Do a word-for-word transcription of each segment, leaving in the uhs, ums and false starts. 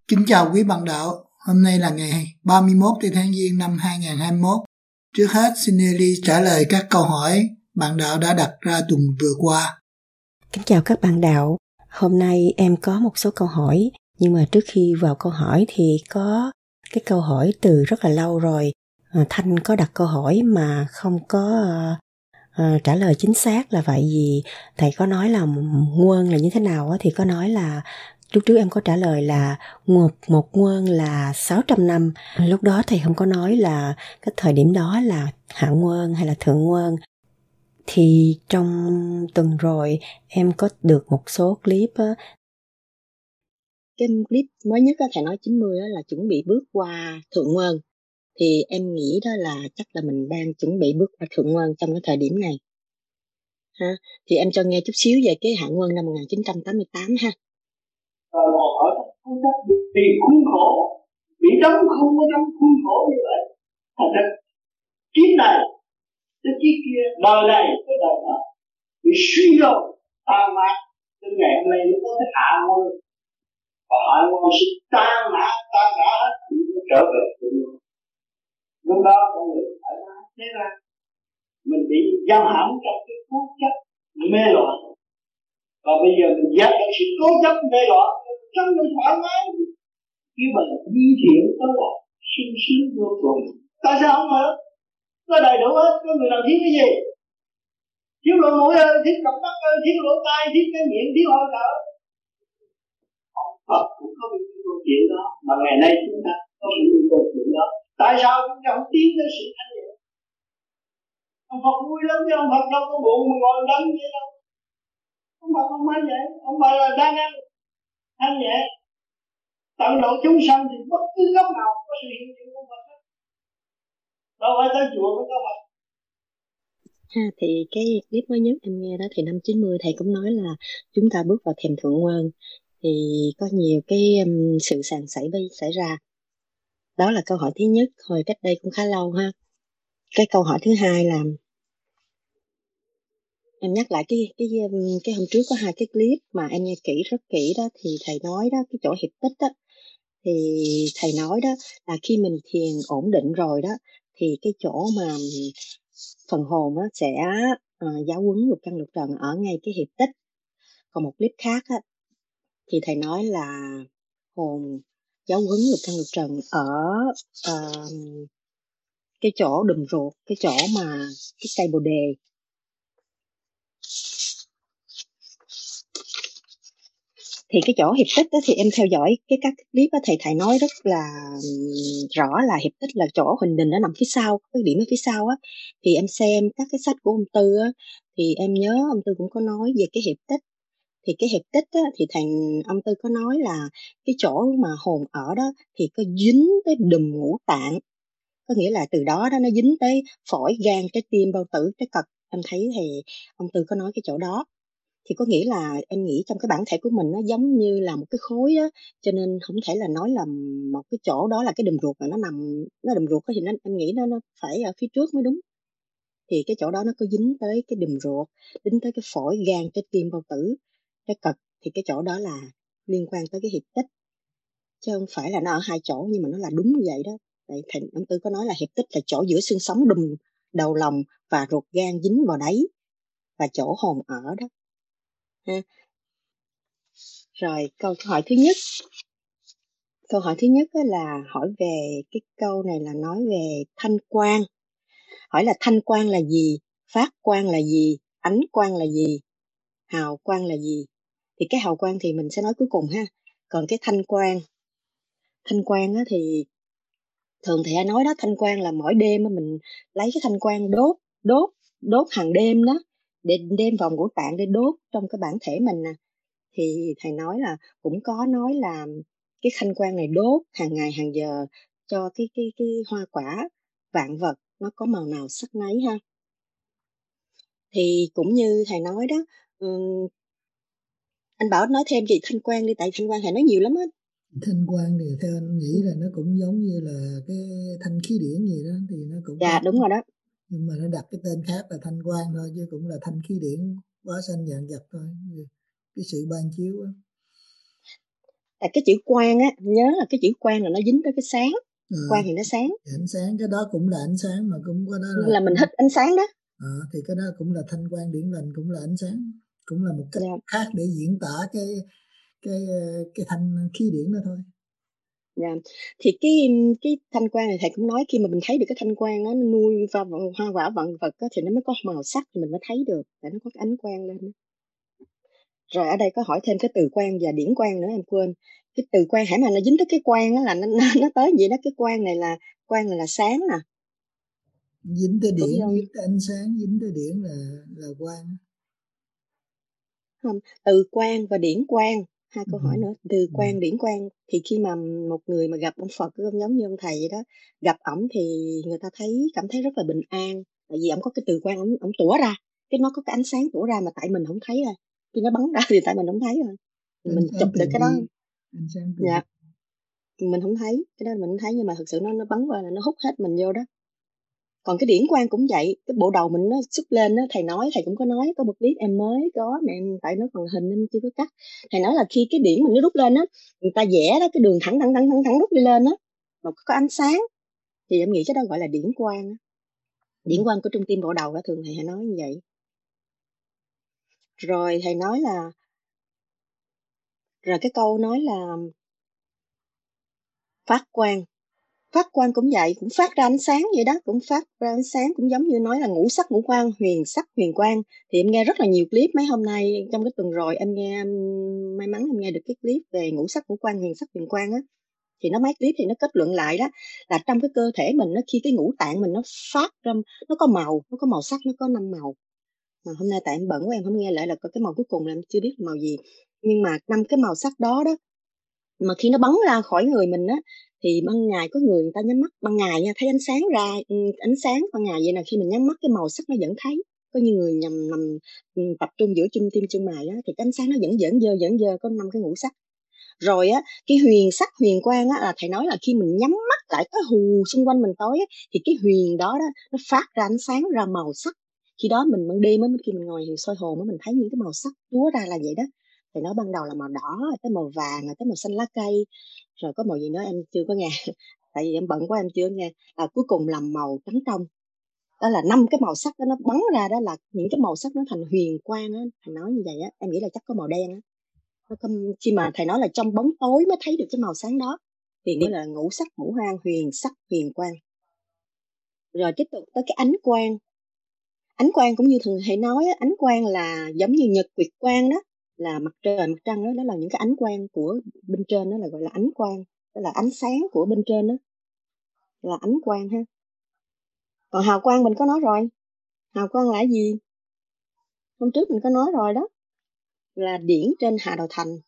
Kính chào quý bạn đạo, hôm nay là ngày ba mươi mốt tháng Giêng năm hai không hai mốt. Trước hết xin Nelly trả lời các câu hỏi bạn đạo đã đặt ra tuần vừa qua. Kính chào các bạn đạo, hôm nay em có một số câu hỏi, nhưng mà trước khi vào câu hỏi thì có cái câu hỏi từ rất là lâu rồi. Thanh có đặt câu hỏi mà không có uh, uh, trả lời chính xác là vậy vì thầy có nói là nguồn là như thế nào thì có nói là lúc trước em có trả lời là một, một nguồn là sáu trăm năm. Lúc đó thầy không có nói là cái thời điểm đó là hạ nguồn hay là thượng nguồn. Thì trong tuần rồi em có được một số clip á. Cái clip mới nhất á, thầy nói chín mươi á, là chuẩn bị bước qua thượng nguồn. Thì em nghĩ đó là chắc là mình đang chuẩn bị bước qua thượng nguồn trong cái thời điểm này ha. Thì em cho nghe chút xíu về cái hạ nguồn năm một nghìn chín trăm tám mươi tám ha. Rồi còn ở trong khung đất bị khuôn khổ, bị đóng khung ở trong khuôn khổ như vậy. Thật ra kiếp này tới kiếp kia, đời này tới đời nọ bị suy rồi tan nát. Từ ngày hôm nay nó có cái hạ nguồn, và hạ nguồn sẽ tan nát tan rã hết, nó trở về tự nhiên. Lúc đó con người phải nói thế ra mình bị giam hãm trong cái cố chấp mê loạn, và bây giờ mình dẹp được sự cố chấp mê loạn, trong mình thoải mái, kêu bằng di thiện tới là sung sướng vô cùng. Tại sao không hả? Có đầy đủ hết, có người nào thiếu cái gì? Thiếu lỗ mũi ơi, thiếu cặp mắt ơi, thiếu lỗ tai, thiếu cái miệng, thiếu hơi thở. Ông Phật cũng có những câu chuyện đó, mà ngày nay chúng ta có những câu chuyện đó. Tại sao chúng ta không tiến tới sự thanh nhẹ? Ông Phật vui lắm chứ ông Phật đâu có buồn mà ngồi đánh vậy đâu. Ông Phật không phải vậy, ông Phật là đang ăn thanh nhẹ, tận độ chúng sanh. Thì bất cứ góc nào có sự hiện diện của Phật hết, đâu phải tới chùa mới có Phật ha. Thì cái clip mới nhất em nghe đó thì năm chín mươi thầy cũng nói là chúng ta bước vào thềm thượng nguồn, thì có nhiều cái um, sự sàn sảy xảy ra. Đó là câu hỏi thứ nhất, hồi cách đây cũng khá lâu ha. Cái câu hỏi thứ hai là em nhắc lại cái cái cái hôm trước có hai cái clip mà em nghe kỹ rất kỹ đó, thì thầy nói đó, cái chỗ hiệp tích đó, thì thầy nói đó là khi mình thiền ổn định rồi đó, thì cái chỗ mà phần hồn đó sẽ uh, giáo huấn lục căn lục trần ở ngay cái hiệp tích. Còn một clip khác á, thì thầy nói là hồn giáo huấn lục căn lục trần ở uh, cái chỗ đùm ruột, cái chỗ mà cái cây bồ đề. Thì cái chỗ hiệp tích đó thì em theo dõi cái các clip đó, thầy thầy nói rất là rõ là hiệp tích là chỗ Huỳnh Đình nó nằm phía sau, cái điểm ở phía sau á. Thì em xem các cái sách của ông Tư á, thì em nhớ ông Tư cũng có nói về cái hiệp tích. Thì cái hiệp tích á, thì thằng ông Tư có nói là cái chỗ mà hồn ở đó thì có dính tới đùm ngũ tạng, có nghĩa là từ đó đó nó dính tới phổi, gan, trái tim, bao tử, trái cật. Em thấy thì ông Tư có nói cái chỗ đó, thì có nghĩa là em nghĩ trong cái bản thể của mình nó giống như là một cái khối á, cho nên không thể là nói là một cái chỗ đó là cái đùm ruột mà nó nằm, nó đùm ruột thì nó, em nghĩ nó nó phải ở phía trước mới đúng. Thì cái chỗ đó nó có dính tới cái đùm ruột, dính tới cái phổi, gan, trái tim, bao tử, trái cật, thì cái chỗ đó là liên quan tới cái hiệp tích, chứ không phải là nó ở hai chỗ, nhưng mà nó là đúng như vậy đó. Tại thầy ông Tư có nói là hiệp tích là chỗ giữa xương sống đùm đầu lòng và ruột gan dính vào đáy, và chỗ hồn ở đó ha. Rồi câu hỏi thứ nhất, câu hỏi thứ nhất là hỏi về cái câu này là nói về thanh quan. Hỏi là thanh quan là gì, phát quan là gì, ánh quan là gì, hào quang là gì. Thì cái hào quang thì mình sẽ nói cuối cùng ha. Còn cái thanh quan, thanh quan á thì thường thầy nói đó, thanh quan là mỗi đêm mình lấy cái thanh quan đốt, đốt, đốt hàng đêm đó, để đem vào ngũ tạng để đốt trong cái bản thể mình nè. Thì thầy nói là cũng có nói là cái thanh quan này đốt hàng ngày hàng giờ cho cái cái cái hoa quả vạn vật nó có màu nào sắc nấy ha. Thì cũng như thầy nói đó, um, anh Bảo nói thêm gì thanh quan đi, tại thanh quan thầy nói nhiều lắm á. Thanh quan thì theo anh nghĩ là nó cũng giống như là cái thanh khí điển gì đó, thì nó cũng dạ có, đúng rồi đó, nhưng mà nó đặt cái tên khác là thanh quan thôi, chứ cũng là thanh khí điển hóa sanh vạn vật thôi, cái sự ban chiếu đó. Tại cái chữ quang á, nhớ là cái chữ quang là nó dính tới cái sáng. Ờ, Quang thì nó sáng, ánh sáng, cái đó cũng là ánh sáng, mà cũng có đó là, là mình hít ánh sáng đó. ờ, thì cái đó cũng là thanh quan điển lành, cũng là ánh sáng, cũng là một cách Dạ. khác để diễn tả cái cái cái thanh khí điển đó thôi. Dạ. Thì cái cái thanh quan này thầy cũng nói, khi mà mình thấy được cái thanh quan đó, nó nuôi va hoa quả vạn vật đó, thì nó mới có màu sắc, thì mình mới thấy được, tại nó có cái ánh quang lên đó. Rồi ở đây có hỏi thêm cái từ quan và điển quan nữa, em quên. Cái từ quan hãy mà nó dính tới cái quan đó là nó, nó, nó tới vậy đó. Cái quan này là quan này là sáng nè, Dính tới đúng điển, không? dính tới ánh sáng, dính tới điển là là quang. Không, từ quan và điển quan, hai câu Ừ. hỏi nữa. Từ Ừ. quan điển quan thì khi mà một người mà gặp ông Phật cũng giống như ông thầy vậy đó, gặp ổng thì người ta thấy cảm thấy rất là bình an, tại vì ổng có cái từ quan, ổng ổng tủa ra, cái nó có cái ánh sáng tủa ra mà tại mình không thấy rồi, khi nó bắn ra thì tại mình không thấy rồi, Ánh mình chụp sáng được từ cái đó. bi, ánh sáng từ Dạ, bi. mình không thấy cái đó, mình không thấy, nhưng mà thực sự nó nó bắn qua là nó hút hết mình vô đó. Còn cái điển quang cũng vậy, cái bộ đầu mình nó xuất lên đó, thầy nói, thầy cũng có nói, có một clip em mới có mà em tại nó còn hình em chưa có cắt. Thầy nói là khi cái điển mình nó rút lên á, người ta vẽ đó cái đường thẳng thẳng thẳng thẳng thẳng rút đi lên á, mà có ánh sáng, thì em nghĩ cái đó gọi là điển quang á. Điển quang của trung tim bộ đầu đó, thường thầy hay nói như vậy. Rồi thầy nói là, rồi cái câu nói là phát quang. Phát quang cũng vậy, cũng phát ra ánh sáng vậy đó, cũng phát ra ánh sáng, cũng giống như nói là ngũ sắc ngũ quang, huyền sắc huyền quang. Thì em nghe rất là nhiều clip mấy hôm nay, trong cái tuần rồi em nghe, em may mắn em nghe được cái clip về ngũ sắc ngũ quang, huyền sắc huyền quang á. Thì nó mấy clip thì nó kết luận lại đó là trong cái cơ thể mình, nó khi cái ngũ tạng mình nó phát ra, nó có màu, nó có màu sắc, nó có năm màu. Mà hôm nay tại em bận quá em không nghe lại là có cái màu cuối cùng là em chưa biết màu gì, nhưng mà năm cái màu sắc đó đó, mà khi nó bắn ra khỏi người mình á, thì ban ngày có người người ta nhắm mắt ban ngày nha, thấy ánh sáng ra, ừ, ánh sáng ban ngày vậy là khi mình nhắm mắt cái màu sắc nó vẫn thấy. Có như người nhầm nằm ừ, tập trung giữa chân tim chân mày á, thì cái ánh sáng nó vẫn dẫn dơ dẫn dơ, có năm cái ngũ sắc. Rồi á, cái huyền sắc huyền quang á là thầy nói là khi mình nhắm mắt lại cái hù xung quanh mình tối á, thì cái huyền đó đó nó phát ra ánh sáng, ra màu sắc. Khi đó mình ban đêm á, khi mình ngồi soi hồn á, mình thấy những cái màu sắc túa ra là vậy đó. Thầy nói ban đầu là màu đỏ, tới màu vàng, tới màu xanh lá cây, rồi có màu gì nữa em chưa có nghe tại vì em bận quá em chưa nghe. À, cuối cùng là màu trắng trong. Đó là năm cái màu sắc đó nó bắn ra, đó là những cái màu sắc nó thành huyền quang á. Thầy nói như vậy á, em nghĩ là chắc có màu đen á. Nó có, khi mà thầy nói là trong bóng tối mới thấy được cái màu sáng đó, thì nghĩa là ngũ sắc ngũ hoang, huyền sắc huyền quang. Rồi tiếp tục tới cái ánh quang. Ánh quang cũng như thường thầy nói, ánh quang là giống như nhật nguyệt quang đó, là mặt trời mặt trăng đó, đó là những cái ánh quang của bên trên, đó là gọi là ánh quang, đó là ánh sáng của bên trên đó, là ánh quang ha. Còn hào quang mình có nói rồi, hào quang là gì, hôm trước mình có nói rồi đó, là điển trên hạ đầu thành.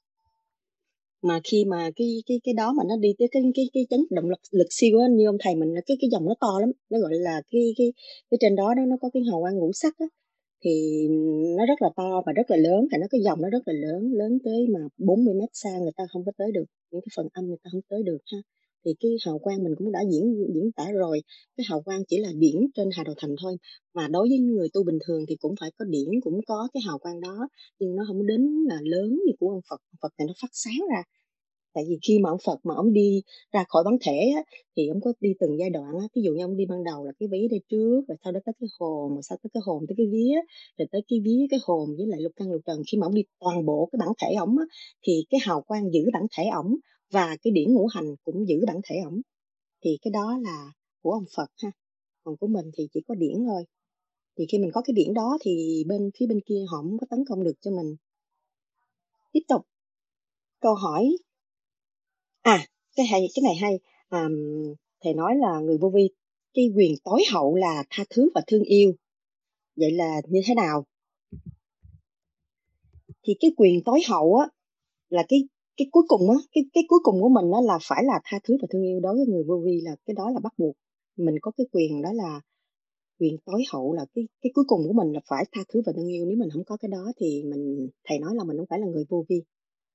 Mà khi mà cái cái cái đó mà nó đi tới cái cái cái chấn động lực lực siêu á, như ông thầy mình, cái cái dòng nó to lắm, nó gọi là cái cái cái trên đó đó nó có cái hào quang ngũ sắc á, thì nó rất là to và rất là lớn, phải nói cái dòng nó rất là lớn, lớn tới mà bốn mươi mét xa người ta không có tới được, những cái phần âm người ta không tới được ha. Thì cái hào quang mình cũng đã diễn diễn tả rồi, cái hào quang chỉ là điển trên hà đầu thành thôi, mà đối với người tu bình thường thì cũng phải có điển, cũng có cái hào quang đó, nhưng nó không đến là lớn như của ông Phật. Phật này nó phát sáng ra. Tại vì khi mà ông Phật mà ông đi ra khỏi bản thể á, thì ông có đi từng giai đoạn á. Ví dụ như ông đi ban đầu là cái vía đây trước, rồi sau đó tới cái hồn, rồi sau tới cái hồn tới cái vía, rồi tới cái vía cái hồn với lại lục căn lục trần. Khi mà ông đi toàn bộ cái bản thể ổng á, thì cái hào quang giữ bản thể ổng, và cái điển ngũ hành cũng giữ bản thể ổng. Thì cái đó là của ông Phật ha. Còn của mình thì chỉ có điển thôi. Thì khi mình có cái điển đó thì bên phía bên kia họ không có tấn công được cho mình. Tiếp tục câu hỏi. À, cái hay, cái này hay. À, thầy nói là người vô vi, cái quyền tối hậu là tha thứ và thương yêu. Vậy là như thế nào? Thì cái quyền tối hậu á là cái cái cuối cùng á, cái cái cuối cùng của mình đó là phải là tha thứ và thương yêu. Đối với người vô vi là cái đó là bắt buộc. Mình có cái quyền đó là quyền tối hậu, là cái cái cuối cùng của mình là phải tha thứ và thương yêu. Nếu mình không có cái đó thì mình, thầy nói là mình không phải là người vô vi.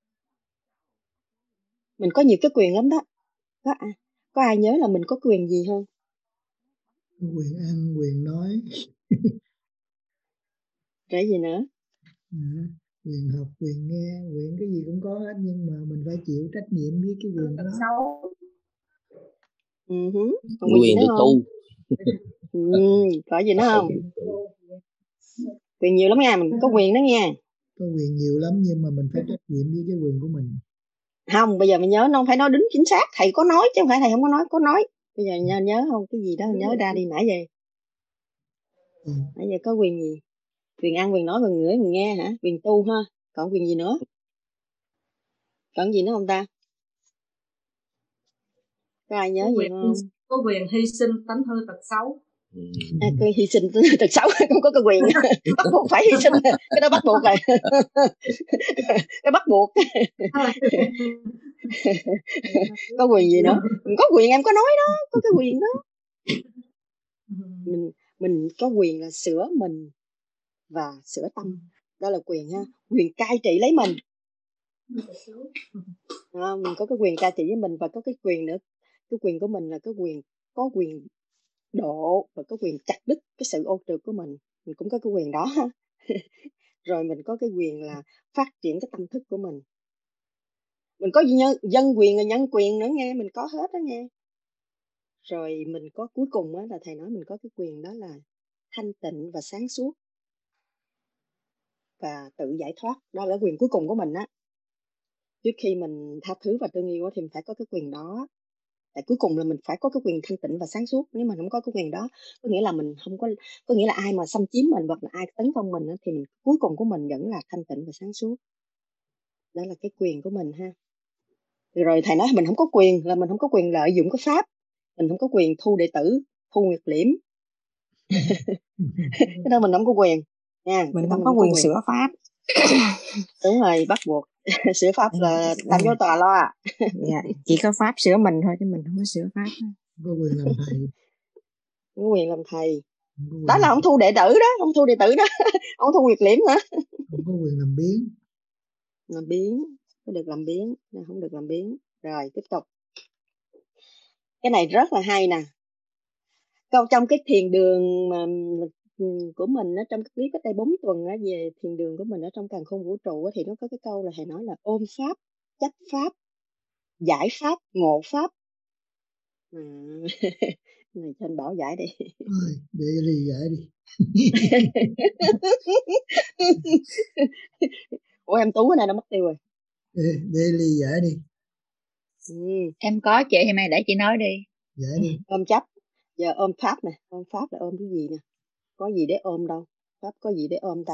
Mình có nhiều cái quyền lắm đó. Có à, có ai nhớ là mình có quyền gì không? Quyền ăn, quyền nói. Cái gì nữa? Ừ. quyền học, quyền nghe, quyền cái gì cũng có hết, nhưng mà mình phải chịu trách nhiệm với cái quyền đó. Ừ, còn quyền, quyền gì được nữa không? tu. Ừ, có gì nữa không? Quyền nhiều lắm nha, mình có quyền đó nha. Có quyền nhiều lắm nhưng mà mình phải trách nhiệm với cái quyền của mình. Không, bây giờ mình nhớ, nó không phải nói đúng chính xác, thầy có nói chứ không phải thầy không có nói, có nói. Bây giờ nhớ, nhớ không, cái gì đó nhớ ra đi, nãy giờ Ừ. nãy giờ có quyền gì? Quyền ăn, quyền nói, quyền ngửi, quyền nghe hả? Quyền tu ha. Còn quyền gì nữa? Còn gì nữa không ta? Có ai nhớ có gì quyền, không? có quyền hy sinh tánh hư tật xấu. À, cái hy sinh tật xấu không có cái quyền bắt buộc phải hy sinh, cái đó bắt buộc rồi. Cái bắt buộc. Có quyền gì nữa? Mình có quyền, em có nói đó, có cái quyền đó. Mình mình có quyền là sửa mình và sửa tâm, đó là quyền ha. Quyền cai trị lấy mình. À, mình có cái quyền cai trị với mình và có cái quyền nữa. Cái quyền của mình là cái quyền có quyền độ và có quyền chặt đứt cái sự ô trượt của mình. Mình cũng có cái quyền đó ha. Rồi mình có cái quyền là phát triển cái tâm thức của mình. Mình có nhân, dân quyền và nhân quyền nữa nghe, mình có hết đó nghe. Rồi mình có cuối cùng á, là thầy nói mình có cái quyền đó là thanh tịnh và sáng suốt và tự giải thoát. Đó là quyền cuối cùng của mình á. Trước khi mình tha thứ và thương yêu thì mình phải có cái quyền đó. Tại cuối cùng là mình phải có cái quyền thanh tịnh và sáng suốt. Nếu mà không có cái quyền đó, có nghĩa là mình không có, có nghĩa là ai mà xâm chiếm mình hoặc là ai tấn công mình á, thì mình cuối cùng của mình vẫn là thanh tịnh và sáng suốt. Đó là cái quyền của mình ha. Rồi thầy nói mình không có quyền là mình không có quyền lợi dụng cái pháp, mình không có quyền thu đệ tử, thu nguyệt liễm. Cái đó mình không có quyền nha. Mình không có quyền, quyền sửa pháp. Đúng rồi, bắt buộc sửa pháp là tam vô tòa lo à. Dạ, chỉ có pháp sửa mình thôi chứ mình không có sửa pháp. Có quyền làm thầy. Có quyền làm thầy. Đó là không thu đệ tử đó, không thu đệ tử đó, không thu nguyệt liễm hả? Không có quyền làm biến. Làm biến, có được làm biến, không được làm biến. Rồi tiếp tục. Cái này rất là hay nè. Câu trong cái thiền đường mà của mình, trong cái clip cách đây bốn tuần á, về thiền đường của mình ở trong càn khôn vũ trụ á, thì nó có cái câu là thầy nói là ôm pháp, chấp pháp, giải pháp, ngộ pháp. À, này cho anh Bảo giải đi. Thôi, để Ly giải đi. Ủa em Tú cái này nó mất tiêu rồi. Để, để Ly giải đi. Ừ. Em có chị, hôm nay để chị nói đi. Giải đi. Ôm chấp. Giờ ôm pháp nè, ôm pháp là ôm cái gì nè? Có gì để ôm đâu? Pháp có gì để ôm ta?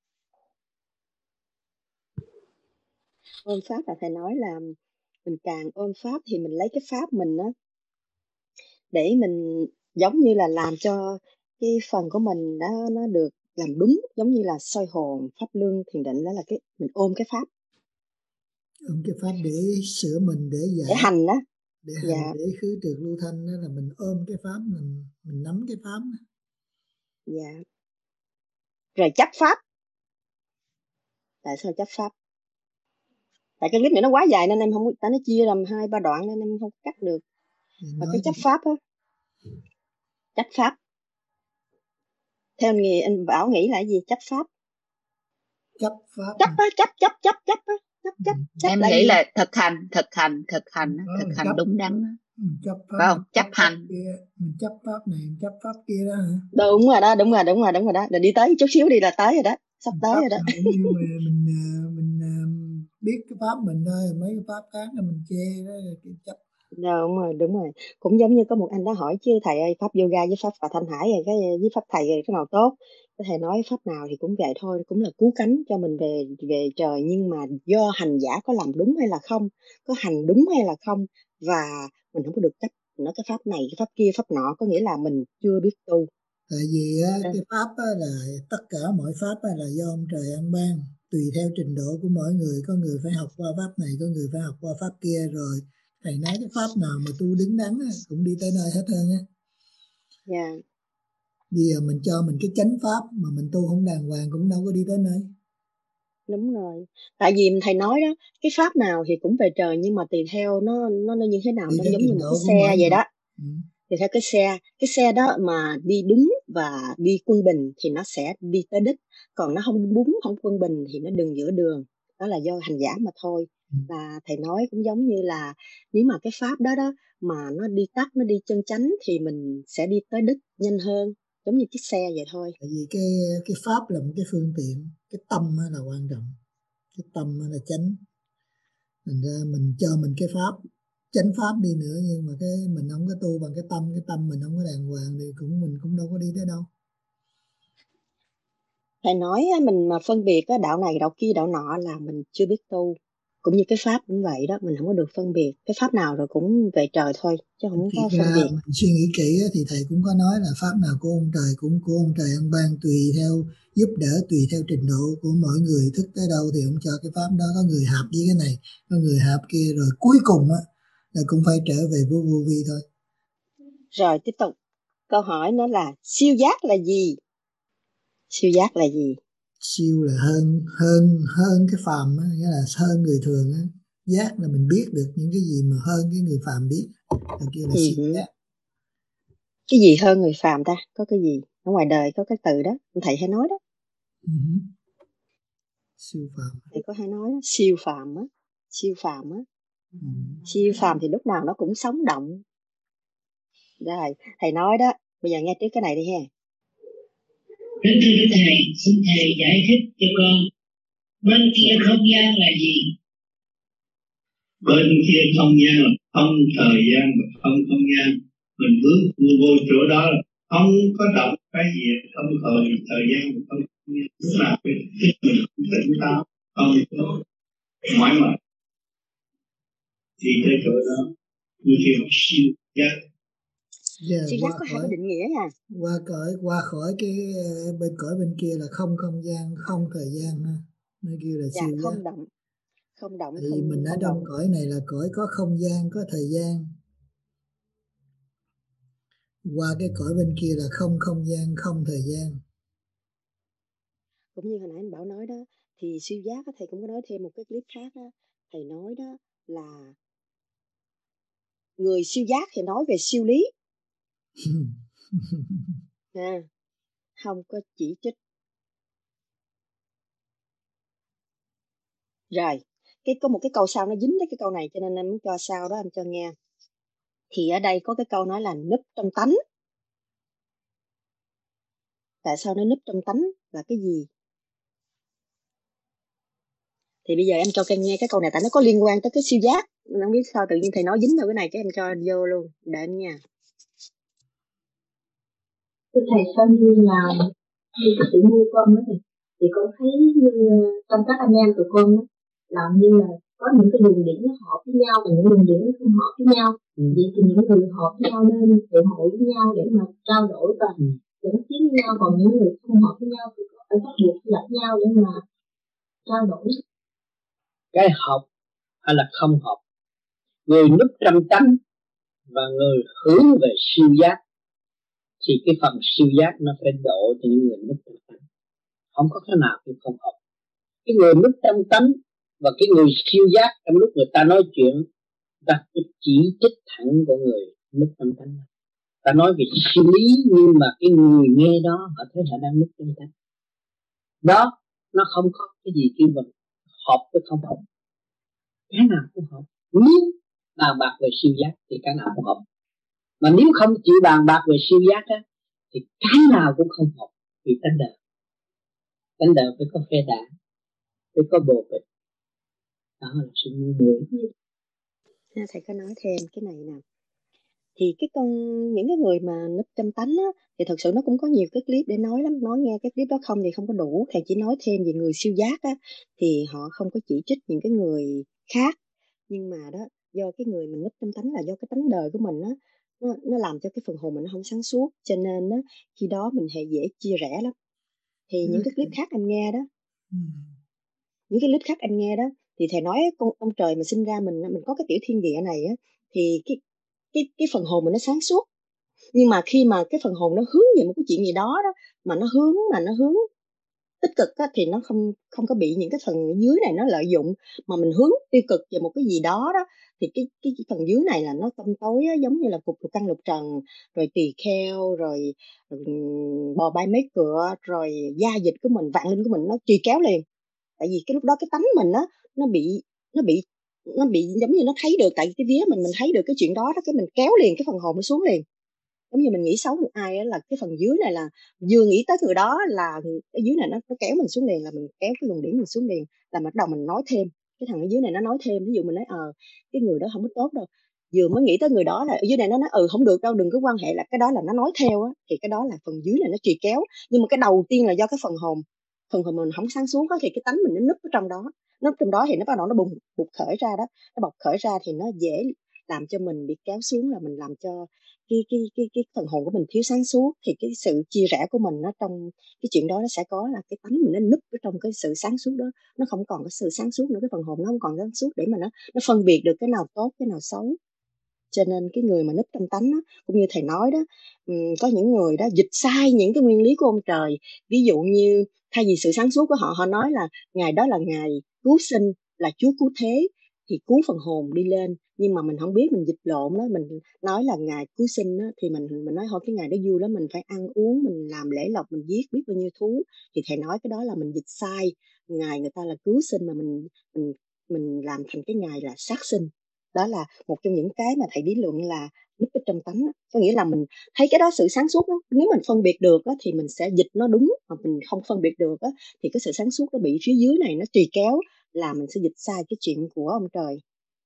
Ôm pháp là thầy nói là mình càng ôm pháp thì mình lấy cái pháp mình á để mình giống như là làm cho cái phần của mình đó nó được làm đúng, giống như là soi hồn, pháp luân, thiền định, đó là cái mình ôm cái pháp. Ôm cái pháp để sửa mình, để giải. Để hành đó. Để hành, dạ. Để khứ trượt lưu thanh, đó là mình ôm cái pháp, mình mình nắm cái pháp đó. Dạ. Rồi chấp pháp. Tại sao chấp pháp? Tại cái clip này nó quá dài nên em không, tại nó chia làm hai ba đoạn nên em không cắt được. Và cái chấp đi. Pháp á, chấp pháp. Theo nghề anh Bảo nghĩ là gì? Chấp pháp. Chấp pháp. Chấp á, chấp chấp chấp chấp á, chấp chấp. chấp em là nghĩ gì? là thực hành, thực hành, thực hành, Đó, thực hành chấp, đúng đắn. Chấp pháp. Phải không? Chấp, chấp hành. Kia, chấp pháp này, chấp pháp kia đó hả? Đúng rồi đó, đúng rồi, đúng rồi, đúng rồi đó. Rồi đi tới chút xíu đi là tới rồi đó, sắp tới rồi đó. Nhưng mà mình mình biết cái pháp mình thôi, mấy cái pháp khác là mình chê đó, cái chấp. Đúng rồi, đúng rồi. Cũng giống như có một anh đó hỏi chứ thầy ơi, pháp yoga với pháp Phật Thanh Hải rồi cái với pháp thầy rồi cái nào tốt? Cái thầy nói pháp nào thì cũng vậy thôi, cũng là cứu cánh cho mình về về trời, nhưng mà do hành giả có làm đúng hay là không, có hành đúng hay là không, và mình không có được chấp nó cái pháp này, cái pháp kia, pháp nọ, có nghĩa là mình chưa biết tu. Tại vì á, cái pháp á, là tất cả mọi pháp á, là do ông trời ăn ban, tùy theo trình độ của mỗi người, có người phải học qua pháp này, có người phải học qua pháp kia, rồi thầy nói cái pháp nào mà tu đứng đắn á, cũng đi tới nơi hết trơn á. Dạ. Yeah. Bây giờ mình cho mình cái chánh pháp mà mình tu không đàng hoàng cũng đâu có đi tới nơi. Đúng rồi. Tại vì thầy nói đó, cái pháp nào thì cũng về trời, nhưng mà tùy theo nó nó, nó như thế nào, nó giống như một cái xe vậy đó. Ừ. Tùy theo cái xe, cái xe đó mà đi đúng và đi quân bình thì nó sẽ đi tới đích, còn nó không đúng không quân bình thì nó dừng giữa đường. Đó là do hành giả mà thôi. Ừ. Và thầy nói cũng giống như là nếu mà cái pháp đó đó mà nó đi tắt, nó đi chân chánh thì mình sẽ đi tới đích nhanh hơn, giống như chiếc xe vậy thôi. Tại vì cái cái pháp là một cái phương tiện, cái tâm là quan trọng, cái tâm là chánh. Thành ra mình cho mình cái pháp chánh pháp đi nữa, nhưng mà cái mình không có tu bằng cái tâm, cái tâm mình không có đàng hoàng thì cũng mình cũng đâu có đi tới đâu. Thầy nói á, mình mà phân biệt á, đạo này đạo kia đạo nọ là mình chưa biết tu. Cũng như cái pháp cũng vậy đó, mình không có được phân biệt. Cái pháp nào rồi cũng về trời thôi, chứ không Thì có ra phân biệt. mình suy nghĩ kỹ á, thì thầy cũng có nói là pháp nào của ông trời cũng của ông trời ăn ban, tùy theo giúp đỡ, tùy theo trình độ của mỗi người thức tới đâu thì ông cho cái pháp đó. Có người hợp với cái này, có người hợp kia, rồi cuối cùng á là cũng phải trở về với vô vi thôi. Rồi tiếp tục. Câu hỏi nó là siêu giác là gì? Siêu giác là gì? Siêu là hơn hơn hơn cái phàm á, nghĩa là hơn người thường á. Giác là mình biết được những cái gì mà hơn cái người phàm biết, là kia là Ừ siêu hử. giác. Cái gì hơn người phàm ta? Có cái gì? Ở ngoài đời có cái từ đó, ông thầy hay nói đó. Ừ hử. Siêu phàm. Thầy có hay nói đó, siêu phàm á, siêu phàm á. Ừ. Siêu phàm thì lúc nào nó cũng sống động. Rồi, thầy nói đó, bây giờ nghe trước cái này đi ha. Kính thưa quý thầy, xin thầy giải thích cho con bên kia không gian là gì? Bên kia không gian là không thời gian và không không gian. Mình bước vô, vô chỗ đó là không có động cái gì, không thời thời gian và không không gian. Tức là cái mình không tỉnh táo, không có mỏi mệt. Thì tới chỗ đó mới kêu siêu giác. Yeah, Siêu qua giác có hai khỏi cái định nghĩa nha. qua khỏi qua khỏi cái uh, bên cõi bên kia là không không gian, không thời gian ha, mới kêu là Dạ, siêu giác. không động, không động, Tại vì không mình ở không trong động. cõi này là cõi có không gian, có thời gian. Qua cái cõi bên kia là không không gian, không thời gian. Cũng như hồi nãy anh Bảo nói đó, thì siêu giác thầy cũng có nói thêm một cái clip khác đó. Thầy nói đó là người siêu giác thì nói về siêu lý. À, không có chỉ trích. Rồi, cái có một cái câu sau nó dính tới cái câu này cho nên em muốn cho sau đó em cho nghe. Thì ở đây có cái câu nói là núp trong tánh. Tại sao nó núp trong tánh là cái gì? Thì bây giờ em cho Ken nghe cái câu này tại nó có liên quan tới cái siêu giác. Em không biết sao tự nhiên thầy nói dính vào cái này cái em cho vô luôn. Đợi em nha. Thưa thầy, sao như là như cái sự nuôi con đó thì, thì con thấy như trong các anh em tụi con đó, làm như là có những cái luồng điển nó hợp với nhau và những luồng điển nó không hợp với nhau. Ừ. Vậy thì những người hợp với nhau nên tụ hội với nhau để mà trao đổi và ừ. dẫn tiến với nhau, còn những người không hợp với nhau thì phải bắt buộc gặp nhau để mà trao đổi. Cái hợp hay là không hợp, người núp trong tánh và người hướng về siêu giác thì cái phần siêu giác nó phải độ cho những người núp trong tánh. Không có cái nào cũng không hợp. Cái người núp trong tánh và cái người siêu giác, trong lúc người ta nói chuyện, ta chỉ trích thẳng của người núp trong tánh. Ta nói về siêu lý nhưng mà cái người nghe đó họ thấy họ đang núp trong tánh. Đó, nó không có cái gì kêu bằng hợp với không hợp. Cái nào cũng hợp. Nếu bàn bạc về siêu giác thì cái nào cũng hợp. Mà nếu không chịu bàn bạc về siêu giác á, thì cái nào cũng không hợp. Vì tánh đời, tánh đời phải có phe đảng, phải có bồ bịch. Đó là sự ngu muội. Thầy có nói thêm cái này nè. Thì cái con những cái người mà núp trong tánh á, thì thật sự nó cũng có nhiều cái clip để nói lắm. Nói nghe cái clip đó không thì không có đủ. Thầy chỉ nói thêm về người siêu giác á, thì họ không có chỉ trích những cái người khác. Nhưng mà đó, do cái người mình núp trong tánh là do cái tánh đời của mình á, nó, nó làm cho cái phần hồn mình nó không sáng suốt. Cho nên á, khi đó mình hệ dễ chia rẽ lắm. Thì những cái clip khác anh nghe đó, những cái clip khác anh nghe đó, thì thầy nói con ông trời mà sinh ra mình mình có cái tiểu thiên địa này á, thì cái cái cái phần hồn mình nó sáng suốt. Nhưng mà khi mà cái phần hồn nó hướng về một cái chuyện gì đó đó, mà nó hướng mà nó hướng tích cực á, thì nó không không có bị những cái phần dưới này nó lợi dụng, mà mình hướng tiêu cực về một cái gì đó đó thì cái cái, cái phần dưới này là nó tăm tối á, giống như là cục lục căn lục trần, rồi tỳ kheo, rồi um, bò bay mấy cửa, rồi gia dịch của mình, vạn linh của mình nó truy kéo liền. Tại vì cái lúc đó cái tánh mình á nó bị nó bị nó bị giống như nó thấy được, tại cái vía mình mình thấy được cái chuyện đó đó, cái mình kéo liền cái phần hồn nó xuống liền. Giống như mình nghĩ xấu một ai á, là cái phần dưới này là vừa nghĩ tới người đó là cái dưới này nó, nó kéo mình xuống liền, là mình kéo cái luồng điển mình xuống liền, là bắt đầu mình nói thêm, cái thằng ở dưới này nó nói thêm, ví dụ mình nói ờ cái người đó không có tốt đâu, vừa mới nghĩ tới người đó là ở dưới này nó nói ừ không được đâu, đừng có quan hệ, là cái đó là nó nói theo á, thì cái đó là phần dưới này nó trì kéo. Nhưng mà cái đầu tiên là do cái phần hồn phần hồn mình không sáng suốt á, thì cái tánh mình nó núp ở trong đó, núp trong đó thì nó bắt đầu nó bùng bục khởi ra đó, nó bộc khởi ra thì nó dễ làm cho mình bị kéo xuống, là mình làm cho cái cái cái cái phần hồn của mình thiếu sáng suốt. Thì cái sự chia rẽ của mình nó trong cái chuyện đó nó sẽ có là cái tánh mình nó núp ở trong cái sự sáng suốt đó, nó không còn cái sự sáng suốt nữa, cái phần hồn nó không còn sáng suốt để mà nó nó phân biệt được cái nào tốt cái nào xấu. Cho nên cái người mà núp trong tánh đó, cũng như thầy nói đó, um, có những người đó dịch sai những cái nguyên lý của ông trời. Ví dụ như thay vì sự sáng suốt của họ, họ nói là ngày đó là ngày cứu sinh, là Chúa cứu thế thì cứu phần hồn đi lên. Nhưng mà mình không biết, mình dịch lộn đó, mình nói là ngày cứu sinh đó, thì mình mình nói thôi cái ngày đó vui lắm, mình phải ăn uống, mình làm lễ lộc, mình giết biết bao nhiêu thú. Thì thầy nói cái đó là mình dịch sai, ngày người ta là cứu sinh mà mình mình mình làm thành cái ngày là sát sinh. Đó là một trong những cái mà thầy lý luận là núp ở trong tánh. Có nghĩa là mình thấy cái đó sự sáng suốt đó, nếu mình phân biệt được đó, thì mình sẽ dịch nó đúng, mà mình không phân biệt được đó, thì cái sự sáng suốt nó bị phía dưới này nó trì kéo, là mình sẽ dịch sai cái chuyện của ông trời.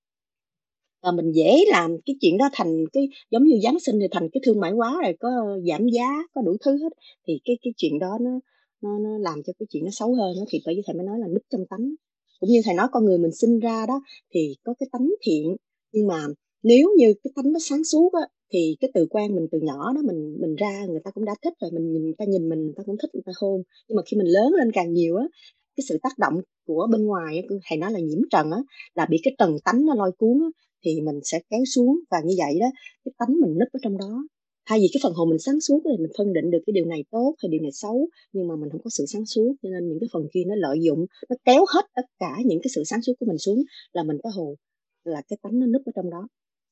Và mình dễ làm cái chuyện đó thành cái giống như Giáng sinh thì thành cái thương mại hóa, rồi có giảm giá, có đủ thứ hết. Thì cái cái chuyện đó nó nó nó làm cho cái chuyện nó xấu hơn đó. Thì bởi vì thầy mới nói là núp trong tánh. Cũng như thầy nói con người mình sinh ra đó thì có cái tánh thiện, nhưng mà nếu như cái tánh nó sáng suốt á, thì cái tự quan mình từ nhỏ đó mình mình ra người ta cũng đã thích rồi, mình nhìn người ta nhìn mình người ta cũng thích, người ta hôn. Nhưng mà khi mình lớn lên càng nhiều á, cái sự tác động của bên ngoài á, thầy nói là nhiễm trần á, là bị cái trần tánh nó lôi cuốn á, thì mình sẽ kéo xuống. Và như vậy đó, cái tánh mình núp ở trong đó. Thay vì cái phần hồn mình sáng suốt thì mình phân định được cái điều này tốt hay điều này xấu, nhưng mà mình không có sự sáng suốt, cho nên những cái phần kia nó lợi dụng, nó kéo hết tất cả những cái sự sáng suốt của mình xuống, là mình có hồn, là cái tánh nó núp ở trong đó.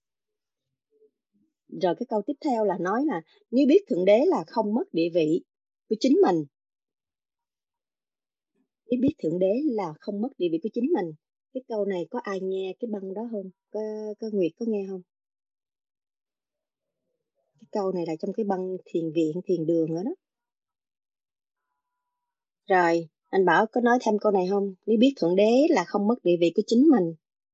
Rồi cái câu tiếp theo là nói là nếu biết Thượng Đế là không mất địa vị của chính mình. Nếu biết Thượng Đế là không mất địa vị của chính mình. Cái câu này có ai nghe cái băng đó không? Có, có Nguyệt có nghe không? Cái câu này là trong cái băng thiền viện, thiền đường đó đó. Rồi, anh Bảo có nói thêm câu này không? Nếu biết Thượng Đế là không mất địa vị của chính mình.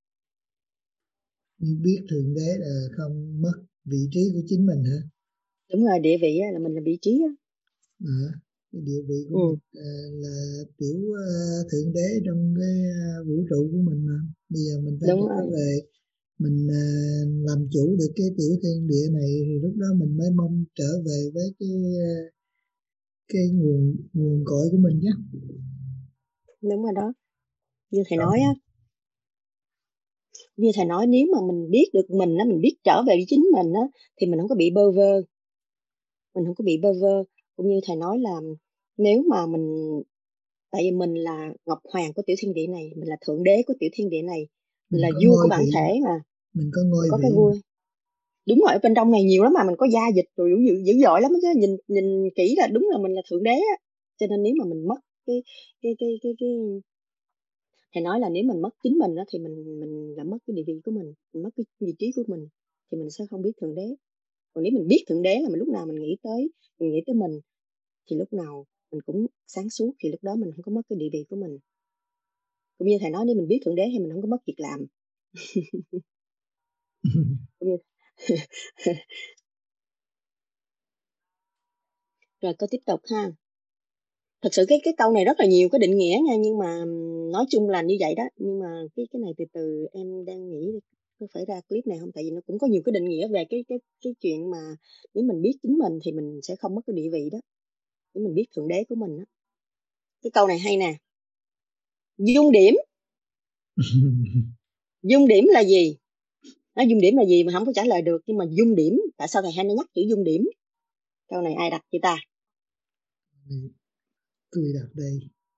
Nếu biết Thượng Đế là không mất vị trí của chính mình hả? Đúng rồi, địa vị là mình là vị trí á. À, cái địa vị của ừ. mình là, là tiểu uh, Thượng Đế trong cái uh, vũ trụ của mình mà. Bây giờ mình phải Đúng trở rồi. về, mình uh, làm chủ được cái tiểu thiên địa này, thì lúc đó mình mới mong trở về với cái uh, cái nguồn nguồn cội của mình chứ. Đúng rồi đó. Như thầy nói á, như thầy nói nếu mà mình biết được mình á, mình biết trở về với chính mình á, thì mình không có bị bơ vơ. Mình không có bị bơ vơ. Cũng như thầy nói là nếu mà mình, tại vì mình là Ngọc Hoàng của tiểu thiên địa này, mình là Thượng Đế của tiểu thiên địa này, mình Mình là có vua của ngôi bản vị, thể mà. mình có ngôi Mình có vị cái vua. Đúng rồi, ở bên trong này nhiều lắm mà, mình có gia dịch rồi dữ, dữ, dữ dội lắm chứ. Nhìn nhìn kỹ là đúng là mình là Thượng Đế á. Cho nên nếu mà mình mất cái cái cái cái cái thầy nói là nếu mình mất chính mình đó, thì mình mình là mất cái địa vị của mình, mình mất cái vị trí của mình, thì mình sẽ không biết Thượng Đế. Còn nếu mình biết Thượng Đế là mình lúc nào mình nghĩ tới mình nghĩ tới mình, thì lúc nào mình cũng sáng suốt, thì lúc đó mình không có mất cái địa vị của mình. Cũng như thầy nói, nếu mình biết Thượng Đế thì mình không có mất việc làm. Cũng như rồi câu tiếp tục ha. Thật sự cái cái câu này rất là nhiều cái định nghĩa nha, nhưng mà nói chung là như vậy đó. Nhưng mà cái cái này từ từ em đang nghĩ có phải ra clip này không, tại vì nó cũng có nhiều cái định nghĩa về cái cái cái chuyện mà nếu mình biết chính mình thì mình sẽ không mất cái địa vị đó, nếu mình biết Thượng Đế của mình đó. Cái câu này hay nè. Dung điểm. Dung điểm là gì? Nó dung điểm là gì mà không có trả lời được, nhưng mà dung điểm, tại sao thầy hay nhắc chữ dung điểm? Câu này ai đặt chị ta? Tôi đặt đây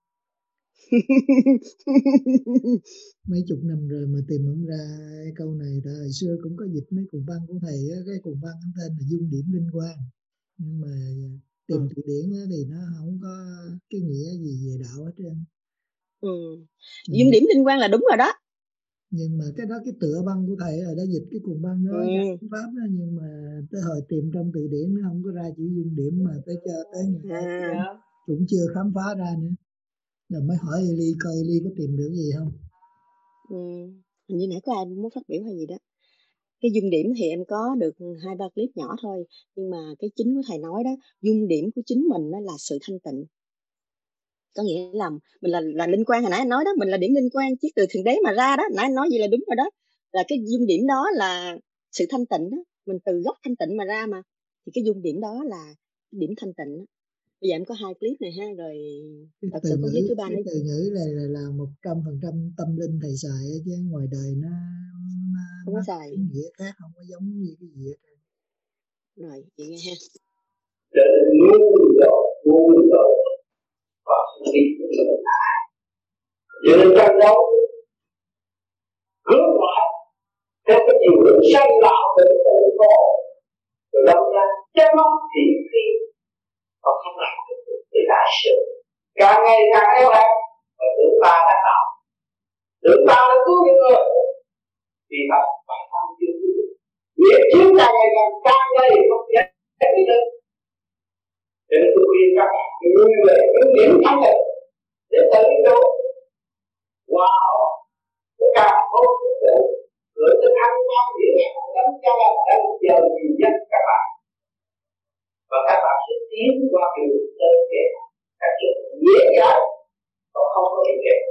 mấy chục năm rồi mà tìm không ra cái câu này. Ta hồi xưa cũng có dịch mấy cuồng văn của thầy á, cái cuồng văn tên là Dung Điểm Linh Quang, nhưng mà tìm Ừ. từ điển á thì nó không có cái nghĩa gì về đạo hết trơn. Ừ. Ừ. Dung điểm linh quan là đúng rồi đó. Nhưng mà cái đó cái tựa băng của thầy là đã dịch cái cuồng văn đó Ừ. cho pháp đó, nhưng mà tới hồi tìm trong từ điển nó không có ra chữ dung điểm, mà tới cho tới ngày nay À. cũng chưa khám phá ra nữa. Rồi mới hỏi Ly coi Ly có tìm được gì không. Ừ. Hình như nãy có ai muốn phát biểu hay gì đó. Cái dung điểm thì em có được hai ba clip nhỏ thôi, nhưng mà cái chính của thầy nói đó, dung điểm của chính mình đó là sự thanh tịnh. Có nghĩa là mình là là linh quan, hồi nãy anh nói đó, mình là điểm linh quan chiếc từ thượng đế mà ra đó, nãy anh nói gì là đúng rồi đó, là cái dung điểm đó là sự thanh tịnh đó, mình từ gốc thanh tịnh mà ra mà, thì cái dung điểm đó là điểm thanh tịnh đó. Bây giờ em có hai clip này ha, rồi Cái thật từ sự có clip ngữ thứ ba cái nữa. từ ngữ này là là một trăm phần trăm tâm linh thầy xài chứ ngoài đời nó nó, Không nó có xài. ý nghĩa khác, không có giống như cái gì hết. Rồi chị nghe ha. Trở nên ngu dốt, ngu dốt và không biết được là cho nên trong đó hướng ngoại theo cái chiều hướng sanh lão để tự khổ, rồi đâm ra chân mong thị phi và không làm được cái đại sự, càng ngày càng eo hẹp và tưởng ta đã tạo, tưởng ta đã cứu những người, vì vậy bản thân chưa cứu, nghiệp chướng càng ngày càng càng gây không dễ đi được. Cho nên tôi khuyên các bạn hướng về hướng điểm thanh tịnh để tới chỗ wow tất cả không đủ gửi tới thăng quan địa ngục đấng cha đã chờ nhiều nhất các bạn, và các bạn sẽ tiến qua đường đơn giản các chuyện dễ dàng và không có ý kiến.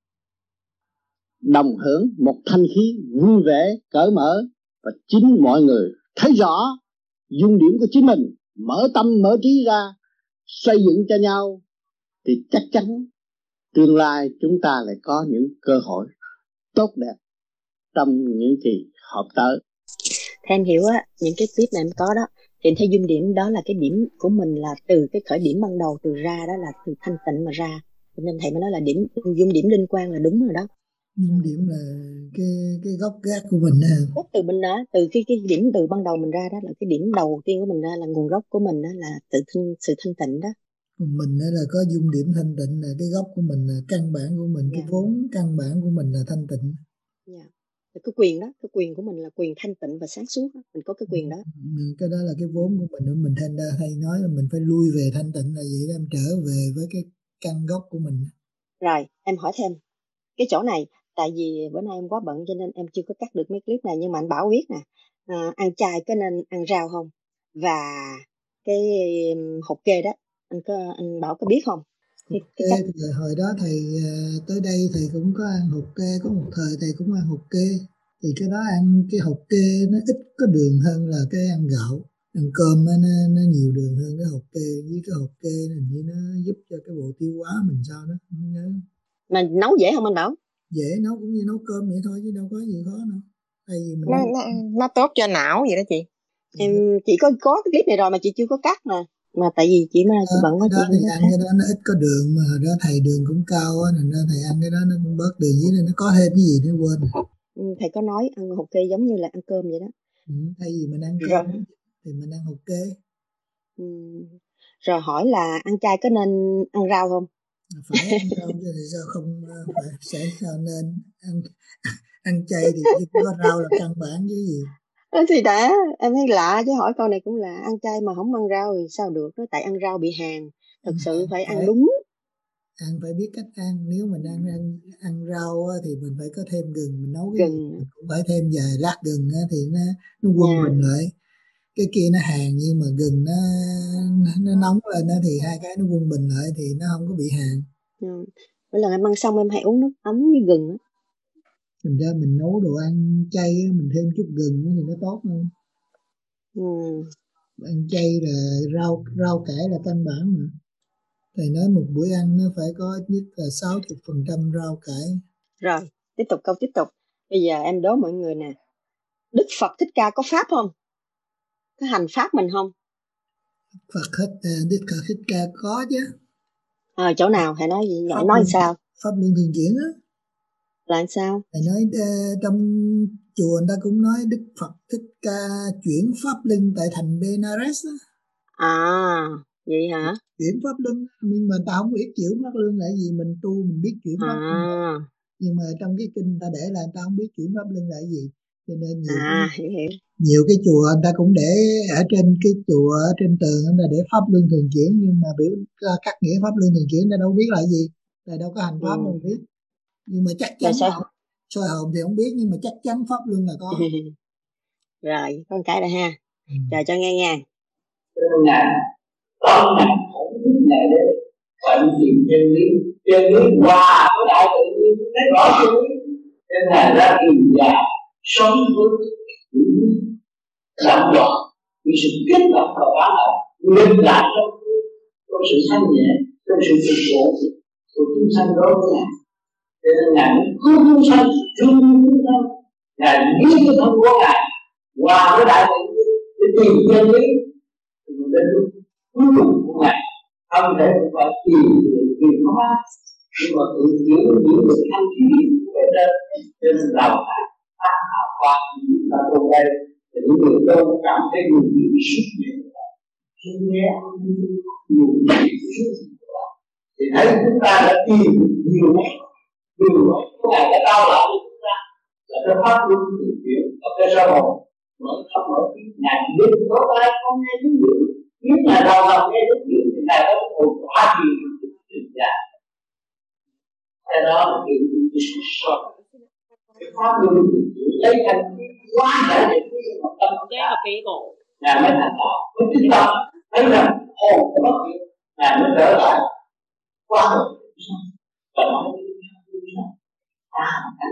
Đồng hưởng một thanh khí vui vẻ cởi mở, và chính mọi người thấy rõ dung điểm của chính mình, mở tâm mở trí ra xây dựng cho nhau, thì chắc chắn tương lai chúng ta lại có những cơ hội tốt đẹp trong những kỳ họp tới. Theo em hiểu á, những cái clip này em có đó, thì em thấy dung điểm đó là cái điểm của mình là từ cái khởi điểm ban đầu từ ra, đó là từ thanh tịnh mà ra, cho nên thầy mới nói là điểm dung điểm linh quan là đúng rồi đó. Dung điểm là cái cái gốc gác của mình đó. Gốc từ mình đó, từ cái cái điểm từ ban đầu mình ra đó, là cái điểm đầu tiên của mình ra, là nguồn gốc của mình đó là tự thanh, sự thanh tịnh đó. Mình đó là có dung điểm thanh tịnh, là cái gốc của mình, là căn bản của mình, yeah. Cái vốn căn bản của mình là thanh tịnh. Yeah. Cái quyền đó, cái quyền của mình là quyền thanh tịnh và sáng suốt đó. Mình có cái quyền đó. Cái đó là cái vốn của mình. Mình thành ra hay nói là mình phải lui về thanh tịnh, là vậy đó, em trở về với cái căn gốc của mình. Rồi em hỏi thêm cái chỗ này, tại vì bữa nay em quá bận cho nên em chưa có cắt được mấy clip này, nhưng mà anh Bảo biết nè, à, ăn chay có nên ăn rau không, và cái hột kê đó anh có anh Bảo có biết không? Hột kê cách... thì hồi đó thầy tới đây thầy cũng có ăn hột kê, có một thời thầy cũng ăn hột kê, thì cái đó ăn cái hột kê nó ít có đường hơn là cái ăn gạo. Ăn cơm nó, nó nhiều đường hơn cái hột kê, với cái hột kê hình như nó giúp cho cái bộ tiêu hóa mình sao đó, không nhớ. Mà nấu dễ không anh Bảo? Dễ, nấu cũng như nấu cơm vậy thôi chứ đâu có gì khó đâu. Tại vì mình nó, nó, nó tốt cho não vậy đó chị. Em chỉ có có cái clip này rồi mà chị chưa có cắt mà. Mà tại vì chị mà chị bận quá chị không có ăn cái đó nó ít có đường, mà hồi đó thầy đường cũng cao á, nên ra thầy ăn cái đó nó cũng bớt đường, dưới nên nó có thêm cái gì nữa quên. Ừ, thầy có nói ăn hột kê giống như là ăn cơm vậy đó. Ừ, thay vì mình ăn cơm rồi. Thì mình ăn hột kê. Ừ. Rồi hỏi là ăn chay có nên ăn rau không? Phải ăn rau chứ thì sao không, phải sẽ sao nên ăn ăn chay thì chỉ có rau là căn bản chứ gì. Thì đã em thấy lạ chứ, hỏi câu này cũng là ăn chay mà không ăn rau thì sao được, nó tại ăn rau bị hàn, thật ăn sự phải, phải ăn đúng. Ăn phải biết cách ăn, nếu mình ăn ăn, ăn rau thì mình phải có thêm gừng, mình nấu cái gừng. gì mình cũng phải thêm vài lát gừng thì nó nó quân yeah. bình lại. Cái kia nó hàn nhưng mà gừng nó nó nóng lên đó, thì hai cái nó quân bình lại thì nó không có bị hàn. Ừ. Mỗi lần em ăn xong em hãy uống nước ấm với gừng đó. Thành ra mình nấu đồ ăn chay mình thêm chút gừng thì nó tốt hơn. Ừ. Ăn chay là rau rau cải là căn bản mà. Thầy nói một bữa ăn nó phải có ít nhất là sáu mươi phần trăm rau cải. Rồi, tiếp tục câu tiếp tục. Bây giờ em đố mọi người nè, Đức Phật Thích Ca có pháp không? Có hành pháp mình không? Phật hết Đức Phật Thích Ca có chứ. À, chỗ nào thầy nói gì? Giỏi Pháp nói luân, sao? pháp luân thường chuyển á. Là làm sao? Thầy nói uh, trong chùa người ta cũng nói Đức Phật Thích Ca chuyển pháp luân tại thành Benares á. À, vậy hả? Chuyển pháp luân, nhưng mà ta không biết chuyển pháp luân là gì, mình tu mình biết chuyển pháp luân. À, Nhưng mà trong cái kinh ta để là ta không biết chuyển pháp luân là gì, cho nên nhiều à, cái, hiểu hiểu. nhiều cái chùa người ta cũng để ở trên cái chùa ở trên tường người ta để pháp luân thường chuyển, nhưng mà biểu cắt nghĩa pháp luân thường chuyển ta đâu biết là gì, là đâu có hành pháp Ừ. đâu biết. Nhưng mà chắc Rồi chắn sao? là soi hồn thì không biết, nhưng mà chắc chắn pháp luân là có. Rồi, có một cái rồi ha. Ừ. Chờ cho nghe nha. Ngài tâm hành không biết ngày đêm phải tìm chân lý, chân lý hòa với đại tự nhiên thấy rõ chân lý, nên Ngài ra tìm già sống với làm rõ vì sự kích động và phá hoại lên lại trong trong sự thanh nhẹ, trong sự phục vụ của chúng sanh đối với Ngài. Cho nên Ngài cứu chúng sanh, thương chúng sanh, Ngài biết cái thân của Ngài hòa với đại tự nhiên để tìm chân lý. Đến lúc cuối cùng của Ngài không thể phải tìm tìm hóa, nhưng mà tự chuyển những được thanh khí điển về trên, cho nên đầu phải phát hào quang ta tôn đây để những người tôn cảm thấy nhiều những sức mạnh khi nghe nhiều những sức mạnh thì thấy chúng ta đã tìm nhiều nhiều của Ngài đã đau lòng với chúng ta là cái pháp luân tự chuyển và cái sơ hồn mở không mở Ngài biết có ai không nghe những điều nếu nhà đau lòng nghe những điều thì Ngài đã một quá gì được ra cái đó là điều gì sợ cái pháp luân tự chuyển lấy thành quá giải để một tâm Ngài mới thành đạo với chúng ta thấy rằng hồn của nó Ngài mới trở lại qua một và nói với chúng ta ta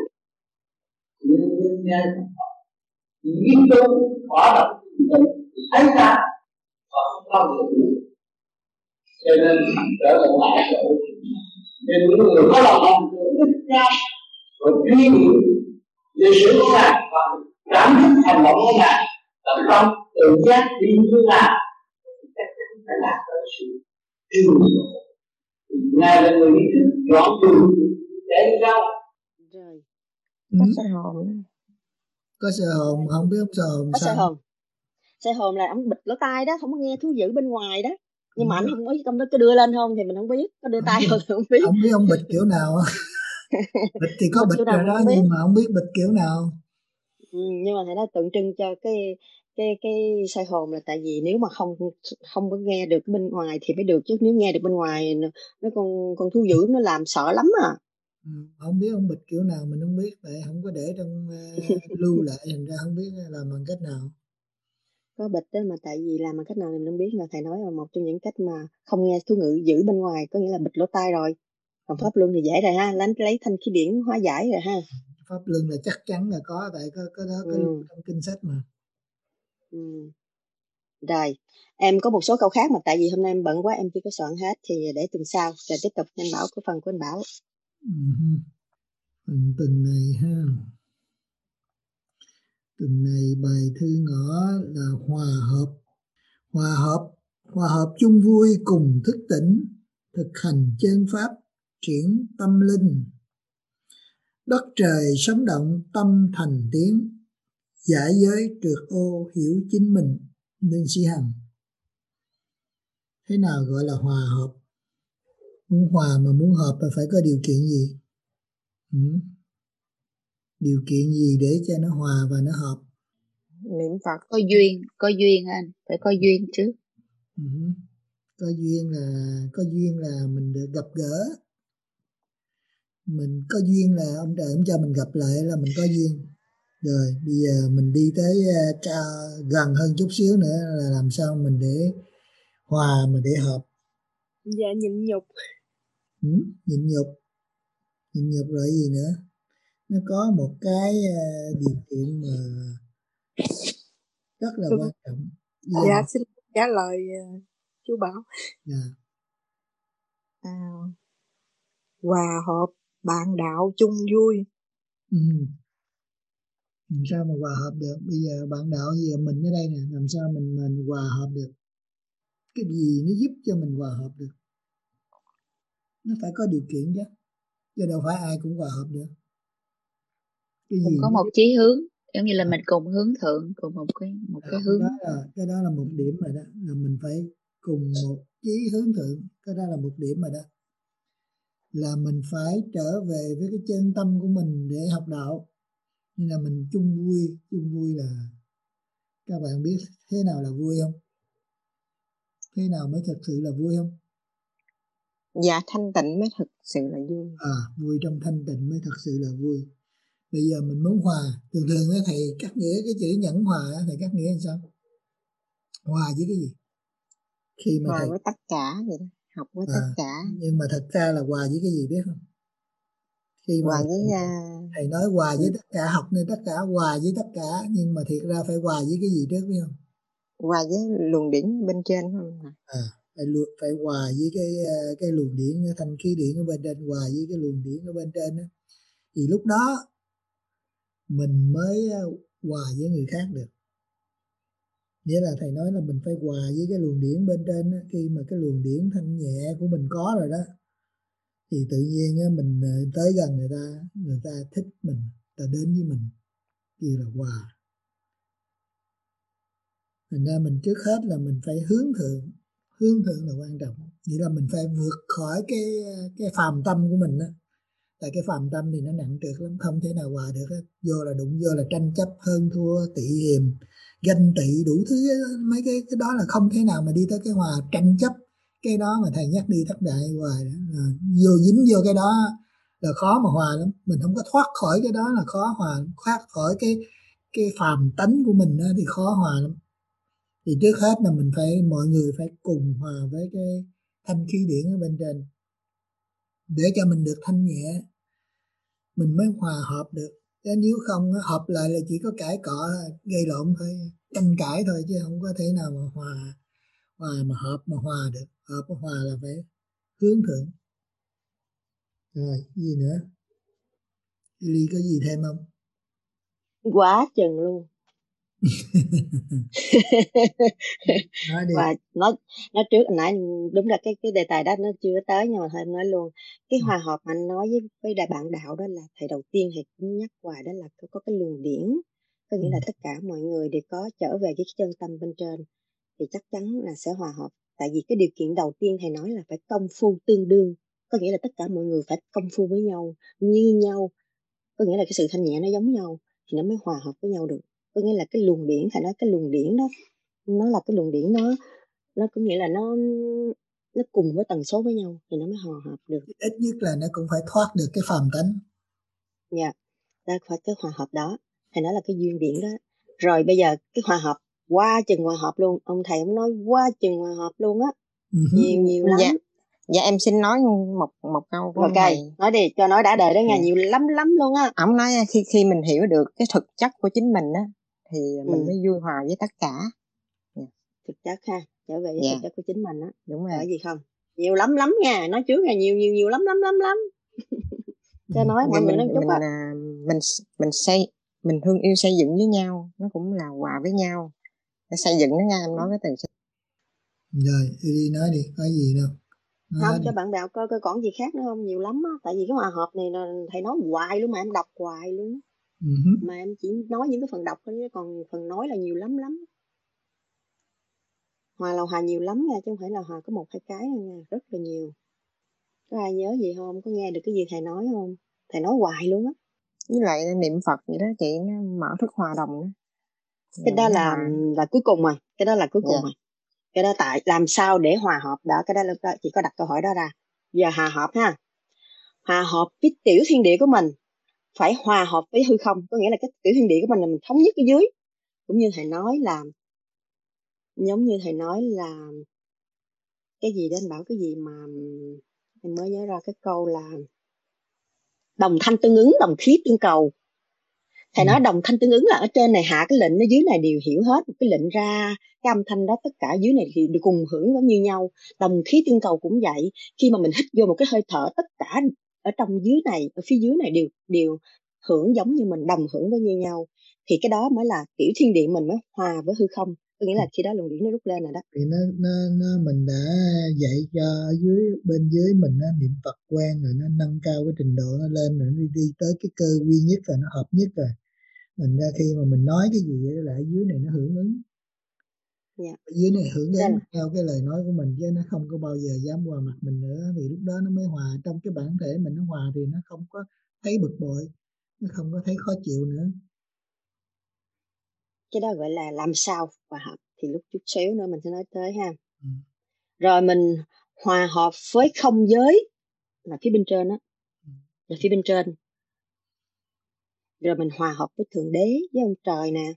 nhưng nhân nhân nghiên cứu hóa lập thấy ra và không bao giờ đủ, cho nên trở lại chỗ nên những người có lòng lòng thích nhau và truy nghiệm về sự của Ngài và cảm thức hành động của Ngài tập tâm tự giác đi như là chắc chắn phải đạt tới sự trường Ngài là người ý thức rõ đường để đi đâu. Rồi. Có soi hồn. Có soi hồn không biết không soi hồn Có sao? soi hồn. Soi hồn là ông bịt lỗ tai đó, không có nghe thú dữ bên ngoài đó. Nhưng mà anh không có ông đó có đưa lên không thì mình không biết, có đưa tay không thì không biết. Không biết ông bịt kiểu nào. Bịt thì có bịt rồi đó, nhưng mà không biết bịt kiểu nào. Ừ, nhưng mà thầy nói tượng trưng cho cái cái cái soi hồn là tại vì nếu mà không không có nghe được bên ngoài thì mới được, chứ nếu nghe được bên ngoài mấy con con thú dữ nó làm sợ lắm à. Ừ, không biết ông bịt kiểu nào mình không biết, tại không có để trong uh, lưu lại, thành ra không biết làm bằng cách nào. Có bịt đó mà tại vì làm bằng cách nào mình không biết, là thầy nói là một trong những cách mà không nghe thú ngữ dữ bên ngoài có nghĩa là bịt lỗ tai rồi. Còn pháp luân thì dễ rồi ha, lấy lấy thanh khí điển hóa giải rồi ha. Pháp luân là chắc chắn là có, tại có có đó có ừ. trong kinh sách mà. Ừ. Rồi, em có một số câu khác mà tại vì hôm nay em bận quá em chưa có soạn hết, thì để tuần sau rồi tiếp tục anh Bảo cái phần của anh Bảo. Uh-huh. Phần tuần này ha. Tuần này bài thư ngõ là hòa hợp. Hòa hợp, hòa hợp chung vui cùng thức tỉnh, thực hành chân pháp, triển tâm linh. Đất trời sống động, tâm thành tiến, giải giới trượt ô hiểu chính mình nên sĩ hằng. Thế nào gọi là hòa hợp? Muốn hòa mà muốn hợp là phải có điều kiện gì? Ừ. Điều kiện gì để cho nó hòa và nó hợp? Niệm Phật. Có duyên, có duyên anh, phải có duyên chứ. Ừ. Có duyên là có duyên là mình được gặp gỡ. Mình có duyên là ông trời ông cho mình gặp lại là mình có duyên. Rồi bây giờ mình đi tới uh, gần hơn chút xíu nữa là làm sao mình để hòa mà để hợp. Dạ nhịn nhục. Ừ, nhịn nhục. Nhịn nhục rồi gì nữa? Nó có một cái uh, điều kiện mà rất là quan trọng. Dạ, dạ xin trả lời uh, chú Bảo. Dạ. À, hòa hợp bạn đạo chung vui. Ừ. Làm sao mà hòa hợp được? Bây giờ bạn đạo gì mình ở đây nè, làm sao mình mình hòa hợp được? Cái gì nó giúp cho mình hòa hợp được? nó phải có điều kiện chứ, chứ đâu phải ai cũng hòa hợp được. Cái Cùng gì có nó một chí hướng, giống như là mình cùng hướng thượng, cùng một cái một đó, cái cái hướng. đó là cái đó là một điểm rồi đó, là mình phải cùng một chí hướng thượng, cái đó là một điểm rồi đó, là mình phải trở về với cái chân tâm của mình để học đạo. Nên là mình chung vui. Chung vui là các bạn biết thế nào là vui không? Thế nào mới thật sự là vui không? Dạ, thanh tịnh mới thực sự là vui. À, vui trong thanh tịnh mới thật sự là vui. Bây giờ mình muốn hòa, thường thường á thầy cắt nghĩa cái chữ nhẫn hòa á, thầy cắt nghĩa làm sao? Hòa với cái gì? Khi mà Hòa thầy với tất cả vậy đó, học với à, tất cả. nhưng mà thật ra là hòa với cái gì biết không? Khi mà Hòa với thầy, uh, thầy nói hòa với tất cả, học nên tất cả, hòa với tất cả, nhưng mà thiệt ra phải hòa với cái gì trước biết không? hòa với luồng điển bên trên không ạ? À, phải phải hòa với cái cái luồng điển, thanh khí điển ở bên trên, hòa với cái luồng điển ở bên trên đó. Thì lúc đó mình mới hòa với người khác được. Nghĩa là thầy nói là mình phải hòa với cái luồng điển bên trên đó. Khi mà cái luồng điển thanh nhẹ của mình có rồi đó, thì tự nhiên mình tới gần người ta, người ta thích mình, người ta đến với mình, kêu là hòa. Thành ra mình trước hết là mình phải hướng thượng. Hướng thượng là quan trọng. Nghĩa là mình phải vượt khỏi cái cái phàm tâm của mình đó. Tại cái phàm tâm thì nó nặng trược lắm, không thể nào hòa được hết. Vô là đụng vô là tranh chấp, hơn thua, tị hiềm, ganh tị, đủ thứ. Mấy cái, cái đó là không thể nào mà đi tới cái hòa. Tranh chấp cái đó mà thầy nhắc đi thất đại hoài đó, là vô dính vô cái đó là khó mà hòa lắm. Mình không có thoát khỏi cái đó là khó hòa. Thoát khỏi cái cái phàm tánh của mình đó thì khó hòa lắm. Thì trước hết là mình phải, mọi người phải cùng hòa với cái thanh khí điển ở bên trên, để cho mình được thanh nhẹ, mình mới hòa hợp được. Chứ nếu không hợp lại là chỉ có cãi cọ, gây lộn thôi, tranh cãi thôi, chứ không có thể nào mà hòa, hòa mà hợp mà hòa được. Hợp mà hòa là phải hướng thượng. Rồi, gì nữa? Ly có gì thêm không? Quá chừng luôn. Nói đi. Và nói nói trước anh nãy đúng là cái cái đề tài đó nó chưa tới, nhưng mà thôi em nói luôn. Cái hòa hợp mà anh nói với với đại bạn đạo đó là thầy đầu tiên thầy cũng nhắc hoài, đó là có, có cái luồng điển, có nghĩa là tất cả mọi người đều có trở về cái chân tâm bên trên thì chắc chắn là sẽ hòa hợp. Tại vì cái điều kiện đầu tiên thầy nói là phải công phu tương đương, có nghĩa là tất cả mọi người phải công phu với nhau, như nhau, có nghĩa là cái sự thanh nhẹ nó giống nhau thì nó mới hòa hợp với nhau được. Có nghĩa là cái luồng điển, thầy nói cái luồng điển đó, nó là cái luồng điển nó nó có nghĩa là nó nó cùng với tần số với nhau thì nó mới hòa hợp được. Ít nhất là nó cũng phải thoát được cái phàm tánh. Dạ, đó phải cái hòa hợp đó, thầy nói là cái duyên điển đó. Rồi bây giờ cái hòa hợp, qua chừng hòa hợp luôn, ông thầy ông nói qua chừng hòa hợp luôn á. Uh-huh. Nhiều nhiều lắm. Dạ. Dạ em xin nói một một câu của okay. Thầy. Nói đi, cho nói đã đời đó nghe, dạ. Nhiều lắm lắm luôn á. Ông nói khi khi mình hiểu được cái thực chất của chính mình á thì mình ừ. mới vui hòa với tất cả. Yeah. Thực chất ha, trở về với yeah. thực chất của chính mình á. Đúng rồi. Phải gì không? Nhiều lắm lắm nha, nói trước là nhiều nhiều nhiều lắm lắm lắm lắm. Cho nói mọi người nói chút á. Mình mình mình xây mình thương yêu xây dựng với nhau, nó cũng là hòa với nhau. Để xây dựng nó nha, em nói cái từ. Rồi, đi nói đi, có gì đâu. Nói không, đi. Cho bạn đạo coi coi còn gì khác nữa không, nhiều lắm á. Tại vì cái hòa hợp này là thầy nói hoài luôn mà em đọc hoài luôn. Uh-huh. Mà em chỉ nói những cái phần đọc thôi, còn phần nói là nhiều lắm lắm. Hòa là hòa nhiều lắm nha, chứ không phải là hòa có một hai cái đâu nha, rất là nhiều. Có ai nhớ gì không? Có nghe được cái gì thầy nói không? Thầy nói hoài luôn á. Với lại niệm Phật vậy đó chị, mở thức hòa đồng đó. Cái đó là hòa. là cuối cùng rồi, cái đó là cuối cùng yeah. rồi. Cái đó tại làm sao để hòa hợp đó, cái đó là chị có đặt câu hỏi đó ra. Giờ hòa hợp ha. Hòa hợp với tiểu thiên địa của mình, phải hòa hợp với hư không, có nghĩa là cái tiểu thiên địa của mình là mình thống nhất ở dưới. Cũng như thầy nói là, giống như thầy nói là cái gì đó anh bảo cái gì mà em mới nhớ ra cái câu là đồng thanh tương ứng, đồng khí tương cầu. Thầy ừ. nói đồng thanh tương ứng là ở trên này hạ cái lệnh, ở dưới này đều hiểu hết. Một cái lệnh ra, cái âm thanh đó tất cả dưới này thì đều cùng hưởng giống như nhau. Đồng khí tương cầu cũng vậy. Khi mà mình hít vô một cái hơi thở, tất cả ở trong dưới này, ở phía dưới này đều đều hưởng giống như mình, đồng hưởng với như nhau. Thì cái đó mới là tiểu thiên địa mình mới hòa với hư không. có nghĩa là khi đó luồng điển nó rút lên rồi đó. Thì nó, nó, nó mình đã dạy cho dưới bên dưới mình nó niệm Phật quen rồi, nó nâng cao cái trình độ nó lên rồi, nó đi, đi tới cái cơ quy nhất rồi, nó hợp nhất rồi. Mình ra khi mà mình nói cái gì là ở dưới này nó hưởng ứng. Yeah. Ở dưới này hưởng ứng Là... theo cái lời nói của mình, chứ nó không có bao giờ dám qua mặt mình nữa. Thì lúc đó nó mới hòa trong cái bản thể mình, nó hòa thì nó không có thấy bực bội, nó không có thấy khó chịu nữa. Cái đó gọi là làm sao hòa hợp, thì lúc chút xíu nữa mình sẽ nói tới ha. Ừ. Rồi mình hòa hợp với không giới là phía bên trên đó, là phía bên trên. Rồi mình hòa hợp với Thượng Đế, với ông trời nè,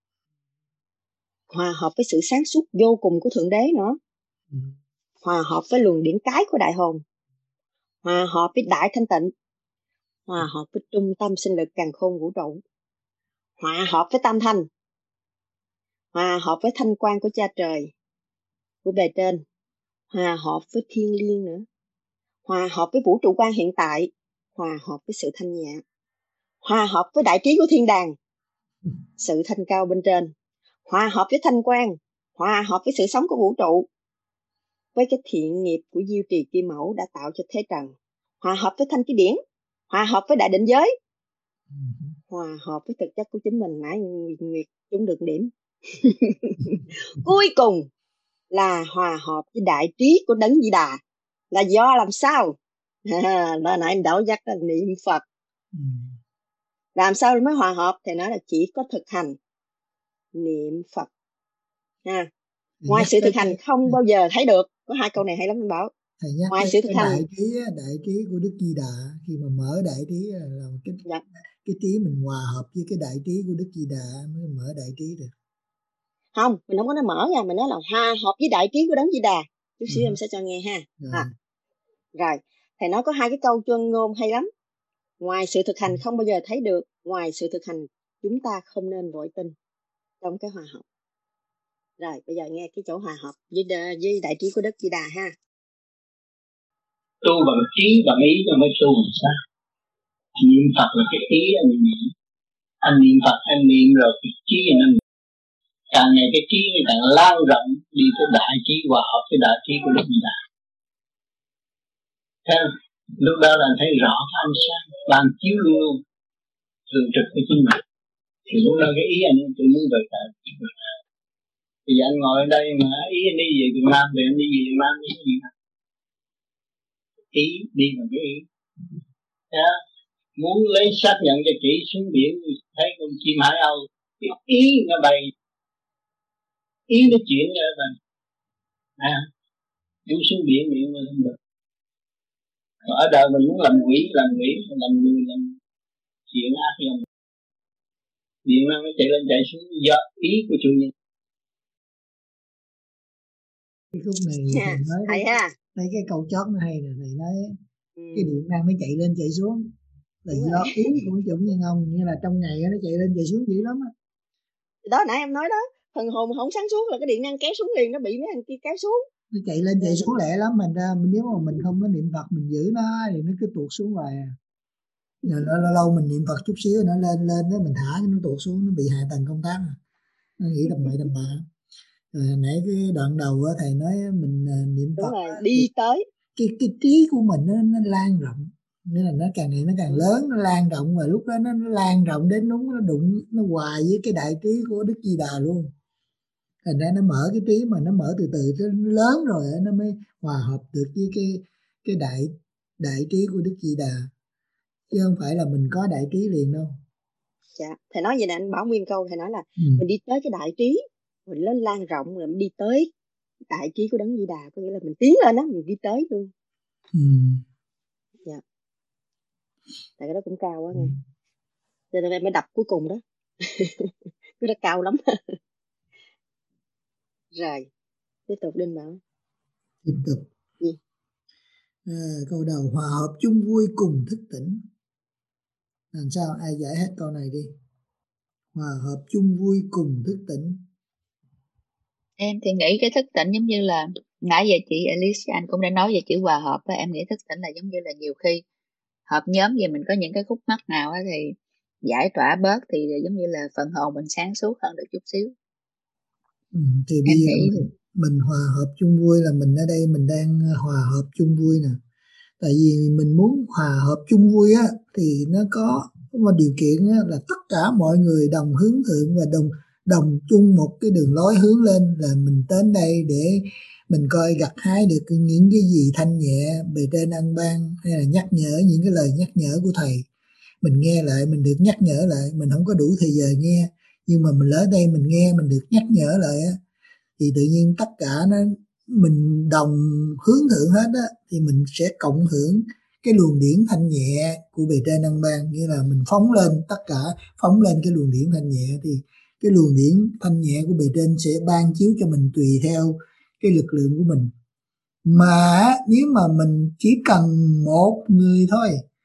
hòa hợp với sự sáng suốt vô cùng của Thượng Đế nữa, Ừ. hòa hợp với luồng điển cái của đại hồn, hòa hợp với đại thanh tịnh, hòa hợp với trung tâm sinh lực càn khôn vũ trụ, hòa hợp với tam thanh, hòa hợp với thanh quan của cha trời, của bề trên, hòa hợp với thiên liêng nữa, hòa hợp với vũ trụ quan hiện tại, hòa hợp với sự thanh nhẹ, hòa hợp với đại trí của thiên đàng, sự thanh cao bên trên, hòa hợp với thanh quan, hòa hợp với sự sống của vũ trụ, với cái thiện nghiệp của Diêu Trì Kim Mẫu đã tạo cho thế trần, hòa hợp với thanh khí điển, hòa hợp với đại định giới, hòa hợp với thực chất của chính mình. Nãy Nguyệt, Nguyệt chúng được điểm. Cuối cùng là hòa hợp với đại trí của Đấng Di Đà. Là do làm sao? À, nãy anh đảo dắt là niệm Phật. Ừ. Làm sao mới hòa hợp? Thì nói là chỉ có thực hành niệm Phật. Ha. Ngoài sự thực hành cái... không bao giờ thấy được. Có hai câu này hay lắm anh Bảo. Thầy nhắc ngoài cái, sự thực cái hành, đại trí đại trí của Đức Di Đà, khi mà mở đại trí là cái dạ. cái trí mình hòa hợp với cái đại trí của Đức Di Đà mới mở đại trí được. Không, mình không có nói mở nha, mình nói là hòa hợp với đại trí của Đấng Di Đà. Chút xíu uh-huh. em sẽ cho nghe ha. Rồi. À. Rồi, thầy nói có hai cái câu chuyên ngôn hay lắm. Ngoài sự thực hành không bao giờ thấy được, ngoài sự thực hành chúng ta không nên vội tin trong cái hòa hợp. Rồi, bây giờ nghe cái chỗ hòa hợp với, với đại trí của Đức Di Đà ha. Tu bằng trí bằng ý cho mới tu làm sao? Niệm Phật là cái ý anh niệm, anh niệm Phật anh niệm rồi cái trí anh niệm. Càng ngày cái trí này càng lan rộng đi tới đại trí, hòa hợp với đại trí của Đức Di Đà. Thế lúc đó là anh thấy rõ cái ánh sáng làm chiếu luôn luôn thường trực với chính mình. Thì lúc đó cái ý anh tự muốn về cả. Thì anh ngồi ở đây mà ý anh đi về Việt Nam thì anh đi về Việt Nam đi gì nào? Ý đi bằng cái ý. Yeah. Muốn lấy xác nhận cho kỹ xuống biển thấy con chim hải âu, cái ý nó bay, ý nó chuyển ra vậy. À, muốn xuống biển biển mà không được. Ở đời mình muốn làm quỷ làm quỷ, làm người làm chuyện ác dòng. Điện năng nó chạy lên chạy xuống do ý của chủ nhân. Cái khúc này yeah. thầy nói hay ha. Thấy cái câu chót nó hay nè, thầy nói ừ. cái điện năng nó chạy lên chạy xuống là đúng do rồi. ý của chủ nhân ông, như là trong ngày nó chạy lên chạy xuống dữ lắm á. Đó nãy em nói đó, phần hồn mà không sáng suốt là cái điện năng kéo xuống liền, nó bị mấy thằng kia kéo xuống. Nó chạy lên chạy xuống lẹ lắm, mình ra nếu mà mình không có niệm Phật mình giữ nó thì nó cứ tuột xuống hoài à. Rồi lâu lâu mình niệm Phật chút xíu nó lên lên đó mình thả nó tuột xuống, nó bị hạ tầng công tác à. Nó nghĩ tầm bậy tầm bạ. Rồi nãy cái đoạn đầu á thầy nói mình niệm đúng Phật rồi, đi tới cái cái trí của mình nó, nó lan rộng, nghĩa là nó càng ngày nó càng lớn, nó lan rộng, và lúc đó nó, nó lan rộng đến đúng nó đụng nó hòa với cái đại trí của Đức Di Đà luôn. Thành ra nó mở cái trí mà nó mở từ từ nó lớn rồi nó mới hòa hợp được với cái cái đại đại trí của Đức Di Đà, chứ không phải là mình có đại trí liền đâu. Dạ, thầy nói vậy nè, anh bảo nguyên câu thầy nói là ừ. mình đi tới cái đại trí, mình lên lan rộng rồi mình đi tới đại trí của Đấng Di Đà, có nghĩa là mình tiến lên đó, mình đi tới luôn. Ừ. Dạ. Tại cái đó cũng cao quá nghe. Cho nên em mới đập cuối cùng đó. Cái đó cao lắm. Rồi, tiếp tục Đinh Bảo. Tiếp tục. Gì? À, câu đầu hòa hợp chung vui cùng thức tỉnh. Làm sao ai giải hết câu này đi? Hòa hợp chung vui cùng thức tỉnh. Em thì nghĩ cái thức tỉnh giống như là nãy giờ chị Alice anh cũng đã nói về chữ hòa hợp đó. Em nghĩ thức tỉnh là giống như là nhiều khi hợp nhóm về mình có những cái khúc mắc nào thì giải tỏa bớt thì giống như là phần hồn mình sáng suốt hơn được chút xíu. Ừ, thì bây Em giờ nghĩ mình, mình hòa hợp chung vui là mình ở đây mình đang hòa hợp chung vui nè. Tại vì mình muốn hòa hợp chung vui á thì nó có một điều kiện á, là tất cả mọi người đồng hướng thượng và đồng đồng chung một cái đường lối hướng lên, là mình đến đây để mình coi gặt hái được những cái gì thanh nhẹ bề trên ăn ban, hay là nhắc nhở những cái lời nhắc nhở của thầy. Mình nghe lại, mình được nhắc nhở lại, mình không có đủ thời giờ nghe, nhưng mà mình ở đây mình nghe, mình được nhắc nhở lại á, thì tự nhiên tất cả nó mình đồng hướng thượng hết á, thì mình sẽ cộng hưởng cái luồng điển thanh nhẹ của bề trên ăn ban. Nghĩa là mình phóng lên, tất cả phóng lên cái luồng điển thanh nhẹ, thì cái luồng điển thanh nhẹ của bề trên sẽ ban chiếu cho mình tùy theo cái lực lượng của mình. Mà nếu mà mình chỉ cần một người thôi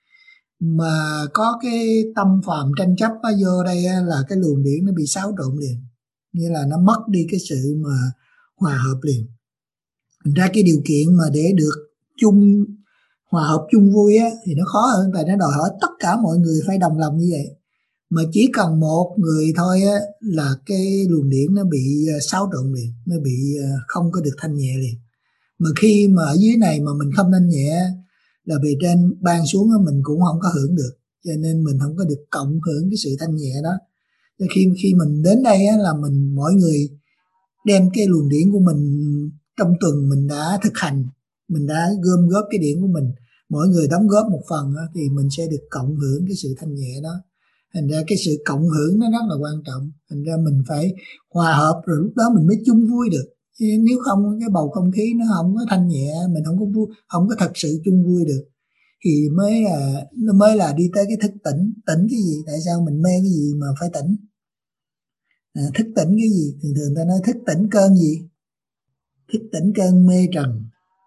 mà có cái tâm phàm tranh chấp á, vô đây á, là cái luồng điển nó bị xáo trộn liền, nghĩa là nó mất đi cái sự mà hòa hợp liền. Thành ra cái điều kiện mà để được chung hòa hợp chung vui á thì nó khó hơn, tại nó đòi hỏi tất cả mọi người phải đồng lòng như vậy. Mà chỉ cần một người thôi á là cái luồng điển nó bị xáo trộn liền, nó bị không có được thanh nhẹ liền. Mà khi mà ở dưới này mà mình không thanh nhẹ là bề trên ban xuống á, mình cũng không có hưởng được, cho nên mình không có được cộng hưởng cái sự thanh nhẹ đó. Cho khi khi mình đến đây á, là mình mỗi người đem cái luồng điển của mình trong tuần mình đã thực hành, mình đã gom góp cái điển của mình, mỗi người đóng góp một phần á, thì mình sẽ được cộng hưởng cái sự thanh nhẹ đó. Thành ra cái sự cộng hưởng nó rất là quan trọng. Thành ra mình phải hòa hợp, rồi lúc đó mình mới chung vui được. Chứ nếu không cái bầu không khí nó không có thanh nhẹ, mình không có vui, không có thật sự chung vui được, thì mới là nó mới là đi tới cái thức tỉnh. Tỉnh cái gì? Tại sao mình mê cái gì mà phải tỉnh? À, thức tỉnh cái gì? Thường thường ta nói thức tỉnh cơn gì? Thức tỉnh cơn mê trần.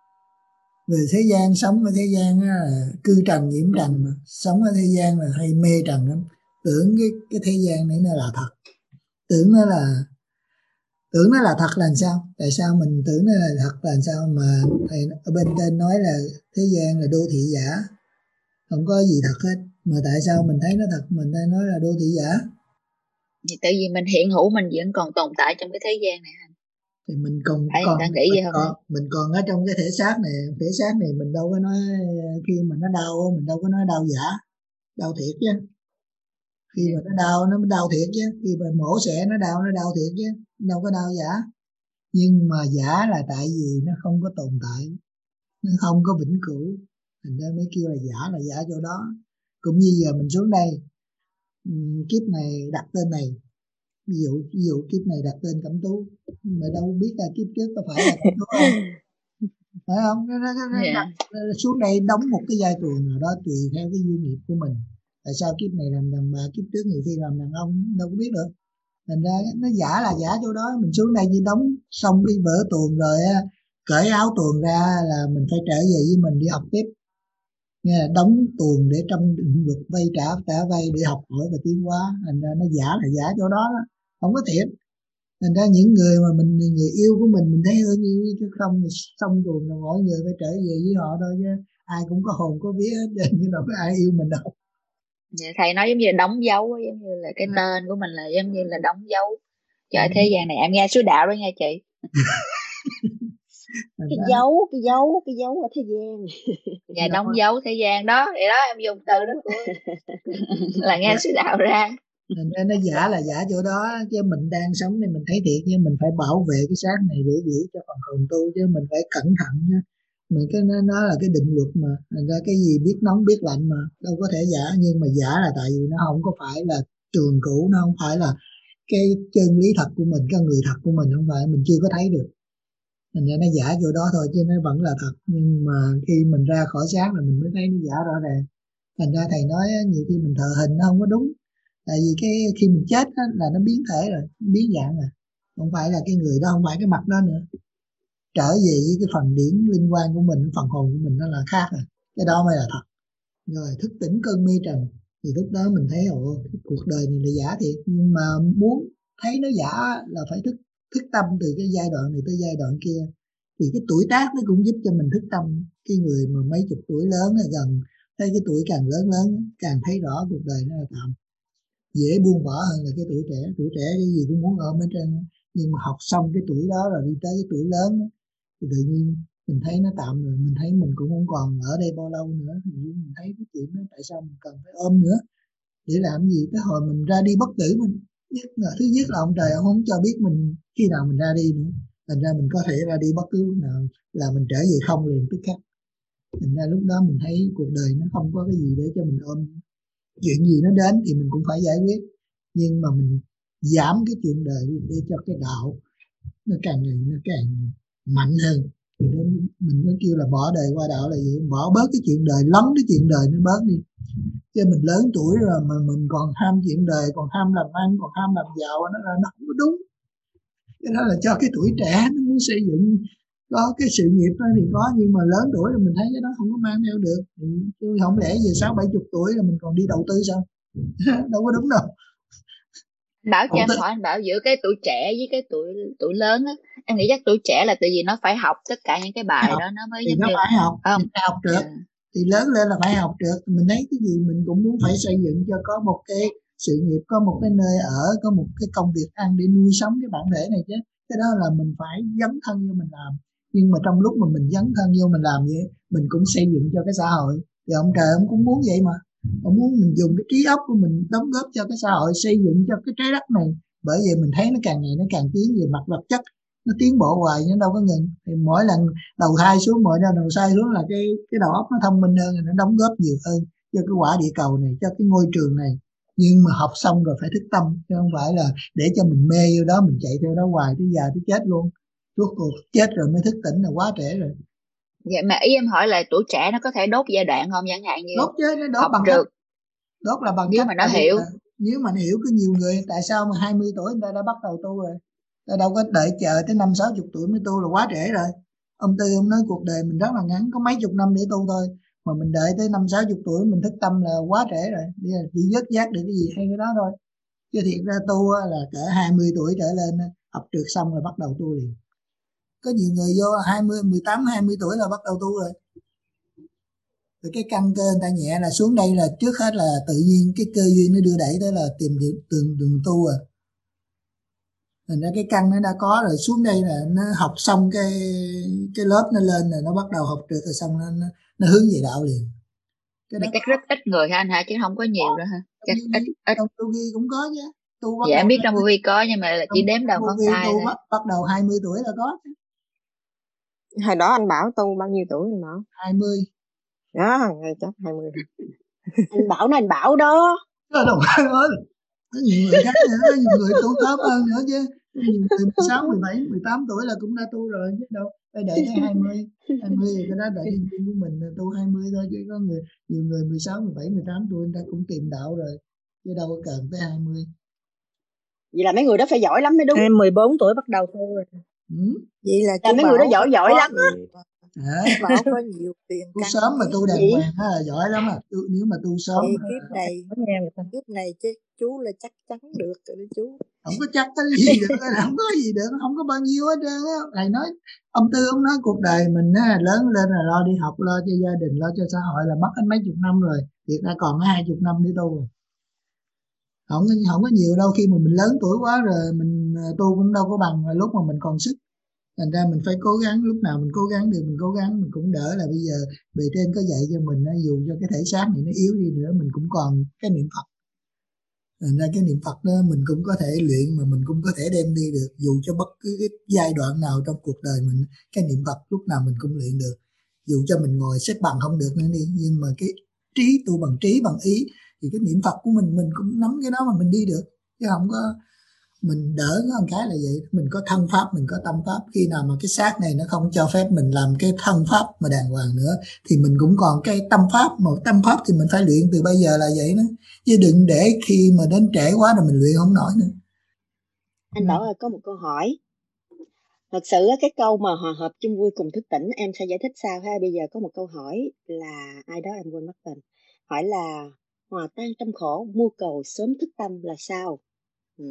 Về thế gian, sống ở thế gian là cư trần nhiễm trần mà. Sống ở thế gian là hay mê trần lắm. Tưởng cái, cái thế gian này nó là thật. Tưởng nó là tưởng nó là thật là sao? Tại sao mình tưởng nó là thật là sao mà thầy ở bên trên nói là thế gian là đô thị giả, không có gì thật hết, mà tại sao mình thấy nó thật, mình đang nói là đô thị giả? Thì tại vì mình hiện hữu mình vẫn còn tồn tại trong cái thế gian này. Thì mình còn Phải còn người ta nghĩ mình vậy không? còn mình còn ở trong cái thể xác này, thể xác này mình đâu có nói khi mà nó đau, mình đâu có nói đau giả, đau thiệt chứ. Khi mà nó đau nó đau thiệt chứ, khi mà mổ xẻ nó đau nó đau thiệt chứ, đâu có đau giả. Nhưng mà giả là tại vì nó không có tồn tại, nó không có vĩnh cửu, thành ra mới kêu là giả, là giả chỗ đó. Cũng như giờ mình xuống đây, kiếp này đặt tên này, ví dụ ví dụ kiếp này đặt tên Cẩm Tú, mà đâu biết là kiếp trước có phải là Cẩm Tú không, phải không? Nó, nó, nó Yeah. đặt xuống đây đóng một cái giai trò nào đó tùy theo cái duyên nghiệp của mình. Tại sao kiếp này làm đàn bà, kiếp trước nhiều khi làm đàn ông, đâu có biết được. Thành ra nó giả là giả chỗ đó. Mình xuống đây chỉ đóng xong cái vở tuồng rồi á, cởi áo tuồng ra là mình phải trở về với mình đi học tiếp. Nghe là đóng tuồng để trong định luật vay trả trả vay để học hỏi và tiến hóa. Thành ra nó giả là giả chỗ đó, đó. Không có thiệt. Thành ra những người mà mình người yêu của mình mình thấy hơn yêu, chứ không xong tuồng là mỗi người phải trở về với họ thôi, chứ ai cũng có hồn có vía hết, nhưng đâu có ai yêu mình đâu. Dạ, thầy nói giống như đóng dấu, giống như là cái à. tên của mình là giống như là đóng dấu cho ừ. thế gian này. Em nghe số đạo đó nha chị. cái dấu cái dấu cái dấu ở thế gian. Dạ, đóng dấu thế gian đó, vậy đó em dùng từ đó của là nghe số đạo ra. Thành ra nó giả là giả chỗ đó, chứ mình đang sống này mình thấy thiệt, nhưng mình phải bảo vệ cái xác này để giữ cho phần hồn tu, chứ mình phải cẩn thận nha. Mình cái nó, nó là cái định luật mà, thành ra cái gì biết nóng biết lạnh mà đâu có thể giả. Nhưng mà giả là tại vì nó không có phải là trường cửu, nó không phải là cái chân lý thật của mình, cái người thật của mình không phải, mình chưa có thấy được. Thành ra nó giả chỗ đó thôi, chứ nó vẫn là thật. Nhưng mà khi mình ra khỏi xác là mình mới thấy nó giả rõ ràng. Thành ra thầy nói nhiều khi mình thờ hình nó không có đúng. Tại vì cái khi mình chết á, là nó biến thể rồi, biến dạng rồi, không phải là cái người đó, không phải cái mặt đó nữa. Trở về với cái phần điển linh quan của mình, phần hồn của mình nó là khác rồi, cái đó mới là thật. Rồi thức tỉnh cơn mê trần thì lúc đó mình thấy ồ, cuộc đời này là giả thiệt. Nhưng mà muốn thấy nó giả là phải thức thức tâm từ cái giai đoạn này tới giai đoạn kia. Thì cái tuổi tác nó cũng giúp cho mình thức tâm. Cái người mà mấy chục tuổi lớn là gần, thấy cái tuổi càng lớn lớn càng thấy rõ cuộc đời nó là tạm, dễ buông bỏ hơn là cái tuổi trẻ. Tuổi trẻ cái gì cũng muốn ôm hết trơn, Nhưng mà học xong cái tuổi đó rồi đi tới cái tuổi lớn đó, thì tự nhiên mình thấy nó tạm rồi, mình thấy mình cũng không còn ở đây bao lâu nữa, thì mình thấy cái chuyện đó tại sao mình cần phải ôm nữa, để làm gì tới hồi mình ra đi bất tử. Mình nhất là thứ nhất là ông trời ông không cho biết mình khi nào mình ra đi nữa, thành ra mình có thể ra đi bất cứ lúc nào, là mình trở về không liền tức khắc. Thành ra lúc đó mình thấy cuộc đời nó không có cái gì để cho mình ôm. Chuyện gì nó đến thì mình cũng phải giải quyết, nhưng mà mình giảm cái chuyện đời đi để cho cái đạo nó càng ngày nó càng mạnh hơn. Thì đó, mình mới kêu là bỏ đời qua đạo là gì? Bỏ bớt cái chuyện đời, lấn cái chuyện đời nó bớt đi. Chứ mình lớn tuổi rồi mà mình còn ham chuyện đời, còn ham làm ăn, còn ham làm giàu, nó là nó không có đúng. Cái đó là cho cái tuổi trẻ nó muốn xây dựng có cái sự nghiệp đó thì có, nhưng mà lớn tuổi rồi mình thấy cái đó không có mang theo được. Chứ không lẽ về sáu bảy chục tuổi là mình còn đi đầu tư sao? Đâu có đúng đâu. Bảo cho em hỏi anh Bảo, giữa cái tuổi trẻ với cái tuổi tuổi lớn á, em nghĩ chắc tuổi trẻ là tại vì nó phải học tất cả những cái bài học, đó nó mới thì giống nó như phải học, không? phải học được. Yeah. Thì lớn lên là phải học được. Mình thấy cái gì mình cũng muốn phải xây dựng cho có một cái sự nghiệp, có một cái nơi ở, có một cái công việc ăn để nuôi sống cái bản thể này chứ. Cái đó là mình phải dấn thân vô mình làm. Nhưng mà trong lúc mà mình dấn thân vô mình làm vậy, mình cũng xây dựng cho cái xã hội. Thì ông trời ông cũng muốn vậy mà. Ông muốn mình dùng cái trí óc của mình đóng góp cho cái xã hội, xây dựng cho cái trái đất này. Bởi vậy mình thấy nó càng ngày nó càng tiến về mặt vật chất, nó tiến bộ hoài, nó đâu có ngừng. Thì mỗi lần đầu thai xuống, mỗi lần đầu thai xuống là cái cái đầu óc nó thông minh hơn, nó đóng góp nhiều hơn cho cái quả địa cầu này, cho cái ngôi trường này. Nhưng mà học xong rồi phải thức tâm, chứ không phải là để cho mình mê vô đó, mình chạy theo đó hoài tới già tới chết luôn. Rốt cuộc chết rồi mới thức tỉnh là quá trễ rồi. Vậy mà ý em hỏi là tuổi trẻ nó có thể đốt giai đoạn không, chẳng hạn như đốt chứ, nó đốt học bằng được. cách, đốt là bằng nếu cách mà nó hiểu là, nếu mà nó hiểu có nhiều người, tại sao mà hai mươi tuổi người ta đã bắt đầu tu rồi, ta đâu có đợi chờ tới năm sáu chục tuổi mới tu, là quá trễ rồi. Ông Tư ông nói cuộc đời mình rất là ngắn, có mấy chục năm để tu thôi, mà mình đợi tới năm sáu chục tuổi mình thức tâm là quá trễ rồi. Bây giờ chỉ vớt giác được cái gì hay cái đó thôi. Chứ thiệt ra tu là cỡ hai mươi tuổi trở lên, học được xong là bắt đầu tu liền. Có nhiều người vô hai mươi, mười tám, hai mươi tuổi là bắt đầu tu rồi. Rồi cái căn cơ người ta nhẹ là xuống đây là trước hết là tự nhiên cái cơ duyên nó đưa đẩy tới là tìm được đường, đường tu à. Thành ra cái căn nó đã có rồi, xuống đây là nó học xong cái cái lớp nó lên rồi nó bắt đầu học được rồi, xong nó, nó, nó hướng về đạo liền. Cái đó chắc rất ít người ha anh hả, chứ không có nhiều đâu ha. Chắc ít ít. Trong tu vi cũng có chứ. Tu dạ em biết trong tu vi có, nhưng mà chỉ đếm đầu ngón tay thôi. Bắt, bắt đầu hai mươi tuổi là có. Hồi đó anh Bảo tu bao nhiêu tuổi anh Bảo? hai mươi. Đó, ngay chắc hai mươi. Anh Bảo nó anh Bảo đó. Đó đâu có nói. Có nhiều người khác nữa, có nhiều người tu tốt hơn nữa chứ. Có nhiều người mười sáu, mười bảy, mười tám tuổi là cũng đã tu rồi chứ đâu. Phải đợi tới hai mươi. hai mươi thì cái đó đợi nhân viên của mình tu hai mươi thôi, chứ có người nhiều người mười sáu, mười bảy, mười tám tuổi người ta cũng tìm đạo rồi. Chứ đâu có cần tới hai mươi. Vậy là mấy người đó phải giỏi lắm mới đúng. Em mười bốn tuổi bắt đầu tu rồi. Ừ. Vậy là, là mấy người đó giỏi giỏi lắm á. À, Bảo có nhiều tiền tu sớm mà tu đàng hoàng là giỏi lắm à. Tu, nếu mà tu sớm thì kiếp này kiếp này chứ chú là chắc chắn được rồi đó chú. Không có chắc cái gì được, không có gì được, không có bao nhiêu hết trơn á. Thầy nói ông Tư ông nói cuộc đời mình á, lớn lên là lo đi học, lo cho gia đình, lo cho xã hội là mất hết mấy chục năm rồi, thiệt ra còn hai chục năm để tu rồi. Không không có nhiều đâu, khi mà mình lớn tuổi quá rồi mình tu cũng đâu có bằng lúc mà mình còn sức. Thành ra mình phải cố gắng, lúc nào mình cố gắng được mình cố gắng, mình cũng đỡ là bây giờ bề trên có dạy cho mình, dù cho cái thể xác này nó yếu đi nữa mình cũng còn cái niệm Phật. Thành ra cái niệm Phật đó mình cũng có thể luyện, mà mình cũng có thể đem đi được, dù cho bất cứ cái giai đoạn nào trong cuộc đời mình, cái niệm Phật lúc nào mình cũng luyện được. Dù cho mình ngồi xếp bằng không được nữa đi, nhưng mà cái trí, tu bằng trí bằng ý, thì cái niệm Phật của mình mình cũng nắm cái đó mà mình đi được. Chứ không có, mình đỡ có một cái là vậy, mình có thân pháp, mình có tâm pháp. Khi nào mà cái xác này nó không cho phép mình làm cái thân pháp mà đàng hoàng nữa, thì mình cũng còn cái tâm pháp. Mà tâm pháp thì mình phải luyện từ bây giờ là vậy đó, chứ đừng để khi mà đến trễ quá rồi mình luyện không nổi nữa. Anh Bảo ơi, có một câu hỏi. Thật sự cái câu mà hòa hợp chung vui cùng thức tỉnh em sẽ giải thích sao ha. Bây giờ có một câu hỏi là ai đó em quên mất tên, hỏi là hòa tan trong khổ, mưu cầu sớm thức tâm là sao? Ừ.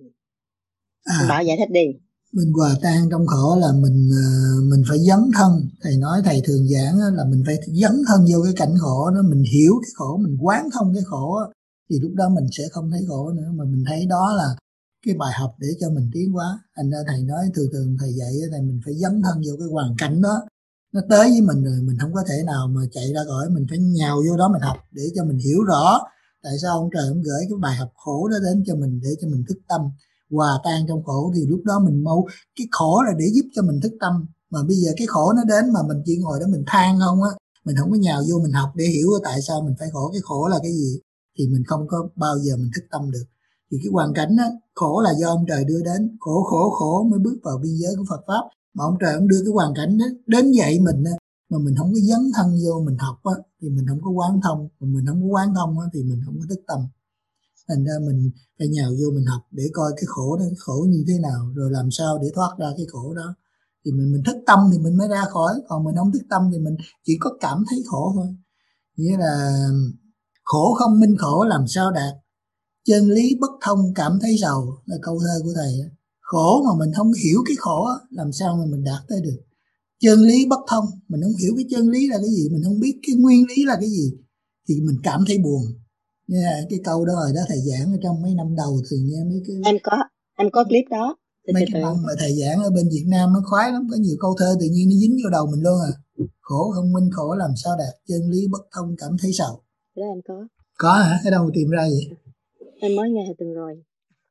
À, Bảo giải thích đi. Mình hòa tan trong khổ là mình mình phải dấn thân. Thầy nói, thầy thường giảng là mình phải dấn thân vô cái cảnh khổ đó, mình hiểu cái khổ, mình quán thông cái khổ, thì lúc đó mình sẽ không thấy khổ nữa, mà mình thấy đó là cái bài học để cho mình tiến hóa. Thành ra thầy nói thường thường thầy dạy thầy mình phải dấn thân vô cái hoàn cảnh đó, nó tới với mình rồi mình không có thể nào mà chạy ra khỏi, mình phải nhào vô đó mình học để cho mình hiểu rõ tại sao ông trời ông gửi cái bài học khổ đó đến cho mình để cho mình thức tâm hòa tan trong khổ. Thì lúc đó mình mau, cái khổ là để giúp cho mình thức tâm, mà bây giờ cái khổ nó đến mà mình chỉ ngồi đó mình than không á, mình không có nhào vô mình học để hiểu tại sao mình phải khổ, cái khổ là cái gì, thì mình không có bao giờ mình thức tâm được. Thì cái hoàn cảnh á, khổ là do ông trời đưa đến, khổ khổ khổ mới bước vào biên giới của Phật pháp. Mà ông trời ông đưa cái hoàn cảnh đó đến dạy mình á, mà mình không có dấn thân vô mình học á, thì mình không có quán thông, mà mình không có quán thông á, thì mình không có thức tâm. Thành ra mình phải nhào vô mình học để coi cái khổ đó, cái khổ như thế nào, rồi làm sao để thoát ra cái khổ đó. Thì mình mình thức tâm thì mình mới ra khỏi, còn mình không thức tâm thì mình chỉ có cảm thấy khổ thôi. Nghĩa là khổ không minh khổ làm sao đạt, chân lý bất thông cảm thấy giàu, là câu thơ của thầy. Khổ mà mình không hiểu cái khổ làm sao mà mình đạt tới được. Chân lý bất thông, mình không hiểu cái chân lý là cái gì, mình không biết cái nguyên lý là cái gì, thì mình cảm thấy buồn. Yeah, cái câu đó rồi đó thầy giảng ở trong mấy năm đầu thường nghe mấy cái em có em có clip đó. mấy cái băng mà thầy giảng ở bên Việt Nam nó khoái lắm, có nhiều câu thơ tự nhiên nó dính vô đầu mình luôn à. Khổ không minh khổ làm sao đạt, chân lý bất thông cảm thấy sầu. Cái đó em có. Có hả? Ở đâu tìm ra vậy? Em mới nghe từng rồi.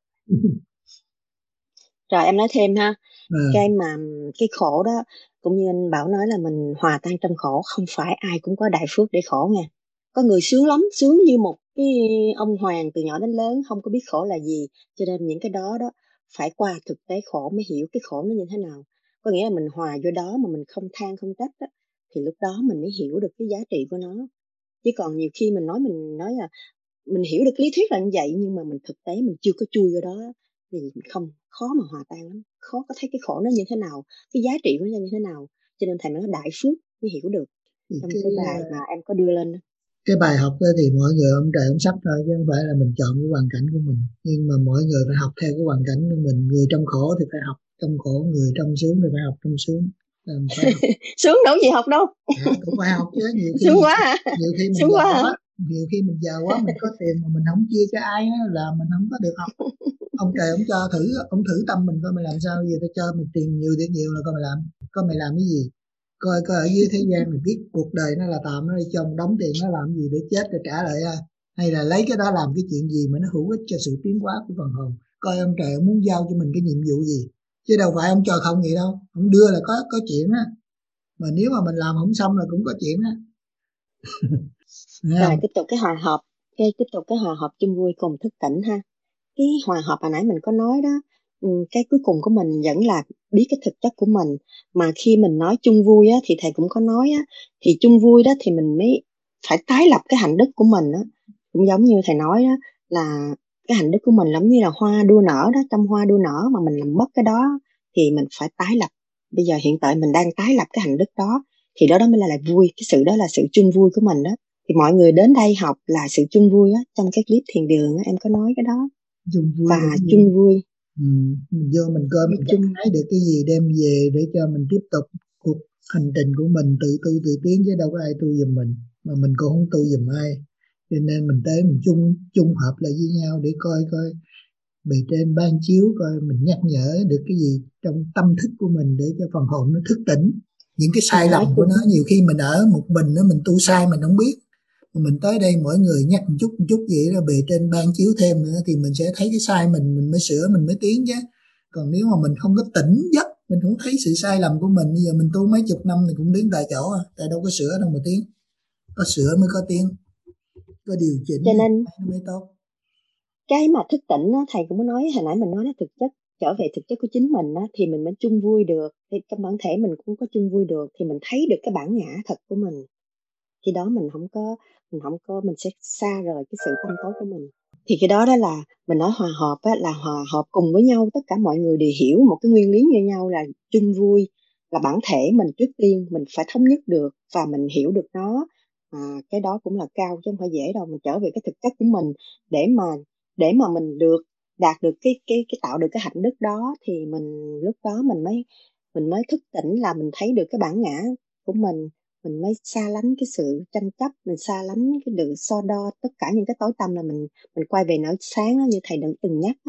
Rồi em nói thêm ha. Ừ. Cái mà cái khổ đó cũng như anh Bảo nói là mình hòa tan trong khổ, không phải ai cũng có đại phước để khổ nha. Có người sướng lắm, sướng như một cái ông hoàng từ nhỏ đến lớn, không có biết khổ là gì. Cho nên những cái đó đó phải qua thực tế khổ mới hiểu cái khổ nó như thế nào. Có nghĩa là mình hòa vô đó mà mình không than không trách đó, thì lúc đó mình mới hiểu được cái giá trị của nó. Chứ còn nhiều khi mình nói mình nói là mình hiểu được lý thuyết là như vậy, nhưng mà mình thực tế mình chưa có chui vô đó thì không, khó mà hòa tan lắm, khó có thấy cái khổ nó như thế nào, cái giá trị của nó như thế nào. Cho nên thầy nói đại phước mới hiểu được thì trong cái, cái bài mà em có đưa lên đó. Cái bài học đó thì mọi người ông trời ông sắp thôi, chứ không phải là mình chọn cái hoàn cảnh của mình, nhưng mà mọi người phải học theo cái hoàn cảnh của mình. Người trong khổ thì phải học trong khổ, người trong sướng thì phải học trong sướng. Phải học. Sướng đâu gì học đâu. À, cũng phải học chứ. Nhiều khi sướng quá hả? Nhiều khi mình sướng giàu quá, quá, nhiều khi mình giàu quá mình có tiền mà mình không chia cho ai á, là mình không có được học. Ông trời ông cho thử, ông thử tâm mình coi mày làm sao. Giờ tao cho mày tiền nhiều tiền nhiều là coi mày làm, coi mày làm cái gì. Coi coi ở dưới thế gian mình biết cuộc đời nó là tạm, nó đi cho một đống tiền nó làm gì để chết rồi trả lại ha, hay là lấy cái đó làm cái chuyện gì mà nó hữu ích cho sự tiến hóa của phần hồn. Coi ông trời ông muốn giao cho mình cái nhiệm vụ gì, chứ đâu phải ông cho không vậy đâu. Ông đưa là có có chuyện á, mà nếu mà mình làm không xong là cũng có chuyện á. Rồi tiếp tục cái hòa hợp, cái tiếp tục cái hòa hợp chung vui cùng thức tỉnh ha. Cái hòa hợp hồi nãy mình có nói đó, cái cuối cùng của mình vẫn là biết cái thực chất của mình. Mà khi mình nói chung vui á, thì thầy cũng có nói á, thì chung vui đó thì mình mới phải tái lập cái hạnh đức của mình á. Cũng giống như thầy nói đó, là cái hạnh đức của mình giống như là hoa đua nở đó, trong hoa đua nở mà mình làm mất cái đó thì mình phải tái lập. Bây giờ hiện tại mình đang tái lập cái hạnh đức đó, thì đó đó mới là, là vui, cái sự đó là sự chung vui của mình đó. Thì mọi người đến đây học là sự chung vui á, trong cái clip thiền đường á, em có nói cái đó. Chung vui và chung vui. Ừ, mình vô mình coi mình chung lấy được cái gì đem về để cho mình tiếp tục cuộc hành trình của mình, tự tu tự tiến, chứ đâu có ai tu giùm mình, mà mình cũng không tu giùm ai. Cho nên mình tới mình chung chung hợp lại với nhau để coi coi bề trên ban chiếu, coi mình nhắc nhở được cái gì trong tâm thức của mình để cho phần hồn nó thức tỉnh. Những cái sai lầm của nó, nhiều khi mình ở một mình đó mình tu sai mình không biết, mình tới đây mỗi người nhắc một chút một chút vậy là bề trên ban chiếu thêm nữa, thì mình sẽ thấy cái sai mình mình mới sửa, mình mới tiến chứ. Còn nếu mà mình không có tỉnh giấc, mình không thấy sự sai lầm của mình, bây giờ mình tu mấy chục năm thì cũng đứng tại chỗ, tại đâu có sửa đâu mà tiến. Có sửa mới có tiến, có điều chỉnh cho nên nó mới tốt. Cái mà thức tỉnh đó, thầy cũng có nói hồi nãy mình nói nó thực chất, trở về thực chất của chính mình đó, thì mình mới chung vui được. Thì trong bản thể mình cũng có chung vui được, thì mình thấy được cái bản ngã thật của mình. Khi đó mình không có mình không có mình sẽ xa rời cái sự tâm tối của mình. Thì cái đó đó là mình nói hòa hợp á, là hòa hợp cùng với nhau, tất cả mọi người đều hiểu một cái nguyên lý như nhau là chung vui, là bản thể mình trước tiên mình phải thống nhất được và mình hiểu được nó. À, cái đó cũng là cao chứ không phải dễ đâu. Mình trở về cái thực chất của mình để mà để mà mình được đạt được cái cái cái tạo được cái hạnh đức đó, thì mình lúc đó mình mới mình mới thức tỉnh, là mình thấy được cái bản ngã của mình. Mình mới xa lánh cái sự tranh chấp, mình xa lánh cái sự so đo, tất cả những cái tối tăm là mình mình quay về nở sáng đó, như thầy đã từng nhắc đó.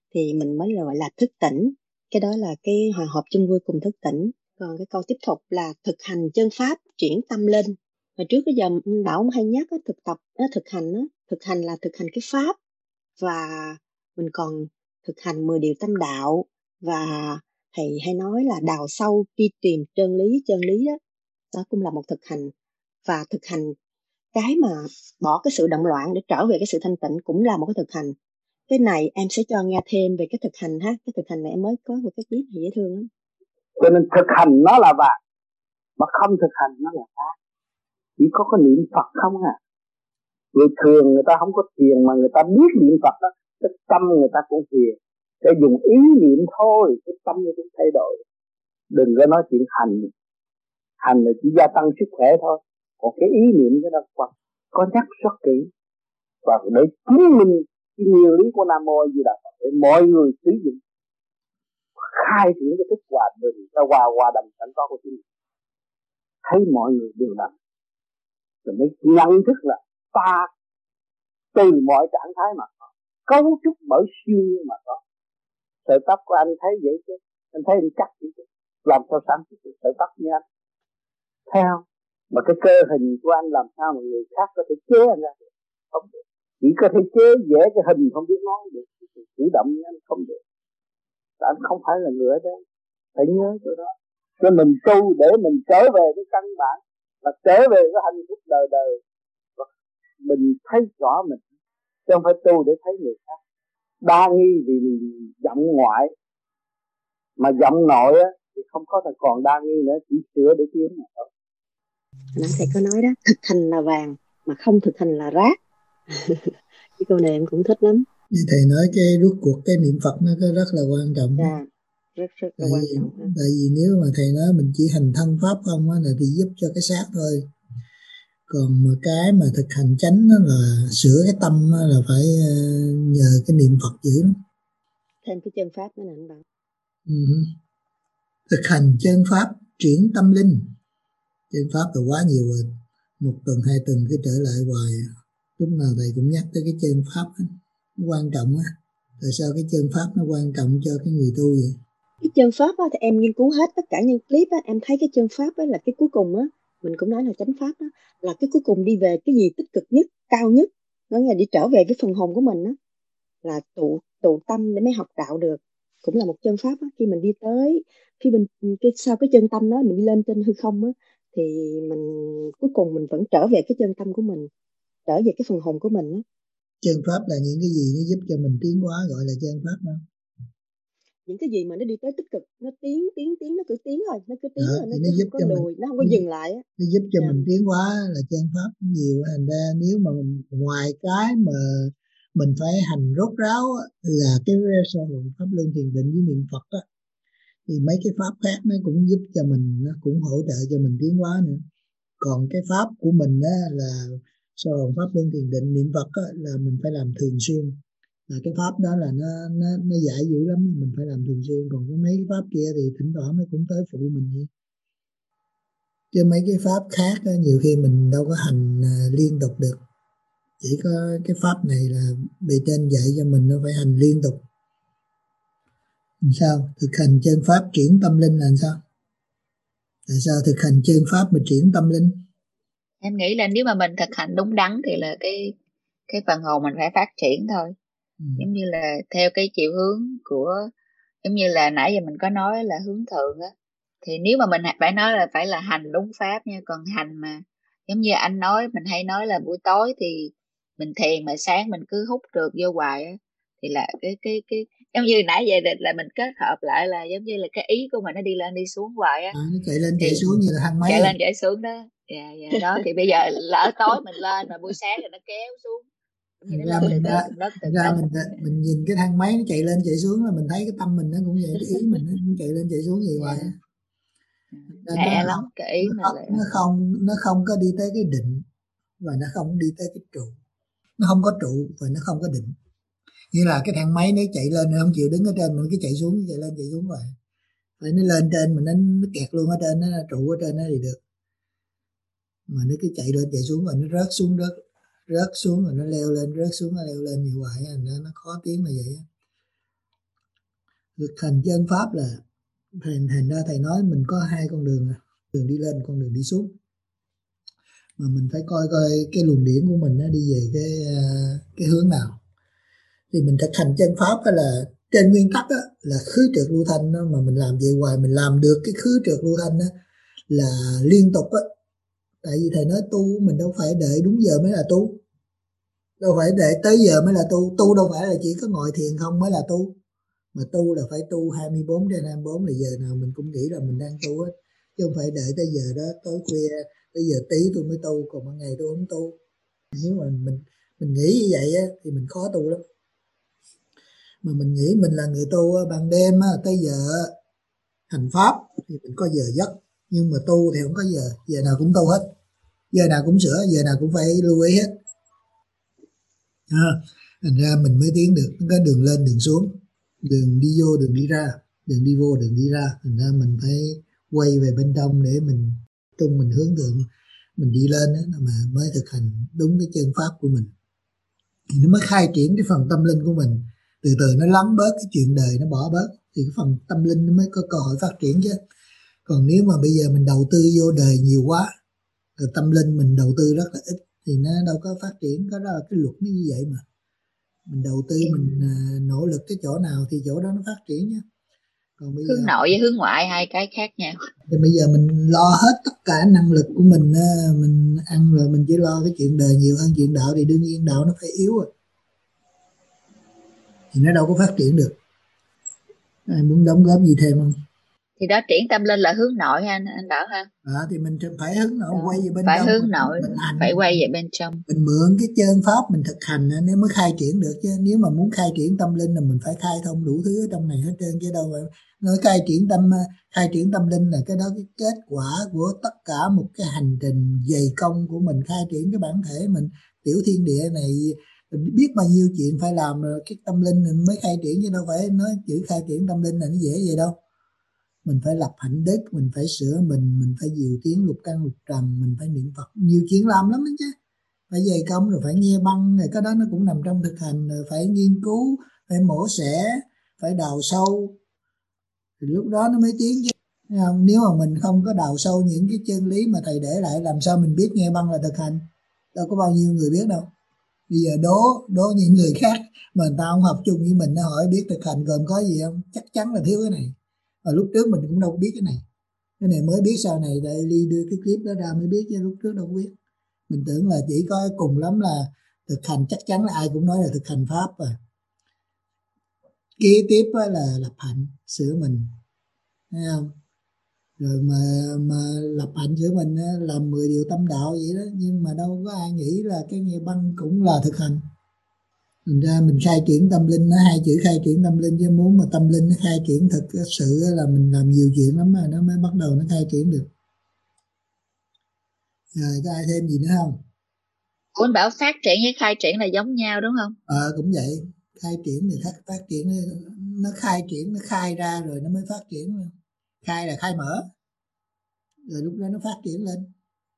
thì mình mới gọi là thức tỉnh. Cái đó là cái hòa hợp chung vui cùng thức tỉnh. Còn cái câu tiếp tục là thực hành chân pháp chuyển tâm linh. Hồi trước cái giờ anh Bảo hay nhắc á, thực tập á, thực hành á, thực hành là thực hành cái pháp, và mình còn thực hành mười điều tâm đạo, và thầy hay nói là đào sâu đi tìm chân lý. Chân lý đó, đó cũng là một thực hành. Và thực hành cái mà bỏ cái sự động loạn để trở về cái sự thanh tịnh cũng là một cái thực hành. Cái này em sẽ cho nghe thêm về cái thực hành ha. Cái thực hành này em mới có một cái clip này dễ thương lắm. Cho nên thực hành nó là vàng, mà không thực hành nó là ác. Chỉ có cái niệm Phật không à. Người thường người ta không có thiền mà người ta biết niệm Phật đó, cái tâm người ta cũng thiền. Để dùng ý niệm thôi, cái tâm nó cũng thay đổi. Đừng có nói chuyện hành. Hành là chỉ gia tăng sức khỏe thôi. Còn cái ý niệm cái đó có, có nhắc rất kỹ. Và để chứng minh cái nguyên lý của Nam Mô A Di Đà Phật để mọi người sử dụng, khai triển cái thức hòa bình, ta hòa hòa đồng sẵn có của chính mình. Thấy mọi người đều làm, rồi mới nhận thức là ta từ mọi trạng thái mà có, cấu trúc bởi siêu nhiên mà có. Sợi tóc của anh thấy vậy chứ, anh thấy anh chắc vậy chứ, làm sao sáng suốt được sợi tóc như anh, thấy không? Mà cái cơ hình của anh làm sao mà người khác có thể chế anh ra được? Không được. Chỉ có thể chế vẽ cái hình không biết nói được, cử động như anh không được. Anh không phải là người ở đây, phải nhớ chỗ đó. Cho mình tu để mình trở về cái căn bản, và trở về cái hạnh phúc đời đời, và mình thấy rõ mình, chứ không phải tu để thấy người khác. Đa nghi vì mình giọng ngoại, mà giọng nội á thì không có thể còn đa nghi nữa, chỉ sửa để tiến mà thôi. Nãy thầy có nói đó, thực hành là vàng, mà không thực hành là rác. Cái câu này em cũng thích lắm. Như thầy nói cái rốt cuộc cái niệm Phật nó rất là quan trọng. Yeah, rất rất là tại quan vì, trọng. Tại vì nếu mà thầy nói mình chỉ hành thân pháp không á là thì giúp cho cái xác thôi. Còn mà cái mà thực hành chánh đó là sửa cái tâm đó là phải nhờ cái niệm Phật dữ lắm. Thêm cái chân pháp nữa nè anh bảo. Uh-huh. Thực hành chân pháp chuyển tâm linh. Chân pháp là quá nhiều rồi, một tuần hai tuần cứ trở lại hoài, lúc nào thầy cũng nhắc tới cái chân pháp đó. Nó quan trọng á. Tại sao cái chân pháp nó quan trọng cho cái người tu vậy? Cái chân pháp á thì em nghiên cứu hết tất cả những clip á, em thấy cái chân pháp á là cái cuối cùng á, mình cũng nói là chánh pháp á, là cái cuối cùng đi về cái gì tích cực nhất, cao nhất, nó là đi trở về cái phần hồn của mình á, là tụ tụ tâm để mới học đạo được, cũng là một chân pháp á. Khi mình đi tới khi mình cái sau cái chân tâm đó mình đi lên trên hư không á, thì mình cuối cùng mình vẫn trở về cái chân tâm của mình, trở về cái phần hồn của mình á. Chân pháp là những cái gì nó giúp cho mình tiến hóa gọi là chân pháp đó. Những cái gì mà nó đi tới tích cực, nó tiến tiến tiến nó cứ tiến rồi, nó cứ tiến đó, rồi, nó, nó cứ giúp không có cho lùi, mình, nó không có nó, dừng lại á. Nó giúp cho Yeah. mình tiến hóa là chân pháp nhiều. Thành ra nếu mà mình, ngoài cái mà mình phải hành rốt ráo á, là cái sơ hồn pháp luân thiền định với niệm Phật á, thì mấy cái pháp khác nó cũng giúp cho mình, nó cũng hỗ trợ cho mình tiến hóa nữa. Còn cái pháp của mình á là sơ hồn pháp luân thiền định niệm Phật á, là mình phải làm thường xuyên. Là cái pháp đó là nó nó nó dạy dữ lắm, mình phải làm thường xuyên. Còn cái mấy cái pháp kia thì thỉnh thoảng nó cũng tới phụ mình vậy. Chứ mấy cái pháp khác á, nhiều khi mình đâu có hành à, liên tục được. Chỉ có cái pháp này là bề trên dạy cho mình, nó phải hành liên tục. Làm sao? Thực hành chân pháp chuyển tâm linh là làm sao? Tại sao thực hành chân pháp mà chuyển tâm linh? Em nghĩ là nếu mà mình thực hành đúng đắn thì là cái cái phần hồn mình phải phát triển thôi. Ừ. Giống như là theo cái chiều hướng của, giống như là nãy giờ mình có nói là hướng thượng á, thì nếu mà mình phải nói là phải là hành đúng pháp nha. Còn hành mà giống như anh nói, mình hay nói là buổi tối thì mình thiền mà sáng mình cứ hút trượt vô hoài á, thì là cái cái cái giống như nãy giờ là mình kết hợp lại là giống như là cái ý của mình nó đi lên đi xuống hoài á, à, nó chạy lên thì, chạy xuống như là thang máy, chạy lên chạy xuống đó. Dạ dạ đó thì bây giờ lỡ tối mình lên mà buổi sáng thì nó kéo xuống. Thành ra mình ra, ra mình mình nhìn cái thang máy nó chạy lên chạy xuống là mình thấy cái tâm mình nó cũng vậy, cái ý mình nó cũng chạy lên chạy xuống vậy hoài. Lẹ lắm cái ý nó, mình nó không nó không có đi tới cái định, và nó không đi tới cái trụ, nó không có trụ và nó không có định. Như là cái thang máy nó chạy lên nó không chịu đứng ở trên, mình cứ chạy xuống, chạy lên chạy xuống rồi, phải nó lên trên mà nó, nó kẹt luôn ở trên, nó trụ ở trên nó thì được. Mà nó cứ chạy lên chạy xuống rồi nó rớt xuống đất, rớt xuống rồi nó leo lên, rớt xuống nó leo lên như vậy, thành ra nó khó tiến là vậy. thực hành chân pháp là thành thành ra thầy nói mình có hai con đường, đường đi lên, con đường đi xuống, mà mình phải coi coi cái luồng điển của mình nó đi về cái cái hướng nào. Thì mình thực hành chân pháp đó là trên nguyên tắc đó, là khứ trượt lưu thanh đó, mà mình làm vậy hoài mình làm được cái khứ trượt lưu thanh đó, là liên tục á. Tại vì thầy nói tu mình đâu phải đợi đúng giờ mới là tu, đâu phải đợi tới giờ mới là tu. Tu đâu phải là chỉ có ngồi thiền không mới là tu, mà tu là phải tu hai mươi bốn trên hai mươi bốn, là giờ nào mình cũng nghĩ là mình đang tu hết, chứ không phải đợi tới giờ đó tối khuya tới giờ tí tôi mới tu, còn ban ngày tôi không tu. Nếu mà mình mình nghĩ như vậy á, thì mình khó tu lắm. Mà mình nghĩ mình là người tu á, ban đêm á, tới giờ hành pháp thì mình có giờ giấc, nhưng mà tu thì không có giờ, giờ nào cũng tu hết, giờ nào cũng sửa, giờ nào cũng phải lưu ý hết. À, thành ra mình mới tiến được cái đường lên đường xuống, đường đi vô đường đi ra, đường đi vô đường đi ra. Thành ra mình phải quay về bên trong để mình trung mình hướng thượng, mình đi lên đó, mà mới thực hành đúng cái chân pháp của mình, thì nó mới khai triển cái phần tâm linh của mình. Từ từ nó lắng bớt cái chuyện đời, nó bỏ bớt, thì cái phần tâm linh nó mới có cơ hội phát triển chứ. Còn nếu mà bây giờ mình đầu tư vô đời nhiều quá, rồi tâm linh mình đầu tư rất là ít, thì nó đâu có phát triển. Có đó là cái luật nó như vậy mà. Mình đầu tư mình à, nỗ lực cái chỗ nào thì chỗ đó nó phát triển nhé. Còn bây hướng giờ, nội với hướng ngoại hai cái khác nhau. Thì bây giờ mình lo hết tất cả năng lực của mình, mình ăn rồi mình chỉ lo cái chuyện đời nhiều hơn chuyện đạo, thì đương nhiên đạo nó phải yếu rồi, thì nó đâu có phát triển được. Ai muốn đóng góp gì thêm không? Thì đó, triển tâm linh là hướng nội ha anh, anh Bảo ha. À, thì mình phải hướng nội, quay về bên phải trong. Phải hướng mình, nội, mình hành, phải quay về bên trong. Mình mượn cái chân pháp mình thực hành nếu mới khai triển được chứ. Nếu mà muốn khai triển tâm linh là mình phải khai thông đủ thứ ở trong này hết trơn chứ đâu phải. Nói khai triển tâm khai triển tâm linh là cái đó cái kết quả của tất cả một cái hành trình dày công của mình, khai triển cái bản thể mình. Tiểu thiên địa này mình biết bao nhiêu chuyện phải làm rồi, cái tâm linh mình mới khai triển, chứ đâu phải nói chữ khai triển tâm linh là nó dễ vậy đâu. Mình phải lập hạnh đức, mình phải sửa mình, mình phải diệu tiến lục căn lục trần, mình phải niệm Phật, nhiều chuyện làm lắm đó chứ. Phải dày công, rồi phải nghe băng, rồi cái đó nó cũng nằm trong thực hành, rồi phải nghiên cứu, phải mổ xẻ, phải đào sâu, thì lúc đó nó mới tiến chứ. Nếu mà mình không có đào sâu những cái chân lý mà thầy để lại, làm sao mình biết nghe băng là thực hành? Đâu có bao nhiêu người biết đâu. Bây giờ đố đố những người khác mà người ta không học chung với mình, nó hỏi biết thực hành gồm có gì không, chắc chắn là thiếu cái này. Và lúc trước mình cũng đâu biết cái này, cái này mới biết sau này tại Ly đưa cái clip đó ra mới biết, chứ lúc trước đâu có biết. Mình tưởng là chỉ có cùng lắm là thực hành, chắc chắn là ai cũng nói là thực hành pháp rồi. Kế tiếp là lập hạnh sửa mình, thấy không? Rồi mà mà lập hạnh sửa mình làm mười điều tâm đạo vậy đó, nhưng mà đâu có ai nghĩ là cái nghe băng cũng là thực hành. Thành ra mình khai triển tâm linh, nó hai chữ khai triển tâm linh, chứ muốn mà tâm linh nó khai triển thực sự là mình làm nhiều chuyện lắm mà nó mới bắt đầu nó khai triển được. Rồi có ai thêm gì nữa không? Ủa anh Bảo phát triển với khai triển là giống nhau đúng không? Ờ à, cũng vậy. Khai triển thì phát, phát triển, nó khai triển, nó khai ra rồi nó mới phát triển. Khai là khai mở, rồi lúc đó nó phát triển lên.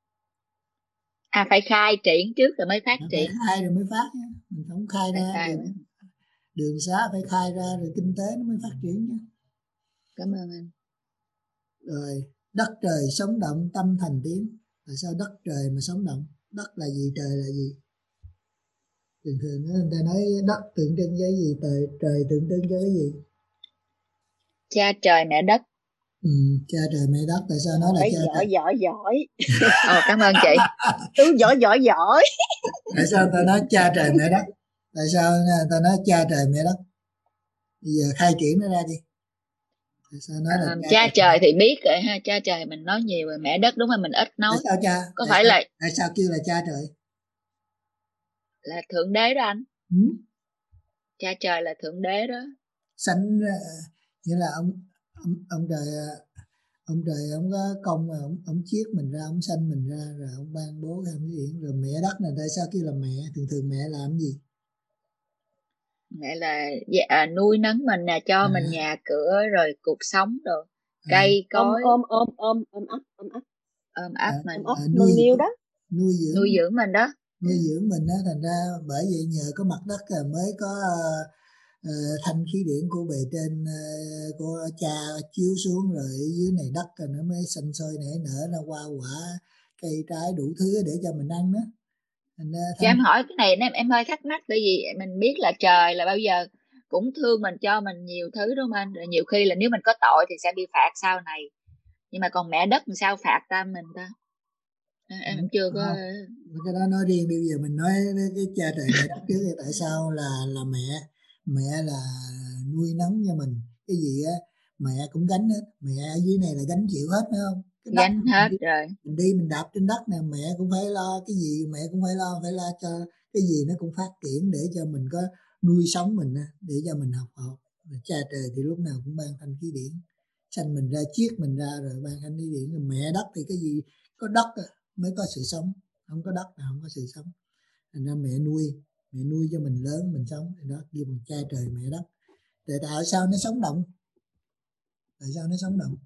À phải khai triển trước rồi mới phát nó triển. Phải khai rồi mới phát nha. Mình không khai phải ra khai đường, đường xá phải khai ra rồi kinh tế nó mới phát triển nha. Cảm ơn anh. Rồi đất trời sống động, tâm thành tiến. Tại sao đất trời mà sống động? Đất là gì, trời là gì? Thường thường người ta nói đất tượng trưng cho cái gì, trời, trời tượng trưng cho cái gì? Cha trời mẹ đất. Ừ, cha trời mẹ đất. Tại sao nói là cha giỏi, trời? giỏi giỏi Ồ cảm ơn chị. Tú giỏi giỏi giỏi. Tại sao ta nói cha trời mẹ đất? Tại sao ta nói cha trời mẹ đất? Bây giờ khai triển nó ra đi. Tại sao nói là à, cha, cha trời, trời thì biết rồi ha, cha trời mình nói nhiều rồi, mẹ đất đúng là mình ít nói. Tại sao cha? Có tại phải sao, là tại sao kêu là cha trời? Là thượng đế đó anh. Ừ? Cha trời là thượng đế đó. Sanh nghĩa là ông ông ông trời ông trời ông có công mà ông ông chiết mình ra, ông sanh mình ra rồi ông ban bố cái gì. Rồi mẹ đất này tại sao kêu là mẹ? Thường thường mẹ làm gì? Mẹ là dạ, nuôi nấng mình nè, cho à. mình nhà cửa rồi cuộc sống rồi à. Cây cối, ôm ôm ôm ôm ôm ấp ôm ấp ôm ấp à, mình, ôm ấp à, nuôi niêu đó, nuôi dưỡng nuôi dưỡng mình đó, nuôi dưỡng mình đó. Thành ra bởi vậy nhờ có mặt đất mới có uh, thanh khí điển của bề trên uh, của cha chiếu xuống, rồi ở dưới này đất rồi nó mới xanh sôi nảy nở ra hoa quả cây trái đủ thứ để cho mình ăn đó. Thành ra Cho thanh... em hỏi cái này em em hơi thắc mắc, bởi vì mình biết là trời là bao giờ cũng thương mình, cho mình nhiều thứ đúng không anh? Rồi nhiều khi là nếu mình có tội thì sẽ bị phạt sau này, nhưng mà còn mẹ đất làm sao phạt ta mình ta? Em Không, chưa có. không. Cái đó nói riêng, bây giờ mình nói cái cha trời mẹ đất trước thì tại sao là là mẹ mẹ là nuôi nấng cho mình cái gì á, mẹ cũng gánh hết, mẹ ở dưới này là gánh chịu hết, phải không? Cái đất Gánh hết mình đi, rồi. mình đi mình đạp trên đất nè, mẹ cũng phải lo cái gì, mẹ cũng phải lo phải lo cho cái gì nó cũng phát triển để cho mình có nuôi sống mình, để cho mình học học. Cha trời thì lúc nào cũng ban thanh khí điển, sanh mình ra chiết mình ra rồi ban thanh khí điển. Rồi mẹ đất thì cái gì, có đất mới có sự sống, không có đất là không có sự sống. Thành ra mẹ nuôi mẹ nuôi cho mình lớn mình sống, thì đó kêu bằng cha trời mẹ đất. Tại tại sao nó sống động? Tại sao nó sống động?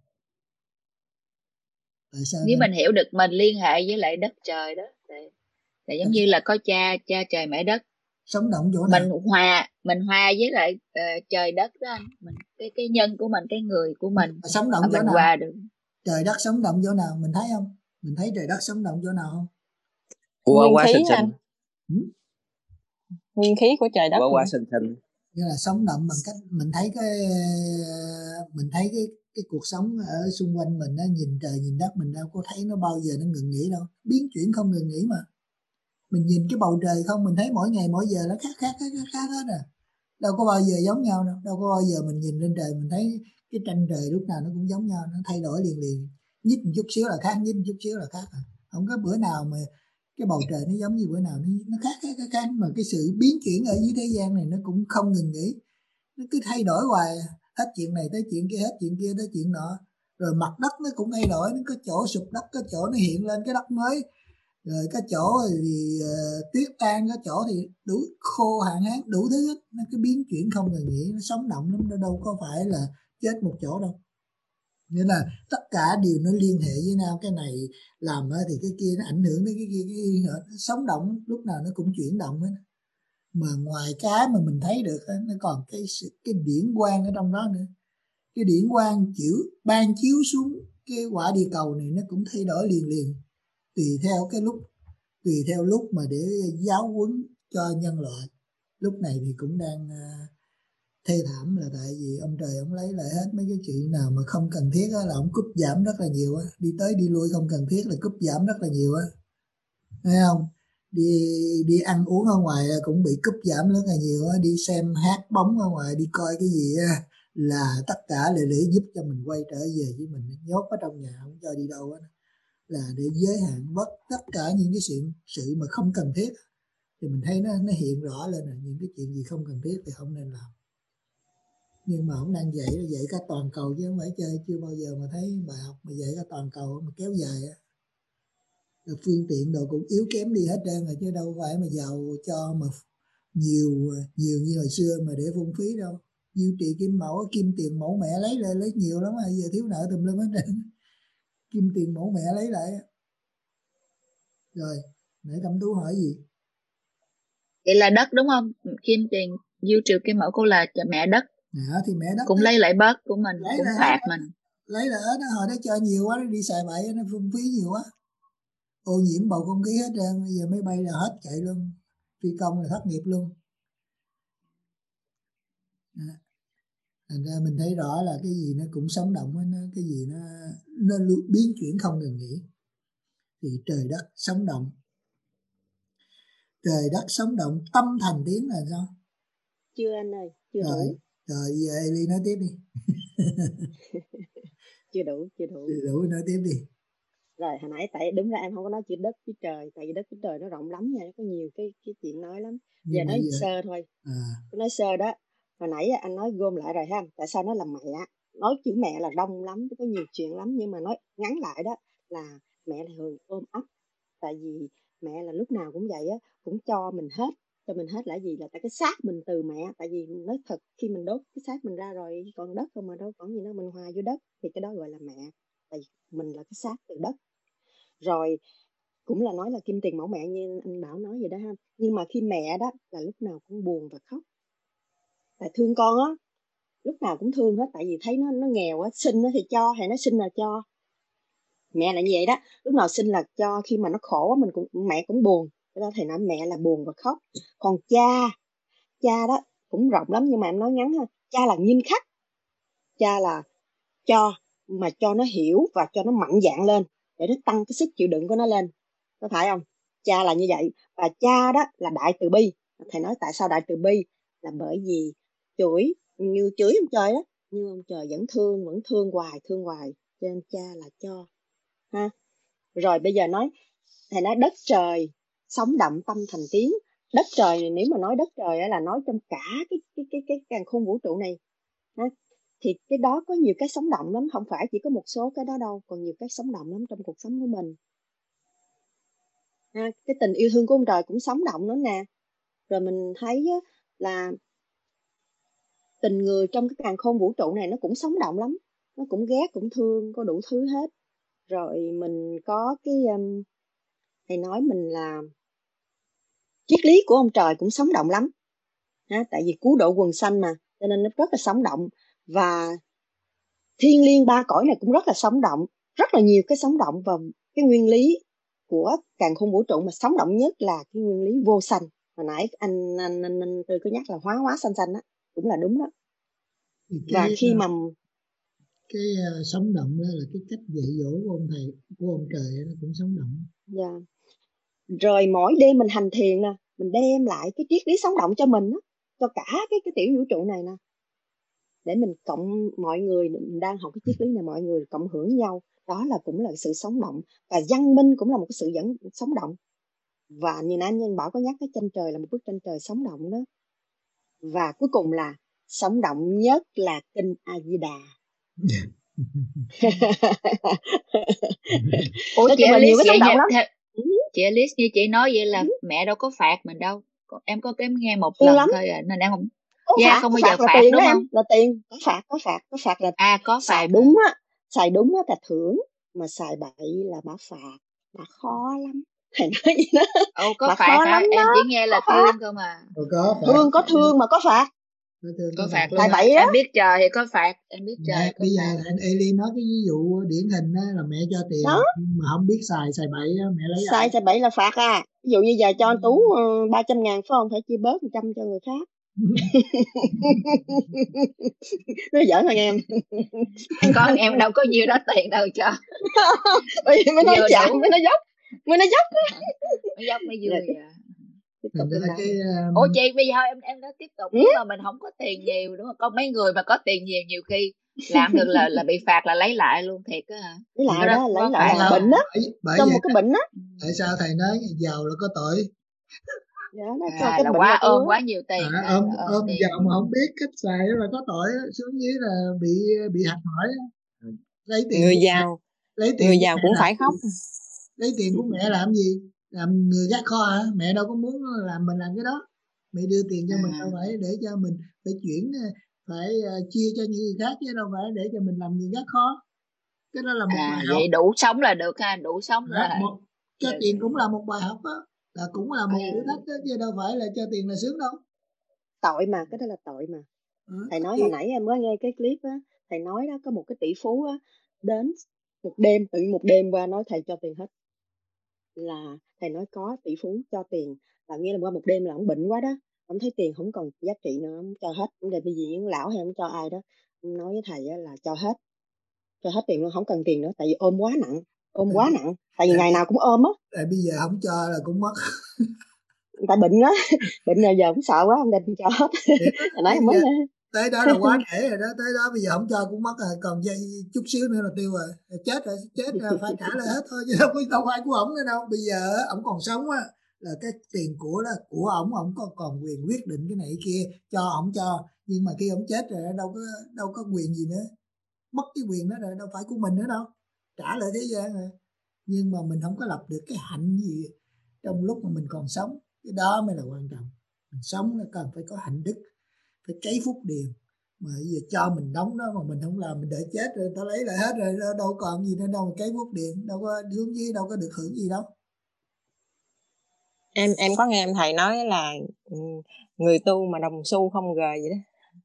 Tại sao Nếu nó... mình hiểu được mình liên hệ với lại đất trời đó, thì, thì giống như là có cha cha trời mẹ đất, sống động chỗ nào? Mình hòa mình hòa với lại uh, trời đất đó anh, mình cái cái nhân của mình, cái người của mình, sống động chỗ mình nào? hòa được. Trời đất sống động chỗ nào mình thấy không? Mình thấy trời đất sống động chỗ nào không? Qua Nguyên qua khí sình sình. anh. Ừ? Nguyên khí của trời đất. Qua qua sình sình. Như là sống động bằng cách mình thấy cái mình thấy cái cái cuộc sống ở xung quanh mình á, nhìn trời nhìn đất mình đâu có thấy nó bao giờ nó ngừng nghỉ đâu, biến chuyển không ngừng nghỉ mà. Mình nhìn cái bầu trời không, mình thấy mỗi ngày mỗi giờ nó khác khác khác khác, khác hết à. Đâu có bao giờ giống nhau đâu, đâu có bao giờ mình nhìn lên trời mình thấy cái tranh trời lúc nào nó cũng giống nhau, nó thay đổi liền liền, nhích một chút xíu là khác, nhích một chút xíu là khác à. Không có bữa nào mà cái bầu trời nó giống như bữa nào, nó, nó khác khác khác khác. Mà cái sự biến chuyển ở dưới thế gian này nó cũng không ngừng nghỉ, nó cứ thay đổi hoài, hết chuyện này tới chuyện kia, hết chuyện kia tới chuyện nọ. Rồi mặt đất nó cũng thay đổi, nó có chỗ sụp đất, có chỗ nó hiện lên cái đất mới, rồi có chỗ thì uh, tuyết tan, có chỗ thì đủ khô hạn hán, đủ thứ hết. Nó cứ biến chuyển không ngừng nghỉ, nó sống động lắm, nó đâu có phải là chết một chỗ đâu. Nghĩa là tất cả đều nó liên hệ với nhau, cái này làm thì cái kia nó ảnh hưởng đến cái kia, cái kia nó sống động, lúc nào nó cũng chuyển động hết. Mà ngoài cái mà mình thấy được nó còn cái cái điển quang ở trong đó nữa. Cái điển quang chịu ban chiếu xuống cái quả địa cầu này nó cũng thay đổi liền liền, tùy theo cái lúc tùy theo lúc mà để giáo huấn cho nhân loại. Lúc này thì cũng đang uh, thê thảm, là tại vì ông trời ông lấy lại hết mấy cái chuyện nào mà không cần thiết á, là ông cúp giảm rất là nhiều á. Đi tới đi lui không cần thiết là cúp giảm rất là nhiều á, thấy không? Đi đi ăn uống ở ngoài cũng bị cúp giảm rất là nhiều á. Đi xem hát bóng ở ngoài, đi coi cái gì á, là tất cả là để giúp cho mình quay trở về với mình, nhốt ở trong nhà không cho đi đâu á, là để giới hạn bớt tất cả những cái sự sự mà không cần thiết. Thì mình thấy nó nó hiện rõ lên là những cái chuyện gì không cần thiết thì không nên làm. Nhưng mà ông đang dạy là dạy cả toàn cầu chứ không phải chơi. Chưa bao giờ mà thấy bài học mà dạy cả toàn cầu mà kéo dài á, là phương tiện đồ cũng yếu kém đi hết trơn rồi, chứ đâu phải mà giàu cho mà nhiều nhiều như hồi xưa mà để phung phí đâu. Diệu trì kim mẫu, kim tiền mẫu mẹ lấy lại lấy nhiều lắm, giờ thiếu nợ tùm lum hết trơn. Kim tiền mẫu mẹ lấy lại. Rồi nãy Cẩm Tú hỏi gì? Vậy là đất đúng không? Kim tiền diêu trừ kim mẫu cô là mẹ đất. À, thì mẹ đất cũng đó. Lấy lại bớt của mình, Lấy cũng lại phạt hết, mình. Lấy lại hết đó, hồi đó cho nhiều quá, nó đi xài bậy, nó phung phí nhiều quá, ô nhiễm bầu không khí hết trơn. Bây giờ máy bay là hết chạy luôn, phi công là thất nghiệp luôn. À, thành ra mình thấy rõ là cái gì nó cũng sống động, nó cái gì nó nó biến chuyển không ngừng nghỉ. Thì trời đất sống động, trời đất sống động, tâm thành tiếng là sao? Chưa anh ơi, chưa rồi, đủ. Rồi giờ Eli nói tiếp đi. Chưa đủ, chưa đủ. Chưa đủ, nói tiếp đi. Rồi hồi nãy tại đúng ra em không có nói chuyện đất với trời, tại vì đất với trời nó rộng lắm nha, có nhiều cái cái chuyện nói lắm. Nhưng giờ nói giờ... sơ thôi. À. Nói sơ đó. Hồi nãy anh nói gom lại rồi ha, tại sao nó là mẹ? Nói chữ mẹ là đông lắm, có nhiều chuyện lắm, nhưng mà nói ngắn lại đó là mẹ là thường ôm ấp. Tại vì mẹ là lúc nào cũng vậy á, cũng cho mình hết, cho mình hết là gì? Là tại cái xác mình từ mẹ. Tại vì nói thật, khi mình đốt cái xác mình ra rồi còn đất không mà đâu còn gì nữa, mình hòa vô đất thì cái đó gọi là mẹ. Tại vì mình là cái xác từ đất. Rồi cũng là nói là kim tiền mẫu mẹ như anh Bảo nói vậy đó ha. Nhưng mà khi mẹ đó là lúc nào cũng buồn và khóc. tại thương con á, lúc nào cũng thương hết, tại vì thấy nó nó nghèo á, sinh nó thì cho, thầy nói sinh là cho. Mẹ là như vậy đó, lúc nào sinh là cho, khi mà nó khổ mình cũng mẹ cũng buồn, cái đó thầy nói mẹ là buồn và khóc. Còn cha, cha đó cũng rộng lắm nhưng mà em nói ngắn ha, cha là nghiêm khắc, cha là cho mà cho nó hiểu và cho nó mạnh dạn lên để nó tăng cái sức chịu đựng của nó lên, có phải không? Cha là như vậy. Và cha đó là đại từ bi. Thầy nói tại sao đại từ bi là bởi vì chửi như chửi ông trời đó, nhưng ông trời vẫn thương, vẫn thương hoài, thương hoài, cho nên cha là cho ha. Rồi bây giờ nói, thầy nói đất trời sống động tâm thành tiếng. Đất trời này, nếu mà nói đất trời là nói trong cả cái cái cái cái càn khôn vũ trụ này ha, thì cái đó có nhiều cái sống động lắm, không phải chỉ có một số cái đó đâu, còn nhiều cái sống động lắm trong cuộc sống của mình ha. Cái tình yêu thương của ông trời cũng sống động lắm nè. Rồi mình thấy á, là tình người trong cái càn khôn vũ trụ này nó cũng sống động lắm, nó cũng ghét cũng thương, có đủ thứ hết. Rồi mình có cái um, thầy nói mình là triết lý của ông trời cũng sống động lắm ha, tại vì cứu độ quần sanh mà, cho nên nó rất là sống động. Và thiên liêng ba cõi này cũng rất là sống động, rất là nhiều cái sống động. Và cái nguyên lý của càn khôn vũ trụ mà sống động nhất là cái nguyên lý vô sanh. Hồi nãy anh anh anh, anh Tư có nhắc là hóa hóa sanh sanh đó, cũng là đúng đó. Thì Và cái, khi mà cái uh, sống động đó là cái cách dạy dỗ của ông thầy, của ông trời, nó cũng sống động. Dạ. Rồi mỗi đêm mình hành thiền nè, mình đem lại cái triết lý sống động cho mình đó, cho cả cái cái tiểu vũ trụ này nè, để mình cộng mọi người, mình đang học cái triết lý này, mọi người cộng hưởng nhau, đó là cũng là sự sống động. Và văn minh cũng là một cái sự dẫn sống động. Và như nãy anh Bảo có nhắc cái tranh trời là một bức tranh trời sống động đó. Và cuối cùng là sống động nhất là kinh A Di Đà. Ủa chị Alice vậy động lắm. Theo, chị Alice như chị nói vậy là ừ. mẹ đâu có phạt mình đâu, em có em nghe một Thương lần lắm. thôi à, nên em không có yeah, phạt, không có bao phạt giờ là phạt tiền đúng đó không? Em, là tiền, có phạt, có phạt, có phạt là à có phạt xài đúng á, xài đúng á là thưởng, mà xài bậy là bà phạt, bà khó lắm. Thầy nói gì đó. Ồ có bà phạt khó hả? lắm Em đó. chỉ nghe là có thương phạt. cơ mà. Rồi có phạt. Thương có thương mà có phạt. Có, thương, có, có phạt, phạt luôn hả? Em biết trời thì có phạt, em biết trời mẹ, có bây phạt. giờ anh Eli nói cái ví dụ điển hình đó là mẹ cho tiền đó. Mà không biết xài xài bậy đó, mẹ lấy xài xài bậy là phạt à. Ví dụ như giờ cho anh Tú ba trăm ngàn phải không, phải chia bớt một trăm cho người khác. Nó giỡn thôi em. Con em đâu có nhiêu đó tiền đâu cho. mới nói chạm, mới nói dốc, mới nói dốc, mới dốc mới vui à. Cái, um... Ủa chị bây giờ em em nói tiếp tục, ừ? Nếu mà mình không có tiền nhiều đúng không? Có mấy người mà có tiền nhiều nhiều khi làm được là là bị phạt là lấy lại luôn, thiệt á hả? Lấy lại đó, lấy lại là bệnh á, trong một cái bệnh á. Tại sao thầy nói giàu là có tội? Dạ, đó, à, cái là bệnh quá là ôm quá nhiều tiền, à, ôm ôm giàu mà không biết cách xài là có tội, xuống dưới là bị bị hạch hỏi. Lấy tiền người giàu lấy tiền người giàu cũng phải khóc. Lấy tiền của mẹ làm gì? Làm người gác kho hả? Mẹ đâu có muốn làm mình làm cái đó. Mẹ đưa tiền cho à. mình đâu phải để cho mình phải chuyển, phải uh, chia cho những người khác, chứ đâu phải để cho mình làm người gác kho. Cái đó là một à, bài học. Vậy đủ sống là được ha, đủ sống à, là một, cho được. Tiền cũng là một bài học đó, là cũng là một thử thách đó, chứ đâu phải là cho tiền là sướng đâu. Tội mà, cái đó là tội mà. À, thầy nói hồi nãy em mới nghe cái clip á, thầy nói đó có một cái tỷ phú á đến một đêm, tự một đêm qua nói thầy cho tiền hết. Là thầy nói có tỷ phú cho tiền là nghe là qua một đêm là ông bệnh quá đó, ông thấy tiền không còn giá trị nữa, ông cho hết. Ông đề bây giờ những lão hay ông cho ai đó, ông nói với thầy là cho hết, cho hết tiền luôn, không cần tiền nữa, tại vì ôm quá nặng, ôm quá nặng, tại vì tại ngày nào cũng ôm á. Tại bây giờ không cho là cũng mất. Tại bệnh á, bệnh giờ giờ cũng sợ quá, ông định cho hết. Nói mới nè. Tới đó là quá trễ rồi đó, tới đó bây giờ không cho cũng mất rồi, còn dây chút xíu nữa là tiêu rồi, chết rồi, chết rồi phải trả lại hết thôi, chứ đâu có đâu phải của ổng nữa đâu. Bây giờ ổng còn sống á là cái tiền của đó của ổng, ổng có còn quyền quyết định cái này cái kia, cho ổng cho, nhưng mà khi ổng chết rồi đâu có đâu có quyền gì nữa, mất cái quyền đó rồi, đâu phải của mình nữa đâu, trả lại thế gian rồi. Nhưng mà mình không có lập được cái hạnh gì trong lúc mà mình còn sống, cái đó mới là quan trọng. Mình sống là cần phải có hạnh đức, phải cấy phúc điền, mà giờ cho mình đóng đó mà mình không làm, mình đợi chết rồi tao lấy lại hết rồi, đâu còn gì nữa đâu mà cấy phúc điền, đâu có hướng dưới, đâu có được hưởng gì đâu. Em em có nghe em thầy nói là người tu mà đồng xu không gờ vậy đó.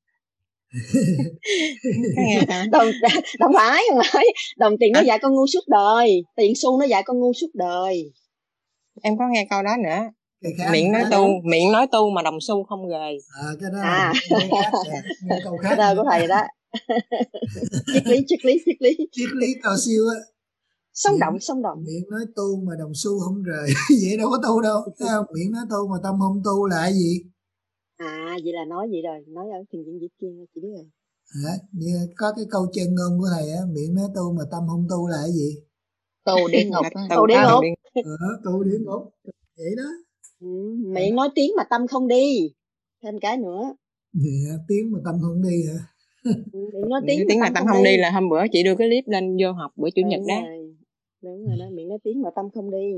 đồng đồng phải không phải đồng tiền nó à? dạy con ngu suốt đời, tiền xu nó dạy con ngu suốt đời. Em có nghe câu đó nữa, miệng nói đó. tu miệng nói tu mà đồng xu không gời. À, cái đó à. là nghe khác rồi. Nghe câu khác Cái đó của thầy đó. triết lý triết lý triết lý triết lý cao siêu á. Sống miệng, động sống động. Miệng nói tu mà đồng xu không rời. Vậy đâu có tu đâu. Thấy không? Miệng nói tu mà tâm không tu là cái gì? À vậy là nói vậy rồi, nói ở thiền viện Diệp Kiên chị biết rồi. À, như có cái câu chân ngôn của thầy á, miệng nói tu mà tâm không tu là cái gì? Tu địa ngục. Tu địa ngục. Ờ, tu địa ngục. Vậy đó. Ừ, miệng nói tiếng mà tâm không đi. Thêm cái nữa. Yeah, tiếng mà tâm không đi hả? Miệng nói tiếng, tiếng mà tâm, tâm tâm không đi. đi là hôm bữa chị đưa cái clip lên vô học bữa chủ Đúng nhật đó. Rồi. Đúng rồi đó, miệng nói tiếng mà tâm không đi.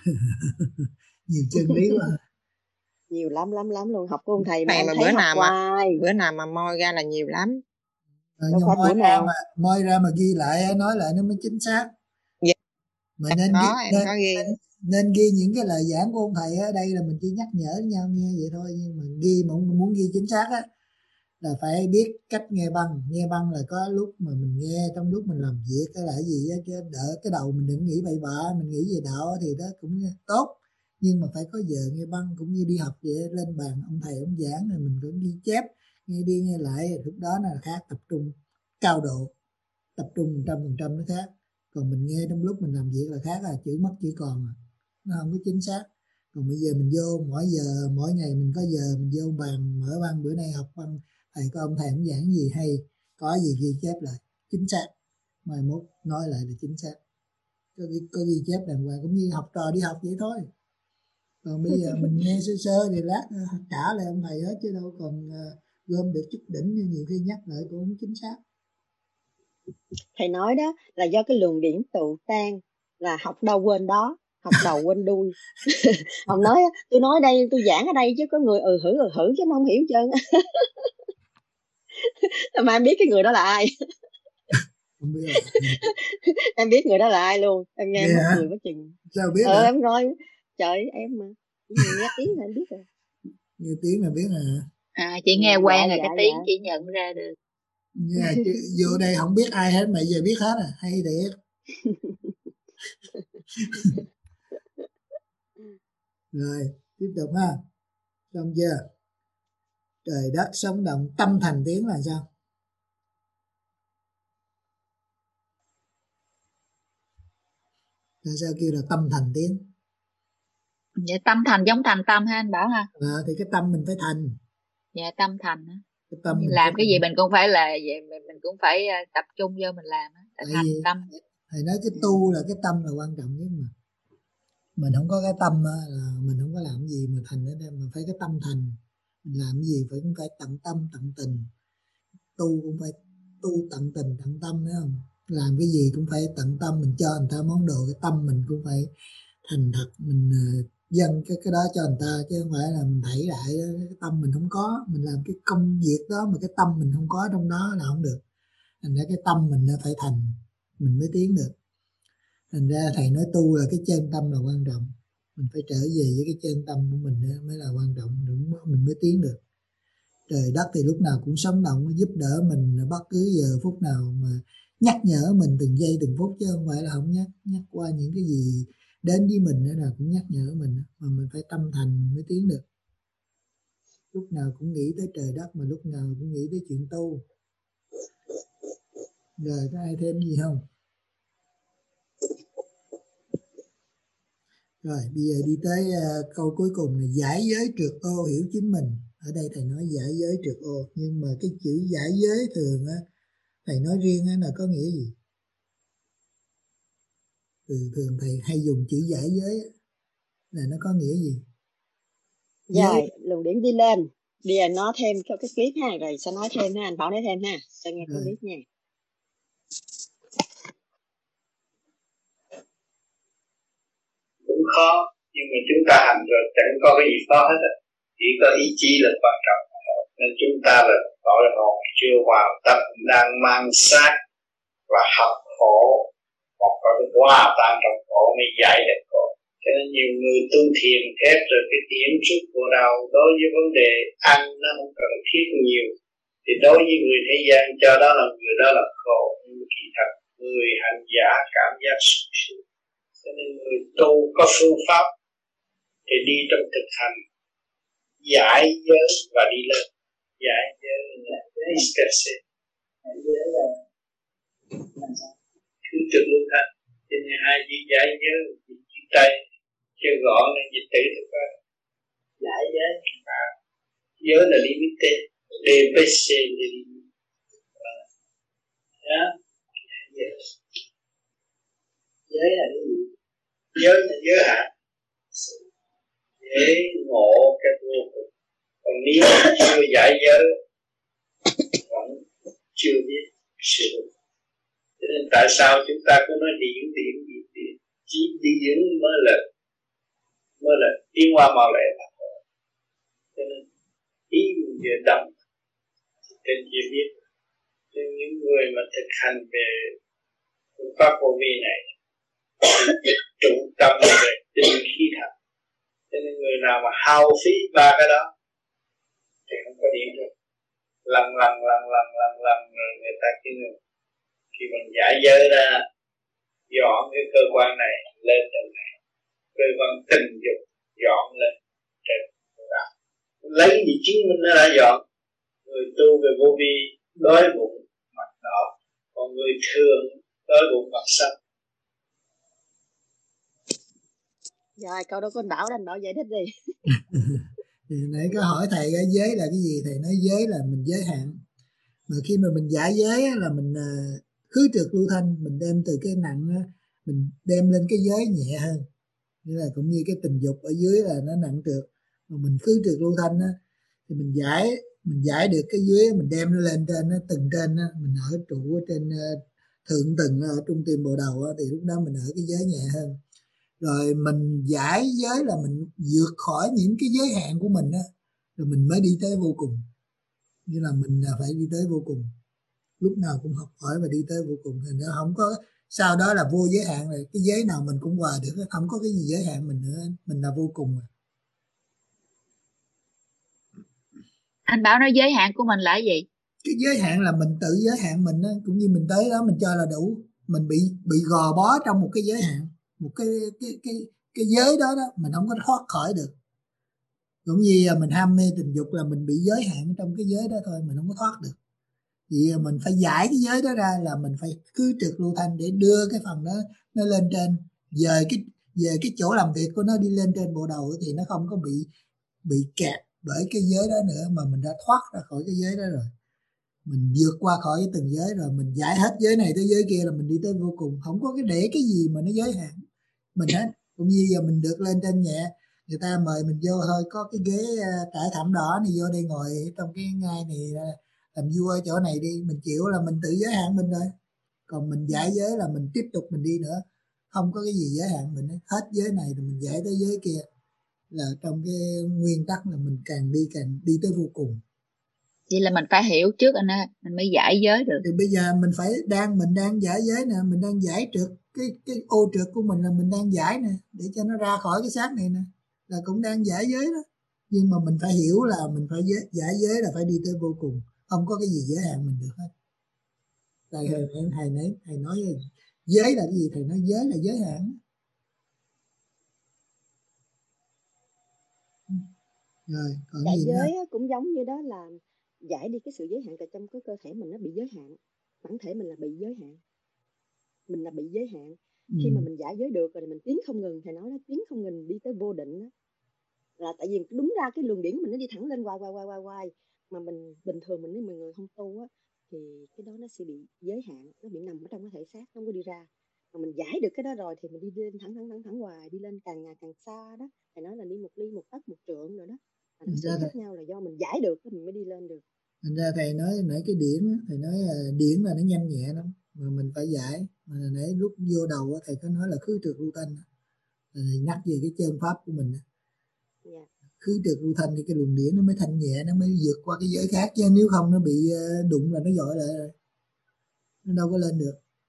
Nhiều chân lý quá. Nhiều lắm lắm lắm luôn, học của ông thầy mà Thầy em mà thấy bữa học nào hoài. mà bữa nào mà moi ra là nhiều lắm. À, đâu phải moi bữa ra nào mà moi ra mà ghi lại nói lại nó mới chính xác. Dạ. Mà nên có ghi, em nên, có ghi nên, nên ghi những cái lời giảng của ông thầy ở đây là mình chỉ nhắc nhở nhau nghe vậy thôi, nhưng mà ghi mà muốn ghi chính xác á là phải biết cách nghe băng. Nghe băng là có lúc mà mình nghe trong lúc mình làm việc hay là cái gì á, chứ đỡ cái đầu mình đừng nghĩ bậy bạ, mình nghĩ về đạo thì đó cũng tốt, nhưng mà phải có giờ nghe băng. Cũng như đi học vậy, lên bàn ông thầy ông giảng rồi mình cũng ghi chép, nghe đi nghe lại, lúc đó là khác, tập trung cao độ, tập trung một trăm phần trăm nó khác. Còn mình nghe trong lúc mình làm việc là khác, là chữ mất chữ còn, nó không có chính xác. Còn bây giờ mình vô mỗi giờ mỗi ngày mình có giờ mình vô bàn mở băng, bữa nay học băng thầy có ông thầy ông giảng gì hay, có gì ghi chép lại chính xác, mai mốt nói lại là chính xác, có ghi, có ghi chép đàng hoàng, cũng như học trò đi học vậy thôi. Còn bây giờ mình nghe sơ sơ thì lát trả lại ông thầy hết, chứ đâu còn uh, gom được chút đỉnh, như nhiều khi nhắc lại cũng không chính xác. Thầy nói đó là do cái luồng điển tự tan, là học đâu quên đó, học đầu quên đuôi. Ông nói tôi nói đây, tôi giảng ở đây chứ có người ừ hử ừ hử chứ nó không hiểu trơn. Mà em biết cái người đó là ai? Không biết là em biết người đó là ai luôn, em nghe yeah. mất người mất chừng. Sao biết? Ờ hả? em nói trời em mà nghe tiếng là em biết rồi. Nghe tiếng là biết hả? À, chị nghe quen dạ, rồi, dạ, cái tiếng dạ. chị nhận ra được. Yeah, chứ vô đây không biết ai hết mà giờ biết hết à, hay thiệt. Rồi tiếp tục ha, xong chưa? Trời đất sống động, tâm thành tiếng là sao? Tại sao kêu là tâm thành tiếng? Dạ, tâm thành giống thành tâm ha anh Bảo ha. À, thì cái tâm mình phải thành. Dạ, tâm thành á. Cái tâm mình làm cái thành. gì mình cũng phải là vậy, mình cũng phải tập trung vô mình làm á, thành vì, tâm. thầy nói cái tu là cái tâm là quan trọng nhất mà. Mình không có cái tâm là mình không có làm gì mà thành ở đây, mà phải cái tâm thành. Mình làm cái gì phải cũng phải tận tâm tận tình. Tu cũng phải tu tận tình tận tâm, phải không? Làm cái gì cũng phải tận tâm, mình cho người ta món đồ, cái tâm mình cũng phải thành thật, mình uh, dâng cái cái đó cho người ta, chứ không phải là mình thảy đại cái tâm mình không có. Mình làm cái công việc đó mà cái tâm mình không có trong đó là không được. Thành ra cái tâm mình nó phải thành, mình mới tiến được. Thành ra thầy nói tu là cái chân tâm là quan trọng, mình phải trở về với cái chân tâm của mình mới là quan trọng, đúng mình mới tiến được. Trời đất thì lúc nào cũng sống động, nó giúp đỡ mình bất cứ giờ phút nào, mà nhắc nhở mình từng giây từng phút, chứ không phải là không nhắc nhắc qua những cái gì đến với mình nữa là cũng nhắc nhở mình, mà mình phải tâm thành mình mới tiến được. Lúc nào cũng nghĩ tới trời đất, mà lúc nào cũng nghĩ tới chuyện tu. Rồi có ai thêm gì không? Rồi bây giờ đi tới uh, câu cuối cùng là giải giới trượt ô hiểu chính mình. Ở đây thầy nói giải giới trượt ô, nhưng mà cái chữ giải giới thường á, thầy nói riêng á là có nghĩa gì? Thường thường thầy hay dùng chữ giải giới á, là nó có nghĩa gì? Rồi luồng điển đi lên, đi anh nói thêm cho cái clip ha, rồi sẽ nói thêm ha, anh Bảo nói thêm ha, cho nghe cái clip nha. Cũng khó, nhưng mà chúng ta hành rồi chẳng có cái gì khó hết á, chỉ có ý chí là quan trọng. Nên chúng ta là tội hồn chưa hoàn tất, đang mang xác và học khổ, hoặc có cái hòa tan trong khổ mới giải được khổ. Cho nên nhiều người tu thiền thét rồi cái điểm xuất của đầu đối với vấn đề ăn nó không cần thiết nhiều, Thì đối với người thế gian cho đó là người đó là khổ, nhưng kỳ thật người hành giả cảm giác sung sướng. Cho nên người tu có phương pháp thì đi trong thực hành giải giới và đi lên. Giải giới là ecstasy, giải giới là thứ trực lưu thanh. Cho nên hai chữ giải giới chữ Tây chữ gọn là dịch tử thực ra giải giới à, giới là limité, dpc là limité. Giới là cái gì? Giới là giới hạn để ngộ cái vô cùng. Còn nếu chưa giải giới vẫn chưa biết sự. Cho nên tại sao chúng ta cứ nói điển điển điển điển, chỉ điển mới là mới là tiến qua mau lẹ. Cho nên ý mình vừa động trên chưa biết. Nên những người mà thực hành về phương pháp vô vi này trung tâm về tinh khí thần. Cho nên người nào mà hao phí ba cái đó thì không có điện được. Lần lần lần lần lần lần rồi người ta khi người khi mình giải giới ra dọn cái cơ quan này lên trên này, cơ quan tình dục dọn lên trên đó, lấy gì chứng minh nó đã dọn. Người tu về vô vi đói bụng mặt đỏ, còn người thường đói bụng mặt xanh. Rồi câu đó con Bảo anh Bảo giải thích đi. Thì nãy có hỏi thầy cái giới là cái gì, thầy nói giới là mình giới hạn. Mà khi mà mình giải giới là mình khứ trượt lưu thanh, mình đem từ cái nặng mình đem lên cái giới nhẹ hơn. Như là cũng như cái tình dục ở dưới là nó nặng trượt, mà mình khứ trượt lưu thanh á, thì mình giải mình giải được cái dưới, mình đem nó lên trên nó từng trên á, mình ở trụ ở trên thượng tầng ở trung tim bộ đầu á, thì lúc đó mình ở cái giới nhẹ hơn. Rồi mình giải giới là mình vượt khỏi những cái giới hạn của mình á, rồi mình mới đi tới vô cùng. Như là mình là phải đi tới vô cùng, lúc nào cũng học hỏi và đi tới vô cùng. Thì nó không có sau đó là vô giới hạn rồi, cái giới nào mình cũng qua được, không có cái gì giới hạn mình nữa, mình là vô cùng rồi. Anh Bảo nói giới hạn của mình là cái gì? Cái giới hạn là mình tự giới hạn mình á, cũng như mình tới đó mình cho là đủ, mình bị bị gò bó trong một cái giới hạn, một cái cái cái cái giới đó đó, mình không có thoát khỏi được. Cũng như mình ham mê tình dục là mình bị giới hạn trong cái giới đó thôi, mình không có thoát được. Vì mình phải giải cái giới đó ra, là mình phải cứ trượt lưu thanh để đưa cái phần đó nó lên trên, về cái về cái chỗ làm việc của nó đi lên trên bộ đầu, thì nó không có bị bị kẹt bởi cái giới đó nữa, mà mình đã thoát ra khỏi cái giới đó rồi. Mình vượt qua khỏi cái từng giới rồi, mình giải hết giới này tới giới kia là mình đi tới vô cùng, không có cái để cái gì mà nó giới hạn mình hết. Cũng như giờ mình được lên trên nhẹ, người ta mời mình vô thôi, có cái ghế trải thảm đỏ này, vô đây ngồi trong cái ngai này làm vua ở chỗ này đi, mình chịu là mình tự giới hạn mình rồi. Còn mình giải giới là mình tiếp tục mình đi nữa, không có cái gì giới hạn mình hết. Hết giới này rồi mình giải tới giới kia, là trong cái nguyên tắc là mình càng đi càng đi tới vô cùng. Vậy là mình phải hiểu trước anh ơi, mình mới giải giới được. Thì bây giờ mình phải đang mình đang giải giới nè, mình đang giải trượt cái cái ô trượt của mình là mình đang giải nè, để cho nó ra khỏi cái xác này nè, là cũng đang giải giới đó. Nhưng mà mình phải hiểu là mình phải giới, giải giới là phải đi tới vô cùng, không có cái gì giới hạn mình được hết. Tại thầy thầy nói thầy nói giới là cái gì, thầy nói giới là giới hạn. Rồi còn giải gì giới nữa? cũng giống như đó là giải đi cái sự giới hạn tại trong cái cơ thể mình nó bị giới hạn, bản thể mình là bị giới hạn, mình là bị giới hạn. Ừ. Khi mà mình giải giới được rồi thì mình tiến không ngừng, thầy nói đó, tiến không ngừng đi tới vô định đó. Là tại vì đúng ra cái luồng điển mình nó đi thẳng lên hoài hoài hoài hoài hoài, mà mình bình thường mình nếu mình người không tu á thì cái đó nó sẽ bị giới hạn, nó bị nằm ở trong cái thể xác, không có đi ra. Mà mình giải được cái đó rồi thì mình đi lên thẳng thẳng thẳng thẳng hoài, đi lên càng ngày càng xa đó. Thầy nói là đi một ly một tấc một trượng rồi đó. Mà nó sẽ khác thầy... nhau là do mình giải được mình mới đi lên được. Thành ra thầy nói nãy cái điển, thầy nói là điển là nó nhanh nhẹ lắm, mà mình phải giải. Mà nãy lúc vô đầu thầy có nói là khứ trượt lưu thanh, thầy nhắc về cái chân pháp của mình. Yeah. Khứ trượt lưu thanh thì cái luồng điển nó mới thanh nhẹ, nó mới vượt qua cái giới khác, chứ nếu không nó bị đụng là nó dội lại rồi, nó đâu có lên được.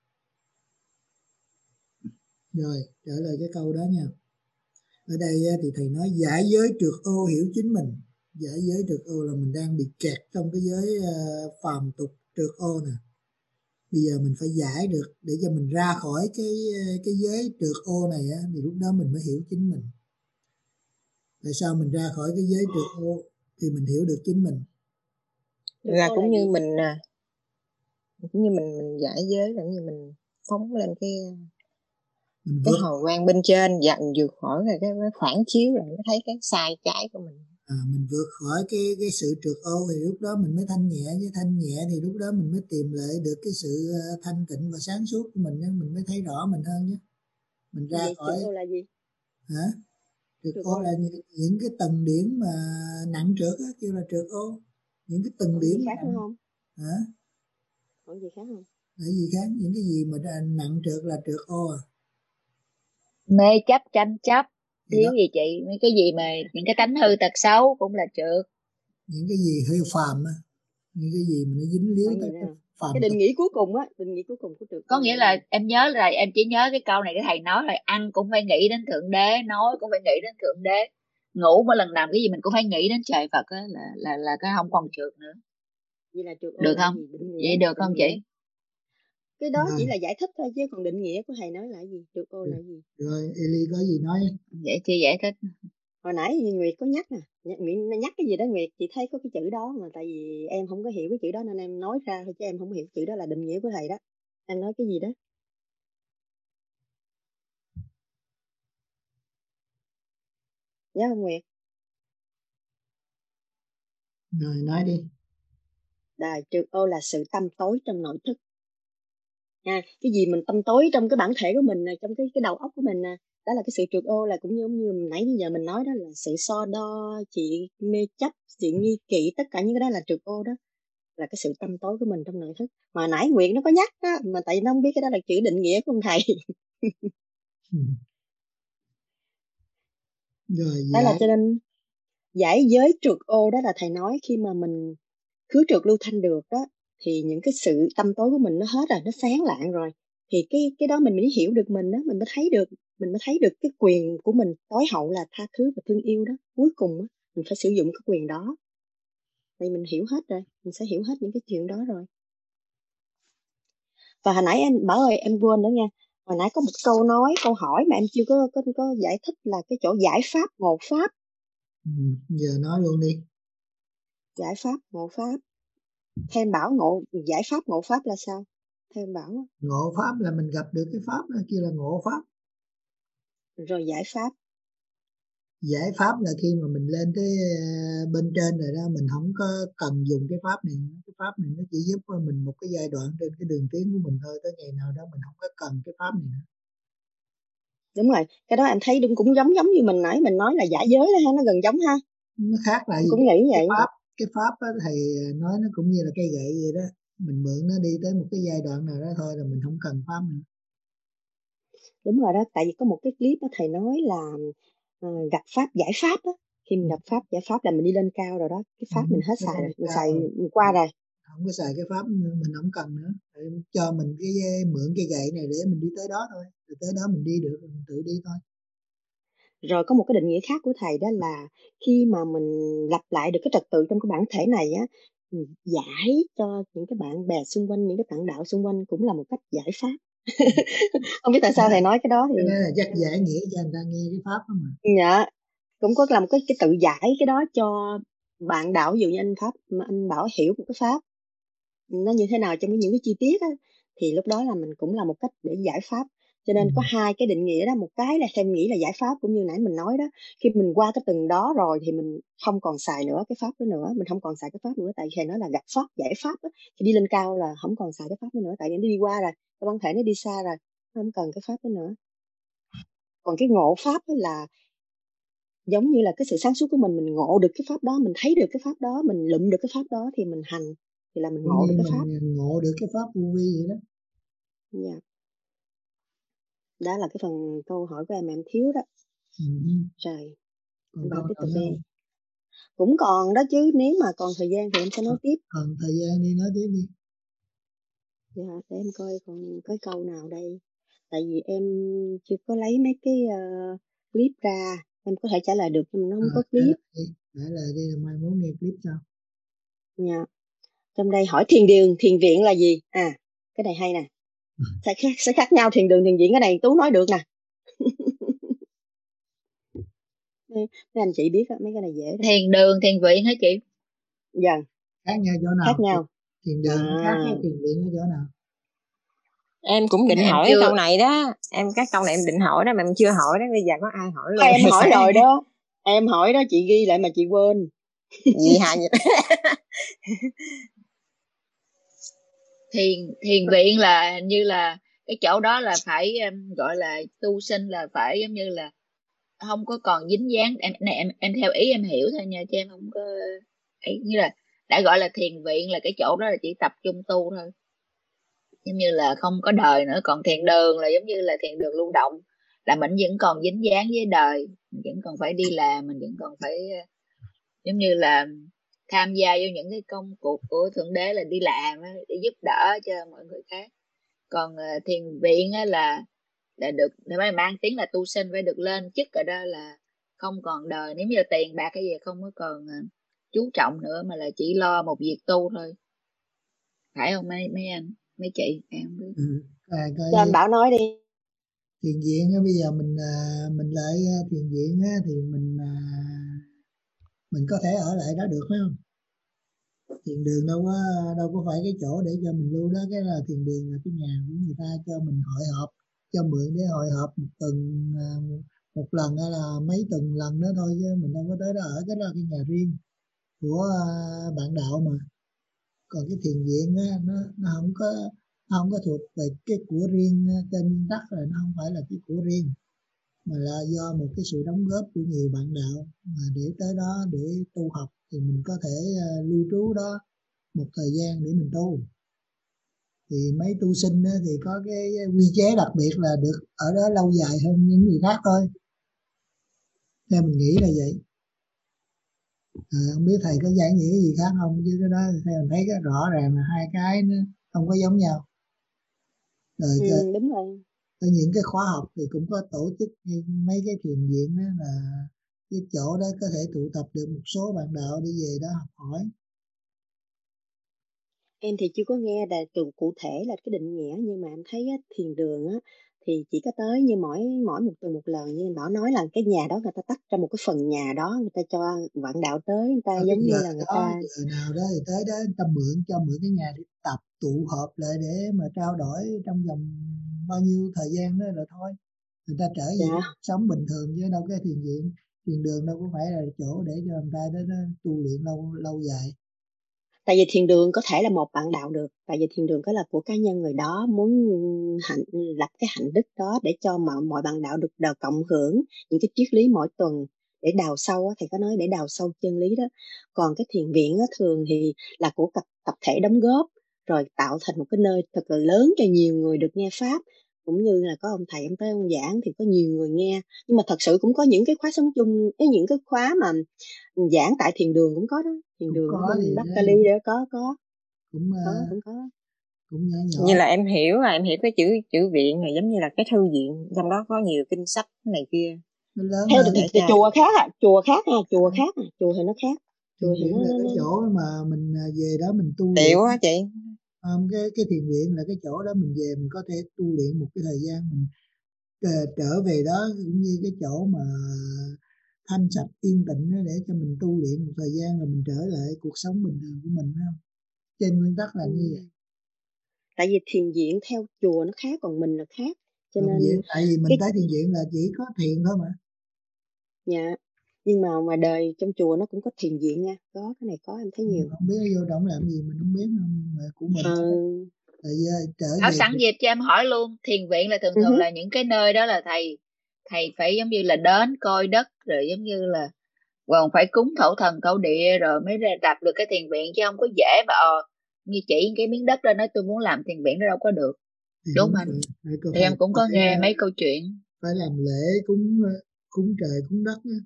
Rồi trả lời cái câu đó nha. Ở đây thì thầy nói giải giới trượt ô hiểu chính mình, Giải giới trượt ô là mình đang bị kẹt trong cái giới uh, phàm tục trượt ô nè. Bây giờ mình phải giải được để cho mình ra khỏi cái cái giới trượt ô này á, thì lúc đó mình mới hiểu chính mình. Tại sao mình ra khỏi cái giới trượt ô thì mình hiểu được chính mình. Là cũng như mình cũng như mình mình giải giới là như mình phóng lên cái mình cái vượt, hồi quang bên trên, dặn vượt khỏi rồi cái phản chiếu rồi mới thấy cái sai trái của mình. À, mình vượt khỏi cái cái sự trượt ô thì lúc đó mình mới thanh nhẹ, với thanh nhẹ thì lúc đó mình mới tìm lại được cái sự thanh tịnh và sáng suốt của mình, mình mới thấy rõ mình hơn nhé. Mình ra vậy khỏi. trượt ô là gì? Hả? Trượt Trượt ô, ô là những, những cái tầng điểm mà nặng trượt á, kêu là trượt ô. Những cái tầng còn điểm gì khác nặng. không? Hả? Còn gì khác không? Là gì khác? Những cái gì mà nặng trượt là trượt ô à? Mê chấp, tranh chấp, thiếu gì chị? Mấy cái gì mà những cái tánh hư tật xấu cũng là trượt. Những cái gì hơi phàm á, những cái gì mà nó dính líu tới cái phàm. Cái định nghĩa cuối cùng á, định nghĩa cuối cùng của trượt. Có nghĩa là em nhớ là em chỉ nhớ cái câu này cái thầy nói là ăn cũng phải nghĩ đến Thượng Đế, nói cũng phải nghĩ đến Thượng Đế, ngủ mỗi lần làm cái gì mình cũng phải nghĩ đến trời Phật á, là là là cái không còn trượt nữa. Vậy là trượt được không? Vậy được không chị? Cái đó chỉ là giải thích thôi chứ còn định nghĩa của thầy nói là gì? Trượt ô là gì? Rồi Eli có gì nói? Vậy thì giải thích. Hồi nãy Nguyệt có nhắc nè, Nguyệt nhắc cái gì đó Nguyệt, chị thấy có cái chữ đó mà tại vì em không có hiểu cái chữ đó nên em nói ra thôi chứ em không hiểu chữ đó là định nghĩa của thầy đó. Em nói cái gì đó? Nhớ không Nguyệt? Rồi nói đi. Đài trượt ô là sự tâm tối trong nội thức. À, cái gì mình tâm tối trong cái bản thể của mình, trong cái cái đầu óc của mình nè, đó là cái sự trượt ô, là cũng giống như nãy giờ mình nói đó, là sự so đo, chị mê chấp, chị nghi kỵ, tất cả những cái đó là trượt ô đó, là cái sự tâm tối của mình trong nội thức. Mà nãy Nguyệt nó có nhắc đó, mà tại nó không biết cái đó là chữ định nghĩa của ông thầy. ừ. Rồi, đó giải... là cho nên giải giới trượt ô đó là thầy nói khi mà mình khứ trượt lưu thanh được đó, thì những cái sự tâm tối của mình nó hết rồi, nó sáng lạng rồi, thì cái cái đó mình mới hiểu được mình đó, mình mới thấy được mình mới thấy được cái quyền của mình tối hậu là tha thứ và thương yêu đó. Cuối cùng đó, mình phải sử dụng cái quyền đó, thì mình hiểu hết rồi, mình sẽ hiểu hết những cái chuyện đó rồi. Và hồi nãy em Bảo ơi, em quên nữa nha, hồi nãy có một câu nói câu hỏi mà em chưa có có, có giải thích là cái chỗ giải pháp ngộ pháp. ừ, giờ nói luôn đi. Giải pháp ngộ pháp, theo em Bảo ngộ giải pháp ngộ pháp là sao? Theo em Bảo, ngộ pháp là mình gặp được cái pháp đó, kia là ngộ pháp. Rồi giải pháp giải pháp là khi mà mình lên tới bên trên rồi đó, mình không có cần dùng cái pháp này. Cái pháp này nó chỉ giúp mình một cái giai đoạn trên cái đường tiến của mình thôi, tới ngày nào đó mình không có cần cái pháp này nữa. Đúng rồi, cái đó em thấy đúng, cũng giống giống như mình nãy mình nói là giải giới đó ha, nó gần giống ha. Nó khác là gì? Cũng nghĩ vậy. Cái pháp, cái pháp đó, thầy nói nó cũng như là cây gậy vậy đó, mình mượn nó đi tới một cái giai đoạn nào đó thôi là mình không cần pháp nữa. Đúng rồi đó, tại vì có một cái clip đó thầy nói là uh, gặp pháp giải pháp đó, khi mình gặp pháp giải pháp là mình đi lên cao rồi đó, cái pháp ừ, mình hết xài rồi, mình xài mình qua rồi, không có xài cái pháp mình không cần nữa, cho mình cái mượn cây gậy này để mình đi tới đó thôi, rồi tới đó mình đi được mình tự đi thôi. Rồi có một cái định nghĩa khác của thầy đó là khi mà mình lặp lại được cái trật tự trong cái bản thể này á, giải cho những cái bạn bè xung quanh, những cái bạn đạo xung quanh cũng là một cách giải pháp. Không biết tại sao thầy nói cái đó thì cái đó là dắt giải nghĩa cho người ta nghe cái pháp đó mà. Dạ, cũng có làm cái cái tự giải cái đó cho bạn đạo, ví dụ như anh pháp mà anh Bảo hiểu một cái pháp nó như thế nào trong những cái chi tiết á, thì lúc đó là mình cũng là một cách để giải pháp. Cho nên ừ. có hai cái định nghĩa đó, một cái là xem nghĩ là giải pháp, cũng như nãy mình nói đó, khi mình qua cái từng đó rồi thì mình không còn xài nữa cái pháp đó nữa, mình không còn xài cái pháp nữa, tại vì thầy nói là gặp pháp giải pháp đó. Thì đi lên cao là không còn xài cái pháp đó nữa, tại vì nó đi qua rồi, cái bản thể nó đi xa rồi, không cần cái pháp đó nữa. Còn cái ngộ pháp là giống như là cái sự sáng suốt của mình, mình ngộ được cái pháp đó, mình thấy được cái pháp đó, mình lụm được cái pháp đó thì mình hành, thì là mình ngộ như được cái pháp. ngộ được cái pháp vô vi vậy đó. Dạ. Yeah. Đó là cái phần câu hỏi của em em thiếu đó. Ừ. Rồi. Còn Bảo tiếp tục đi. Cũng còn đó chứ, nếu mà còn thời gian thì em sẽ nói tiếp. Còn thời gian đi nói tiếp đi. Dạ, để em coi còn có câu nào đây. Tại vì em chưa có lấy mấy cái uh, clip ra, em có thể trả lời được nhưng mà nó không à, có clip. để lại đi là mai mốt nghe clip sau. Dạ. Trong đây hỏi thiền đường, thiền viện là gì? À, cái này hay nè. Sẽ khác, sẽ khác nhau thiền đường, thiền viện, cái này Tú nói được nè. Mấy anh chị biết đó, mấy cái này dễ đó. Thiền đường, thiền viện hả chị? Dạ. Khác nhau chỗ nào? Khác nhau. Thiền đường À. khác với thiền viện ở chỗ nào? Em cũng định Em hỏi chưa... câu này đó. Em các câu này em định hỏi đó mà em chưa hỏi đó. Bây giờ có ai hỏi luôn. À, em hỏi rồi đó. Em hỏi đó, chị ghi lại mà chị quên. Gì hả vậy? Thiền, thiền viện là hình như là cái chỗ đó là phải um, gọi là tu sinh, là phải giống như là không có còn dính dáng. Em này em em theo ý em hiểu thôi nha, chứ em không có ý, như là đã gọi là thiền viện là cái chỗ đó là chỉ tập trung tu thôi, giống như là không có đời nữa. Còn thiền đường là giống như là thiền đường lưu động, là mình vẫn còn dính dáng với đời, mình vẫn còn phải đi làm, mình vẫn còn phải giống như là tham gia vô những cái công cuộc của Thượng Đế, là đi làm để giúp đỡ cho mọi người khác. Còn uh, thiền viện là là được để mà mang tiếng là tu sinh, phải được lên chức ở đó, là không còn đời, nếu như là tiền bạc cái gì không có còn uh, chú trọng nữa, mà là chỉ lo một việc tu thôi, phải không mấy mấy anh mấy chị? Em không biết. Ừ. À, cho anh Bảo nói đi. Thiền viện á, bây giờ mình mình lại thiền viện á, thì mình mình có thể ở lại đó được phải không? Thiền đường đâu có đâu có phải cái chỗ để cho mình lưu đó. Cái là thiền đường là cái nhà của người ta cho mình hội họp, cho mượn để hội họp một tuần một lần hay là mấy tuần lần đó thôi, chứ mình đâu có tới đó ở. Cái đó là cái nhà riêng của bạn đạo mà. Còn cái thiền viện á, nó nó không có nó không có thuộc về cái của riêng, trên nguyên tắc là nó không phải là cái của riêng, mà là do một cái sự đóng góp của nhiều bạn đạo mà để tới đó để tu học, thì mình có thể uh, lưu trú đó một thời gian để mình tu. Thì mấy tu sinh đó, thì có cái quy chế đặc biệt là được ở đó lâu dài hơn những người khác thôi, theo mình nghĩ là vậy. À, không biết thầy có giải nghĩa gì khác không, chứ cái đó theo mình thấy cái rõ ràng là hai cái nó không có giống nhau. Rồi ừ, cái, đúng rồi. Có những cái khóa học thì cũng có tổ chức mấy cái thiền viện đó, là cái chỗ đó có thể tụ tập được một số bạn đạo đi về đó học hỏi. Em thì chưa có nghe là từ cụ thể là cái định nghĩa, nhưng mà em thấy á, thiền đường á, thì chỉ có tới như mỗi mỗi một tuần một lần, như anh Bảo nói là cái nhà đó người ta tách ra một cái phần nhà đó, người ta cho bạn đạo tới, người ta Ở giống cái giờ như là người đó, ta giờ nào đó thì tới đó người ta mượn cho mượn cái nhà để tập tụ họp lại để mà trao đổi trong vòng bao nhiêu thời gian đó rồi thôi. Người ta trở về dạ. sống bình thường, chứ đâu cái thiền viện thiền đường đâu có phải là chỗ để cho người ta đó, đó tu luyện lâu lâu dài. Tại vì thiền đường có thể là một bạn đạo được, tại vì thiền đường có là của cá nhân người đó muốn hạnh lập cái hạnh đức đó để cho mọi mọi bạn đạo được đào cộng hưởng những cái triết lý mỗi tuần để đào sâu á, thầy có nói để đào sâu chân lý đó. Còn cái thiền viện á, thường thì là của tập tập thể đóng góp rồi tạo thành một cái nơi thật là lớn cho nhiều người được nghe pháp, cũng như là có ông thầy ông tới ông giảng thì có nhiều người nghe. Nhưng mà thật sự cũng có những cái khóa sống chung, cái những cái khóa mà giảng tại thiền đường cũng có đó, thiền Cũng đường ở có bên thì Bắc đó, Cali đó có có cũng có uh, cũng có cũng nhỏ nhỏ. Như là em hiểu là em hiểu cái chữ chữ viện này giống như là cái thư viện, trong đó có nhiều kinh sách này kia. Theo thì, thì chùa khác à, chùa khác à, chùa khác à, chùa thì nó khác. Thiền viện là cái chỗ mà mình về đó mình tu luyện á chị. Um, cái cái thiền viện là cái chỗ đó mình về mình có thể tu luyện một cái thời gian, mình uh, trở về đó cũng như cái chỗ mà thanh sạch yên tĩnh đó, để cho mình tu luyện một thời gian rồi mình trở lại cuộc sống bình thường của mình, không? Trên nguyên tắc là ừ. như vậy. Tại vì thiền viện theo chùa nó khác, còn mình là khác, cho còn nên viện, tại vì mình cái... tới thiền viện là chỉ có thiền thôi mà. Dạ, nhưng mà ngoài đời trong chùa nó cũng có thiền viện nha, có cái này có em thấy nhiều. Không biết vô động làm gì mình không biết, không mà của mình. Ừ. Tại vì trở Thảo về sẵn dịp cho em hỏi luôn, thiền viện là thường thường uh-huh. là những cái nơi đó là thầy thầy phải giống như là đến coi đất, rồi giống như là còn phải cúng thổ thần thổ địa rồi mới ra đặt được cái thiền viện, chứ không có dễ mà ờ như chỉ cái miếng đất đó nói tôi muốn làm thiền viện đó đâu có được. Thì đúng không anh? Thì phải, em cũng có nghe uh, mấy câu chuyện phải làm lễ cúng cúng trời cúng đất đó.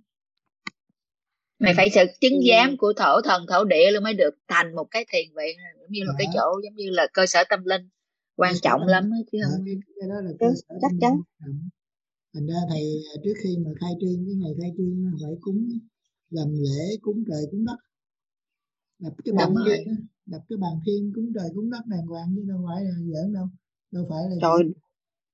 Mày phải sự chứng giám của thổ thần thổ địa luôn mới được thành một cái thiền viện, giống như là à. cái chỗ giống như là cơ sở tâm linh quan cái trọng lắm chứ à, không cái, cái đó là cơ ừ, sở chắc chắn. Thành ra thầy trước khi mà khai trương cái ngày khai trương phải cúng làm lễ cúng trời cúng đất, lập cái Đúng bàn rồi. thiên, lập cái bàn thiên cúng trời cúng đất đàng hoàng chứ đâu phải là giỡn đâu, đâu phải là Trời, gì.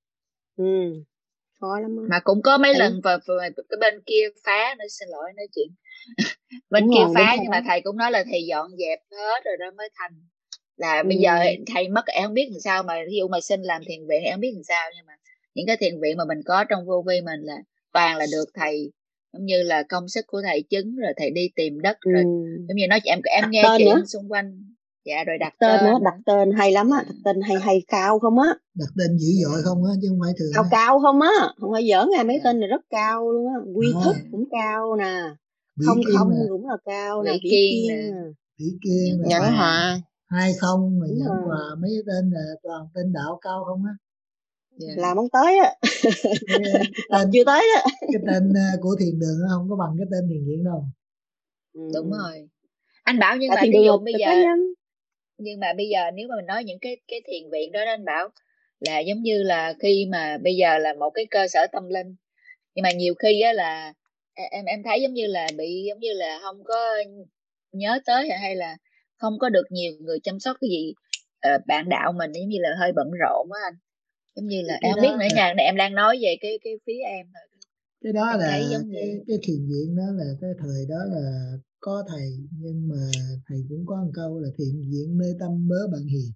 ừ, khó lắm á. Mà cũng có mấy Thấy. lần và, và cái bên kia phá, nói xin lỗi nói chuyện bên Đúng kia rồi, phá, đúng rồi nhưng đó. mà thầy cũng nói là thầy dọn dẹp hết rồi đó mới thành. Là Ừ. bây giờ thầy mất, em không biết làm sao, mà ví dụ mà xin làm thiền viện em không biết làm sao, nhưng mà những cái thiền viện mà mình có trong vô vi mình là toàn là được thầy giống như là công sức của thầy chứng, rồi thầy đi tìm đất, Ừ. rồi giống như nói em em Đặt nghe tên chuyện nữa. xung quanh, dạ, rồi đặt Tên nữa, tên đặt nữa. tên hay lắm á, Dạ. đặt tên hay hay cao không á. Đặt tên dữ dội không á chứ không phải thường Cao á. cao không á, không phải giỡn nghe, mấy Dạ. tên này rất cao luôn á. Quy À, thức cũng cao nè, Bỉ không Kiên không nè, cũng là cao nè, Vĩ Vĩ Kiên Kiên nè, nè. Bỉ Kiên Nhẫn nè, Nhẫn Hòa. Hòa. hai không mà Đúng Nhẫn rồi. Hòa, mấy cái tên là toàn tên đạo cao không á. Dạ. Làm không tới á. Cái, cái Làm tên chưa tới á. cái tên uh, của thiền đường á không có bằng cái tên thiền viện đâu. Ừ. Đúng rồi. Anh Bảo, nhưng Tại mà thiền ví đường là dụ bây cực giờ lắm nha. nhưng mà bây giờ nếu mà mình nói những cái cái thiền viện đó, đó anh Bảo, là giống như là khi mà bây giờ là một cái cơ sở tâm linh, nhưng mà nhiều khi á là em em thấy giống như là bị giống như là không có nhớ tới, hay là không có được nhiều người chăm sóc cái gì, ờ, bạn đạo mình giống như là hơi bận rộn á anh, giống như là Cái em không biết đó nữa là nha, em đang nói về cái cái phía em thôi, cái đó em thấy là giống cái vậy. cái thiền viện đó là cái thời đó là có thầy, nhưng mà thầy cũng có một câu là thiền viện nơi tâm bớ bạn hiền.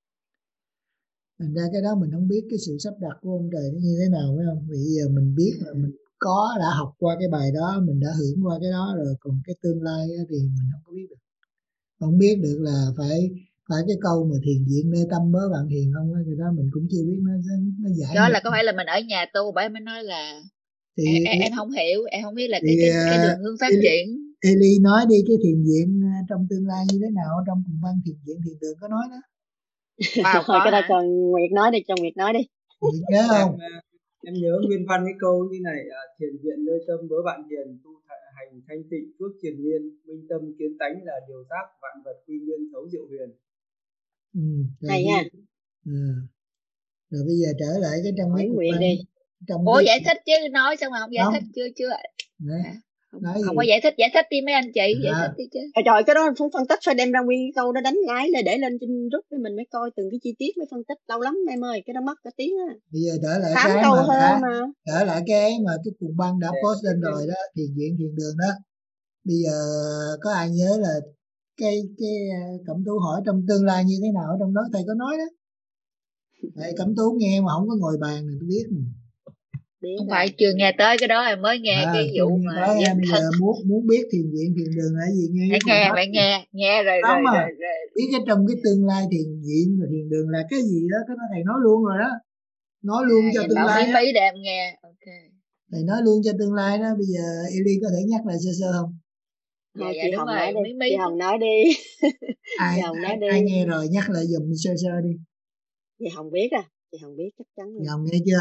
Thành ra cái đó mình không biết cái sự sắp đặt của ông trời nó như thế nào, phải không? Vì giờ mình biết là mình có đã học qua cái bài đó, mình đã hưởng qua cái đó rồi, còn cái tương lai thì mình không có biết được. Không biết được là phải phải cái câu mà thiền viện nơi tâm bớ bạn hiền không á, cái đó mình cũng chưa biết nó nó giải Đó như là có phải là mình ở nhà tu bởi mới nói là thì em, em, em không hiểu, em không biết là thì cái cái cái đường uh, hướng phát Eli, triển. Eli nói đi, cái thiền viện uh, trong tương lai như thế nào, trong cùng văn thiền viện thiền đường có nói đó. Wow, Thôi có cái đó hả? cho Nguyệt nói đi, cho Nguyệt nói đi. Nguyệt nhớ không? Em, em nhớ nguyên văn cái câu như này: à, thiền viện nơi tâm bớ bạn hiền, tu hành thanh tịnh phước triền miên, minh tâm kiến tánh là điều tác, vạn vật quy nguyên thấu diệu huyền. Ừ, rồi Hay bây, ha. à, rồi bây giờ trở lại cái trong Hỏi cái cục Nguyệt văn, đi. trong Ủa cái giải thích chứ, nói xong mà không giải không thích chưa chưa đấy, hả? Không, nói không gì có giải thích, giải thích đi mấy anh chị, giải à, thích đi chứ. À, trời, cái đó phân tích phải đem ra nguyên cái câu đó đánh lái là để lên trên group để mình mới coi từng cái chi tiết mới phân tích, lâu lắm em ơi, cái đó mất cả tiếng á. bây giờ trở lại Tám cái câu mà thôi đã mà. trở lại cái mà cái cục văn đã Để post lên em rồi đó, thiền viện thiền đường đó. Bây giờ có ai nhớ là cái cái uh, Cẩm Tú hỏi trong tương lai như thế nào ở trong đó, thầy có nói đó. Thầy Cẩm Tú nghe mà không có ngồi bàn thì tôi biết mà. Biết Không rồi. phải chưa nghe tới cái đó, em mới nghe À, cái chưa vụ nghe mà tới dấn ha, bây thân. giờ muốn muốn biết thiền viện thiền đường là gì, nghe cái Phải cục nghe, đó phải nghe, nghe rồi không rồi à, rồi rồi. biết cái trong cái tương lai thiền viện và thiền đường là cái gì đó, cái đó thầy nói luôn rồi đó, nói luôn À, cho em tương bảo lai mí đó, mí để em nghe. Ok. thầy nói luôn cho tương lai đó. Bây giờ Eli có thể nhắc lại sơ sơ không? Dạ Thôi dạ chị đúng Hồng rồi, nói đi, mí mí chị chứ. Hồng nói đi. ai Chị Hồng nói ai, đi. ai nghe rồi nhắc lại giùm sơ sơ đi. Chị Hồng biết à, chị Hồng biết chắc chắn Chị rồi. Hồng nghe chưa?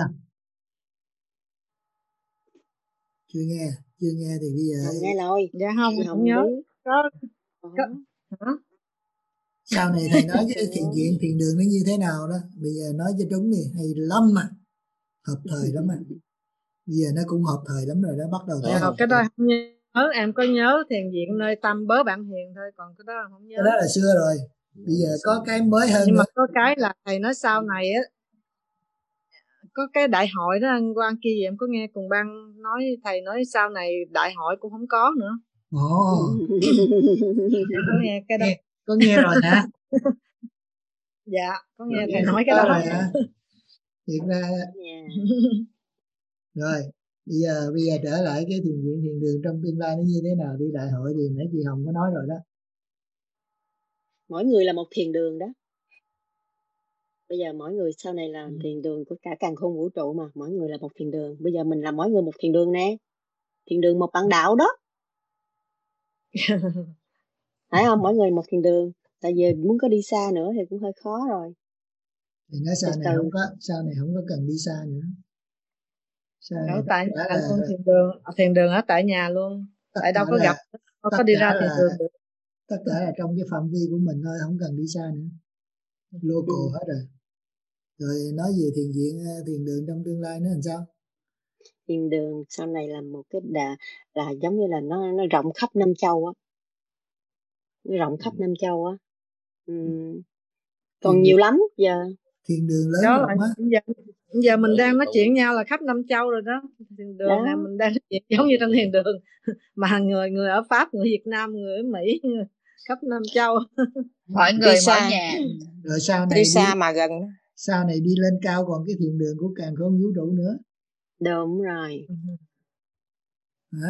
Chưa nghe, chưa nghe thì bây giờ Hồng nghe rồi. Dạ không, Chị em Hồng không nhớ. biết. Có, Có. có, hả? sau này thầy nói cái thiền viện thiền đường nó như thế nào đó, bây giờ nói cho trúng đi, hay lắm mà, hợp thời lắm mà. Bây giờ nó cũng hợp thời lắm rồi đó, bắt đầu Dạ, thấy hợp cái thời. đó không nhớ, em có nhớ thiền viện nơi tâm bớ bạn hiền thôi, còn cái đó không nhớ. Cái đó là xưa rồi, bây giờ có cái mới hơn Nhưng nữa. mà có cái là thầy nói sau này á, có cái đại hội đó anh Quang kia em có nghe cùng ban nói, thầy nói sau này đại hội cũng không có nữa. Ồ, Em có nghe cái đó. nghe, có nghe rồi hả? Dạ có nghe Có thầy nghe nói cái có đó rồi hả? Thiệt ra Yeah. rồi bây giờ bây giờ trở lại cái thiền viện thiền đường trong tương lai nó như thế nào đi, đại hội thì nãy chị Hồng có nói rồi đó. Mỗi người là một thiền đường đó. Bây giờ mỗi người sau này là thiền đường của cả càn khôn vũ trụ mà, mỗi người là một thiền đường. Bây giờ mình là mỗi người một thiền đường nè, thiền đường một bạn đạo đó. Phải không? Mỗi người một thiền đường. Tại vì muốn có đi xa nữa thì cũng hơi khó rồi. Thì nói sau Từ này từ. không có, sau này không có cần đi xa nữa. Sau này Ở tại tất cả nhà là luôn, thiền đường thiền đường ở tại nhà luôn, tất tại cả đâu có là gặp, đâu tất có đi cả ra thiền là đường được. tất cả là trong cái phạm vi của mình thôi, không cần đi xa nữa, local Ừ. hết rồi. Rồi nói về thiền viện thiền đường trong tương lai nữa làm sao? Thiên đường sau này là một cái đà, là giống như là nó nó rộng khắp năm châu á, nó rộng khắp năm châu á. Uhm. Còn thiên nhiều đường, lắm giờ. Thiên đường lớn đó rộng là á. giờ, giờ mình đang nói chuyện nhau là khắp năm châu rồi đó. Thiên đường này mình đang nói chuyện giống như trong thiên đường mà người người ở Pháp, người Việt Nam, người ở Mỹ, người khắp năm châu. Mọi người mỗi nhà. Rồi sau này đi đi xa mà gần. Sau này đi lên cao còn cái thiên đường của càn khôn vũ trụ nữa. Đúng rồi. Hả?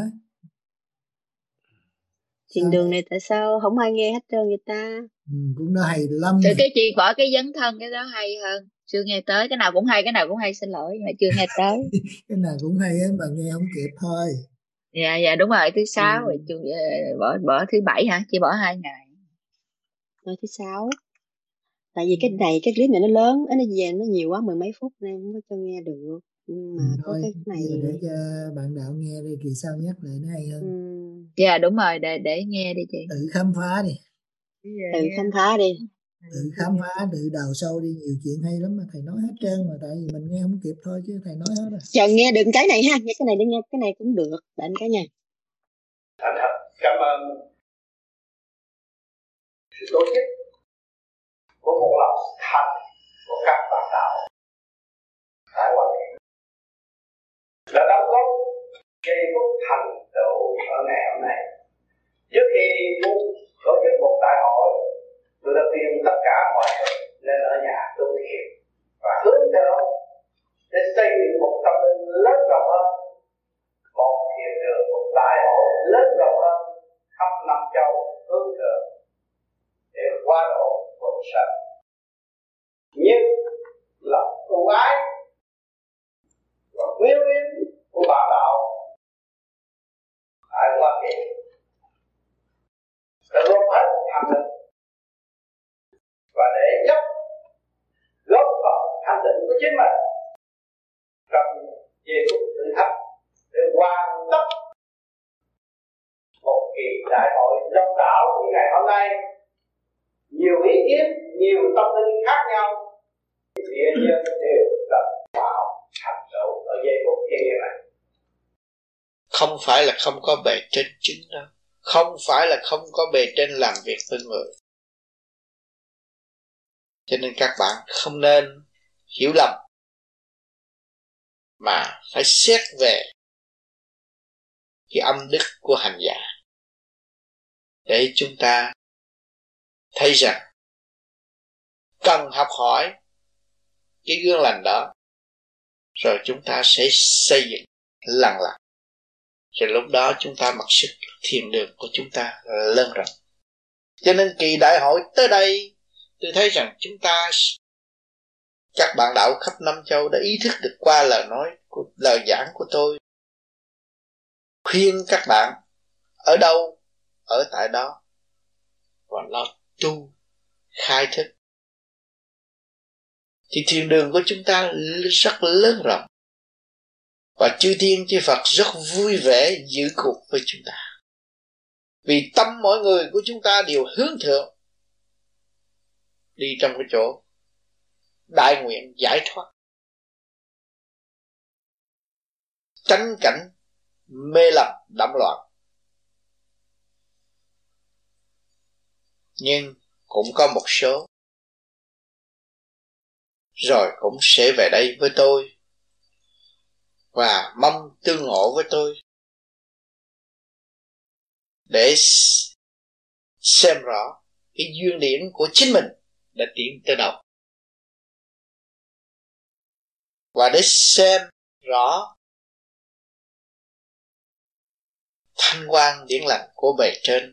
Thiên sao đường này? này tại sao không ai nghe hết trơn người ta? Ừ, cũng nó hay lắm. Từ cái chuyện bỏ cái dấn thân cái đó hay hơn. Chưa nghe tới, cái nào cũng hay, cái nào cũng hay, xin lỗi nhưng mà chưa nghe tới. Cái nào cũng hay á, mà nghe không kịp thôi. Dạ dạ đúng rồi, thứ sáu rồi ừ. bỏ bỏ thứ bảy hả? Chỉ bỏ hai ngày. Rồi thứ sáu. Tại vì cái này cái clip này nó lớn, nó về nó nhiều quá, mười mấy phút nên không có cho nghe được. Nhưng mà ừ, có thôi, cái này để cho bạn đạo nghe đi, kỳ sau nhắc lại nó hay hơn. Dạ ừ. đúng rồi, để để nghe đi chị. Tự khám phá đi. Tự khám phá đi. Tự khám phá, tự đào sâu đi, nhiều chuyện hay lắm mà thầy nói hết trơn mà, tại vì mình nghe không kịp thôi chứ thầy nói hết rồi. Chờ nghe đừng cái này ha, nghe cái này để nghe cái này cũng được, bạn cái nha. Cảm ơn sự tổ chức của một lòng thành của các bạn đạo tại Hoa Kỳ đã đóng góp gây gốc thành tựu ở ngày hôm nay. Trước khi muốn tổ chức một đại hội, tôi đã khuyên tất cả mọi người lên ở nhà tu thiền và hướng tới để xây dựng một tâm linh lớn rộng hơn, một thiền đường, một đại hội lớn rộng hơn khắp năm châu hướng thượng để qua độ quần sanh. Nhưng lòng ưu ái và quyến luyến của bà đạo tại Hoa Kỳ đã góp hết tham linh và để giúp góp vào thanh tịnh của chính mình trong giây phút thử thách để hoàn tất một kỳ đại hội đông đảo như ngày hôm nay. Nhiều ý kiến, nhiều tâm linh khác nhau, địa nhân đều tập vào thành tựu ở giây phút thiêng liêng này. Không phải là không có bề trên chính đâu, không phải là không có bề trên làm việc với người. Cho nên các bạn không nên hiểu lầm, mà phải xét về cái âm đức của hành giả để chúng ta thấy rằng cần học hỏi cái gương lành đó, rồi chúng ta sẽ xây dựng lần lần. Rồi lúc đó chúng ta mặc sức thiền đường của chúng ta lớn rộng. Cho nên kỳ đại hội tới đây, tôi thấy rằng chúng ta, các bạn đạo khắp năm châu đã ý thức được qua lời nói, của, lời giảng của tôi, khuyên các bạn ở đâu, ở tại đó, và lo tu, khai thức. Thì thiền đường của chúng ta rất lớn rộng, và chư thiên chư Phật rất vui vẻ giữ cuộc với chúng ta. Vì tâm mỗi người của chúng ta đều hướng thượng, đi trong cái chỗ đại nguyện giải thoát, tránh cảnh mê lầm đắm loạn. Nhưng cũng có một số rồi cũng sẽ về đây với tôi và mong tương ngộ với tôi để xem rõ cái duyên điển của chính mình đã tiến tới đâu, và để xem rõ thanh quan điển lành của bề trên.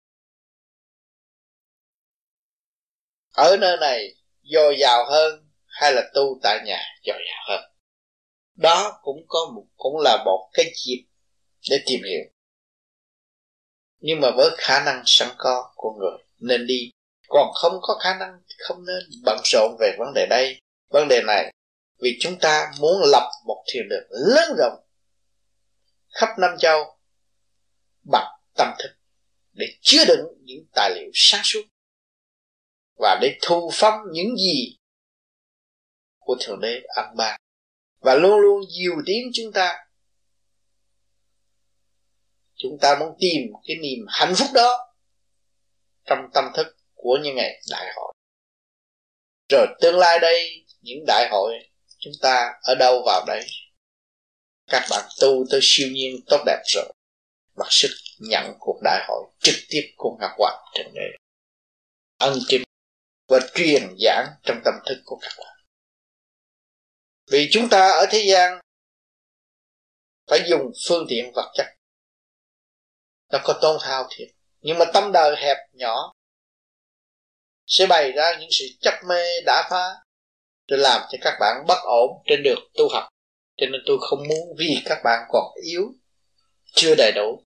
Ở nơi này dồi dào hơn hay là tu tại nhà dồi dào hơn? Đó cũng có một, cũng là một cái dịp để tìm hiểu. Nhưng mà với khả năng sẵn có của người nên đi, còn không có khả năng không nên bận rộn về vấn đề đây, vấn đề này. Vì chúng ta muốn lập một thiền đường lớn rộng khắp năm châu bằng tâm thức để chứa đựng những tài liệu sáng suốt và để thu phóng những gì của Thượng Đế ân ban, và luôn luôn dìu tiến chúng ta chúng ta muốn tìm cái niềm hạnh phúc đó trong tâm thức của những ngày đại hội. Rồi tương lai đây, những đại hội chúng ta ở đâu vào đấy. Các bạn tu tới siêu nhiên tốt đẹp rồi, mặc sức nhận cuộc đại hội trực tiếp của Ngọc Hoàng Trần Đế, ân trinh và truyền giảng trong tâm thức của các bạn. Vì chúng ta ở thế gian phải dùng phương tiện vật chất, nó có tôn hao thiệt, nhưng mà tâm đời hẹp nhỏ sẽ bày ra những sự chấp mê đã phá, rồi làm cho các bạn bất ổn trên đường tu học. Cho nên tôi không muốn, vì các bạn còn yếu, chưa đầy đủ,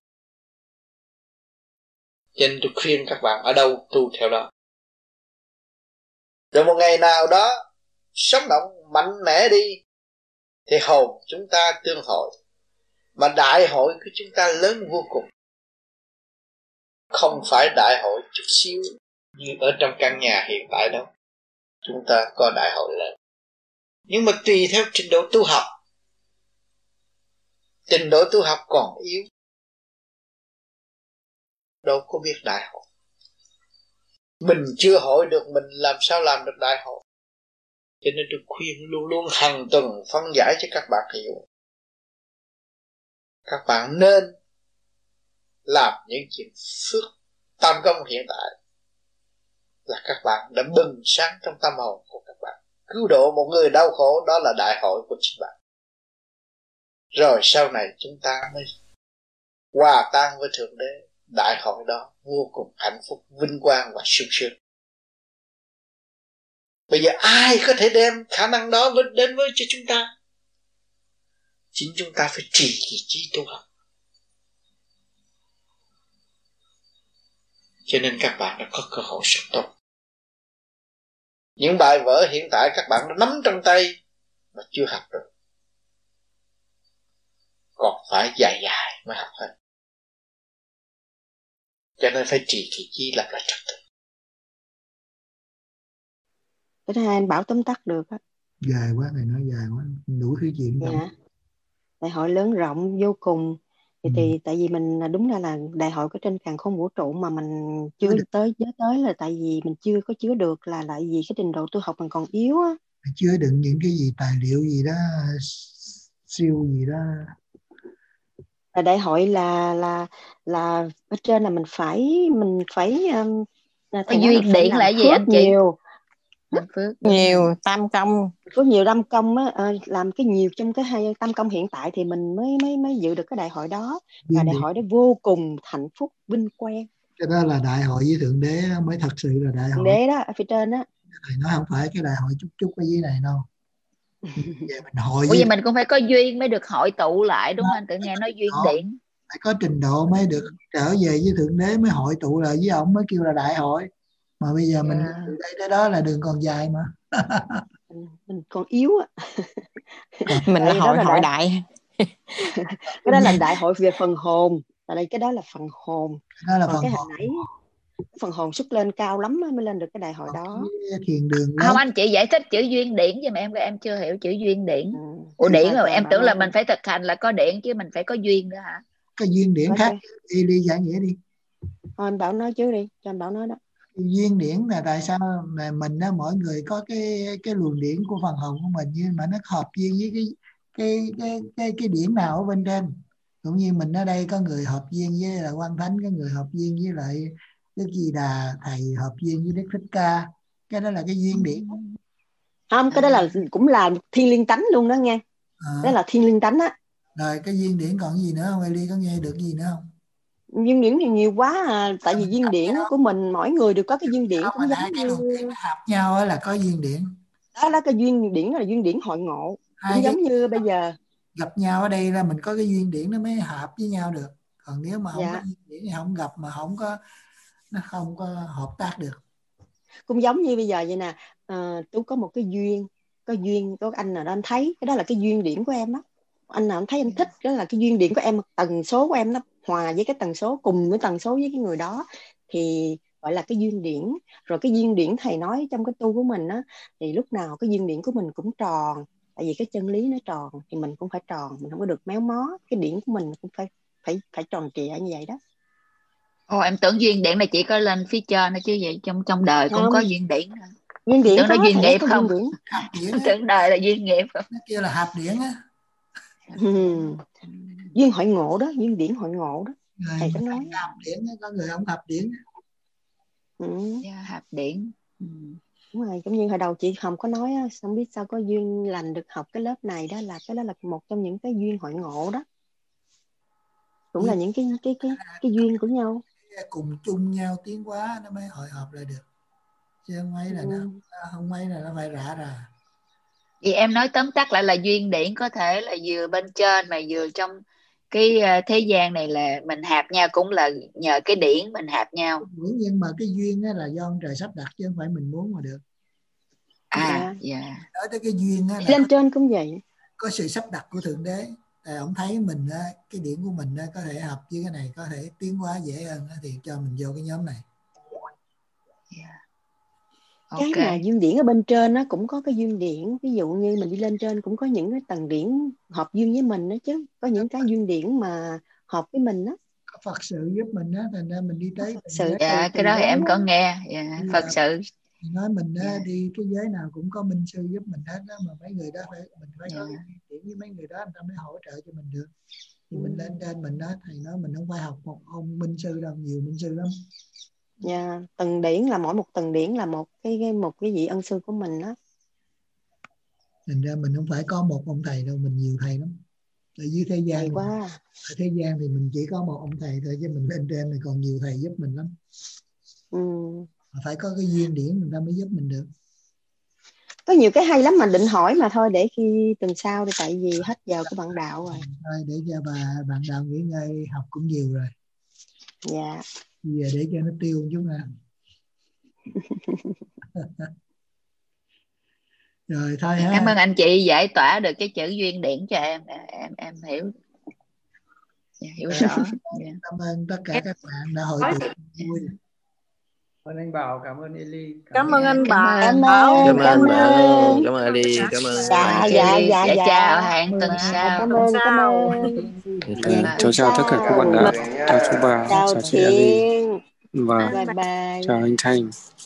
cho nên tôi khuyên các bạn ở đâu tu theo đó. Rồi một ngày nào đó sống động mạnh mẽ đi, thì hồn chúng ta tương hội. Mà đại hội của chúng ta lớn vô cùng, không phải đại hội chút xíu như ở trong căn nhà hiện tại đâu. Chúng ta có đại hội lớn, nhưng mà tùy theo trình độ tu học. Trình độ tu học còn yếu, đâu có biết đại hội. Mình chưa hội được, mình làm sao làm được đại hội. Cho nên tôi khuyên luôn luôn hàng tuần phân giải cho các bạn hiểu. Các bạn nên làm những chuyện phước tam công hiện tại, là các bạn đã bừng sáng trong tâm hồn của các bạn. Cứu độ một người đau khổ, đó là đại hội của chính bạn. Rồi sau này chúng ta mới hòa tan với Thượng Đế. Đại hội đó vô cùng hạnh phúc, vinh quang và sung sướng. Bây giờ ai có thể đem khả năng đó đến với cho chúng ta? Chính chúng ta phải trì kỳ trí tu học. Cho nên các bạn đã có cơ hội rất tốt. Những bài vở hiện tại các bạn đã nắm trong tay mà chưa học được, còn phải dài dài mới học hết. Cho nên phải trì kỳ trí lập lại trật tự. Cái thứ hai anh bảo tóm tắt được á. Dài quá, thầy nói dài quá, đủ thứ chuyện. Dạ. Đại hội lớn rộng vô cùng. Thì, ừ. thì tại vì mình đúng ra là đại hội có trên càn khôn vũ trụ mà mình chưa được. tới nhớ tới là tại vì mình chưa có chứa được, là tại vì cái trình độ tu học mình còn yếu á. Chứa đựng những cái gì tài liệu gì đó siêu gì đó. Là đại hội là là là ở trên là mình phải mình phải um, là có duyên điển là gì anh chị? Nhiều phước nhiều tam công, có nhiều tam công á, à, làm cái nhiều trong cái hai tam công hiện tại thì mình mới mới mới dự được cái đại hội đó. Và đại hội đó vô cùng hạnh phúc vinh quang. Cái đó là đại hội với Thượng Đế mới thật sự là đại hội. Thượng Đế đó ở phía trên á. Thầy nói không phải cái đại hội chút chút ở dưới này đâu. Về mình hội. Ủa vậy mình cũng phải có duyên mới được hội tụ lại đúng không anh? Tự nghe nói duyên điển. Phải có trình độ mới được trở về với Thượng Đế, mới hội tụ lại với ông mới kêu là đại hội. Mà bây giờ mình yeah. từ đây tới đó là đường còn dài mà. Mình còn yếu á. Mình là hội hội đại. Cái đó là đại hội về phần hồn. Tại đây cái đó là phần hồn. Đó là còn phần cái hồn. hình nãy phần hồn xuất lên cao lắm mới lên được cái đại hội đó. Thiền đường không, anh chị giải thích chữ duyên điển cho mà em em chưa hiểu chữ duyên điển. Ừ. Ủa điển rồi em tưởng là mình phải thực hành là có điển chứ mình phải có duyên nữa hả? Cái duyên điển khác. Đi đi giải nghĩa đi. Thôi anh Bảo nói chứ đi, cho anh Bảo nói đó. Duyên điển là tại sao mà mình đó, mỗi người có cái cái luồng điển của phần hồn của mình, nhưng mà nó hợp duyên với cái cái cái cái cái điển nào ở bên trên. Cũng như mình ở đây có người hợp duyên với là Quan Thánh, có người hợp duyên với lại Đức Di Đà, thầy hợp duyên với Đức Thích Ca. Cái đó là cái duyên điển. Không, cái đó là cũng là thiên liêng tánh luôn đó nghe. À. Đó là thiên liêng tánh á. Rồi cái duyên điển còn gì nữa không? Eli có nghe được gì nữa không? Duyên điển thì nhiều quá à. Tại vì duyên điển của mình mỗi người đều có cái duyên điển cũng giống như hợp nhau là có duyên điển. Đó là cái duyên điển là duyên điển hội ngộ. Hai cũng giống như bây giờ gặp nhau ở đây là mình có cái duyên điển nó mới hợp với nhau được. Còn nếu mà không dạ. có duyên điển thì không gặp mà không có nó không có hợp tác được. Cũng giống như bây giờ vậy nè, à, tôi có một cái duyên, có duyên có anh nào đó anh thấy cái đó là cái duyên điển của em á. Anh nào anh thấy anh thích, đó là cái duyên điển của em, tần số của em nó hòa với cái tần số, cùng với tần số với cái người đó thì gọi là cái duyên điển. Rồi cái duyên điển thầy nói trong cái tu của mình á, thì lúc nào cái duyên điển của mình cũng tròn, tại vì cái chân lý nó tròn thì mình cũng phải tròn, mình không có được méo mó, cái điển của mình cũng phải phải phải tròn trịa như vậy đó. Ồ, em tưởng duyên điển là chỉ có lên phía trên đó chứ, vậy trong trong đời cũng Không. có duyên điển nữa. Duyên điển Tưởng đó có, duyên thầy nghiệp có không? duyên điển. Hạt điển á, Tưởng đời là duyên nghiệp không? nó kêu là hạt điển á. Ừ. Duyên hội ngộ đó, duyên điển hội ngộ đó. Người Thầy mà có nói. hạt điển á, có người không hạt điển á. Ừ. Yeah, hạt điển. Ừ. Đúng rồi, giống như hồi đầu chị Hồng có nói á, không biết sao có duyên lành được học cái lớp này đó, là cái đó là một trong những cái duyên hội ngộ đó. Cũng là những cái cái cái cái duyên của nhau. Cùng chung nhau tiến hóa nó mới hội họp lại được. Chứ không mấy là Ừ. nó không mấy là nó phải rã ra. Vì em nói tóm tắt lại là duyên điển có thể là vừa bên trên mà vừa trong cái uh, thế gian này là mình hạp nhau, cũng là nhờ cái điển mình hạp nhau. Nhưng mà cái duyên á là do ông trời sắp đặt chứ không phải mình muốn mà được. À, dạ. Yeah. Nói tới cái duyên á là lên có, trên cũng vậy. Có sự sắp đặt của Thượng Đế. Tại ông thấy mình á, cái điển của mình á, có thể hợp với cái này, có thể tiến hóa dễ hơn á, thì cho mình vô cái nhóm này. Yeah. Cái Okay. mà duyên điển ở bên trên nó cũng có cái duyên điển, ví dụ như mình đi lên trên cũng có những cái tầng điển hợp duyên với mình đó chứ, có những cái duyên điển mà hợp với mình đó. Có Phật sự giúp mình đó, thành ra mình đi tới Phật sự. Dạ, cái đó thì em có nghe. Dạ, Phật sự. Thì nói mình đó, Yeah. đi cái giới nào cũng có minh sư giúp mình hết đó, mà mấy người đó phải mình phải Yeah. có cái điểm với mấy người đó, người ta mới hỗ trợ cho mình được. Thì ừ. mình lên trên mình đó, thầy nói mình không phải học một ông minh sư đâu, nhiều minh sư lắm. Dạ, yeah. Từng điển là mỗi một từng điển là một cái, cái một cái vị ân sư của mình đó. Thành ra mình không phải có một ông thầy đâu, mình nhiều thầy lắm. Ở dưới thế gian, Thầy quá. Ở thế gian thì mình chỉ có một ông thầy thôi, chứ mình lên trên thì còn nhiều thầy giúp mình lắm. Ừ. Mà phải có cái duyên điển người ta mới giúp mình được. Có nhiều cái hay lắm mà định hỏi mà thôi để khi tuần sau đi, tại vì hết giờ của bạn Đạo rồi. Thôi để cho bà bạn Đạo nghỉ ngơi, học cũng nhiều rồi. Dạ. Bây giờ để cho nó tiêu chút nè. Rồi thôi ha. Cảm ơn anh chị giải tỏa được cái chữ duyên điển cho em, em em hiểu. Yeah, hiểu rõ. Yeah. Cảm ơn tất cả các bạn đã hội tụ vui. Cảm ơn anh Bảo, cảm ơn Eli, cảm, cảm ơn anh Cảm Bảo. ơn, cảm cảm ơn ơn, cảm ơn Ali, cảm ơn dạ dạ dạ dạ dạ. chào, hẹn tuần sau. Cảm ơn, cảm ơn. Vâng, chào chào tất cả các bạn đã chào chú Bảo, Chào chào chị Ali Thiện. và Bye bye. chào anh Thanh.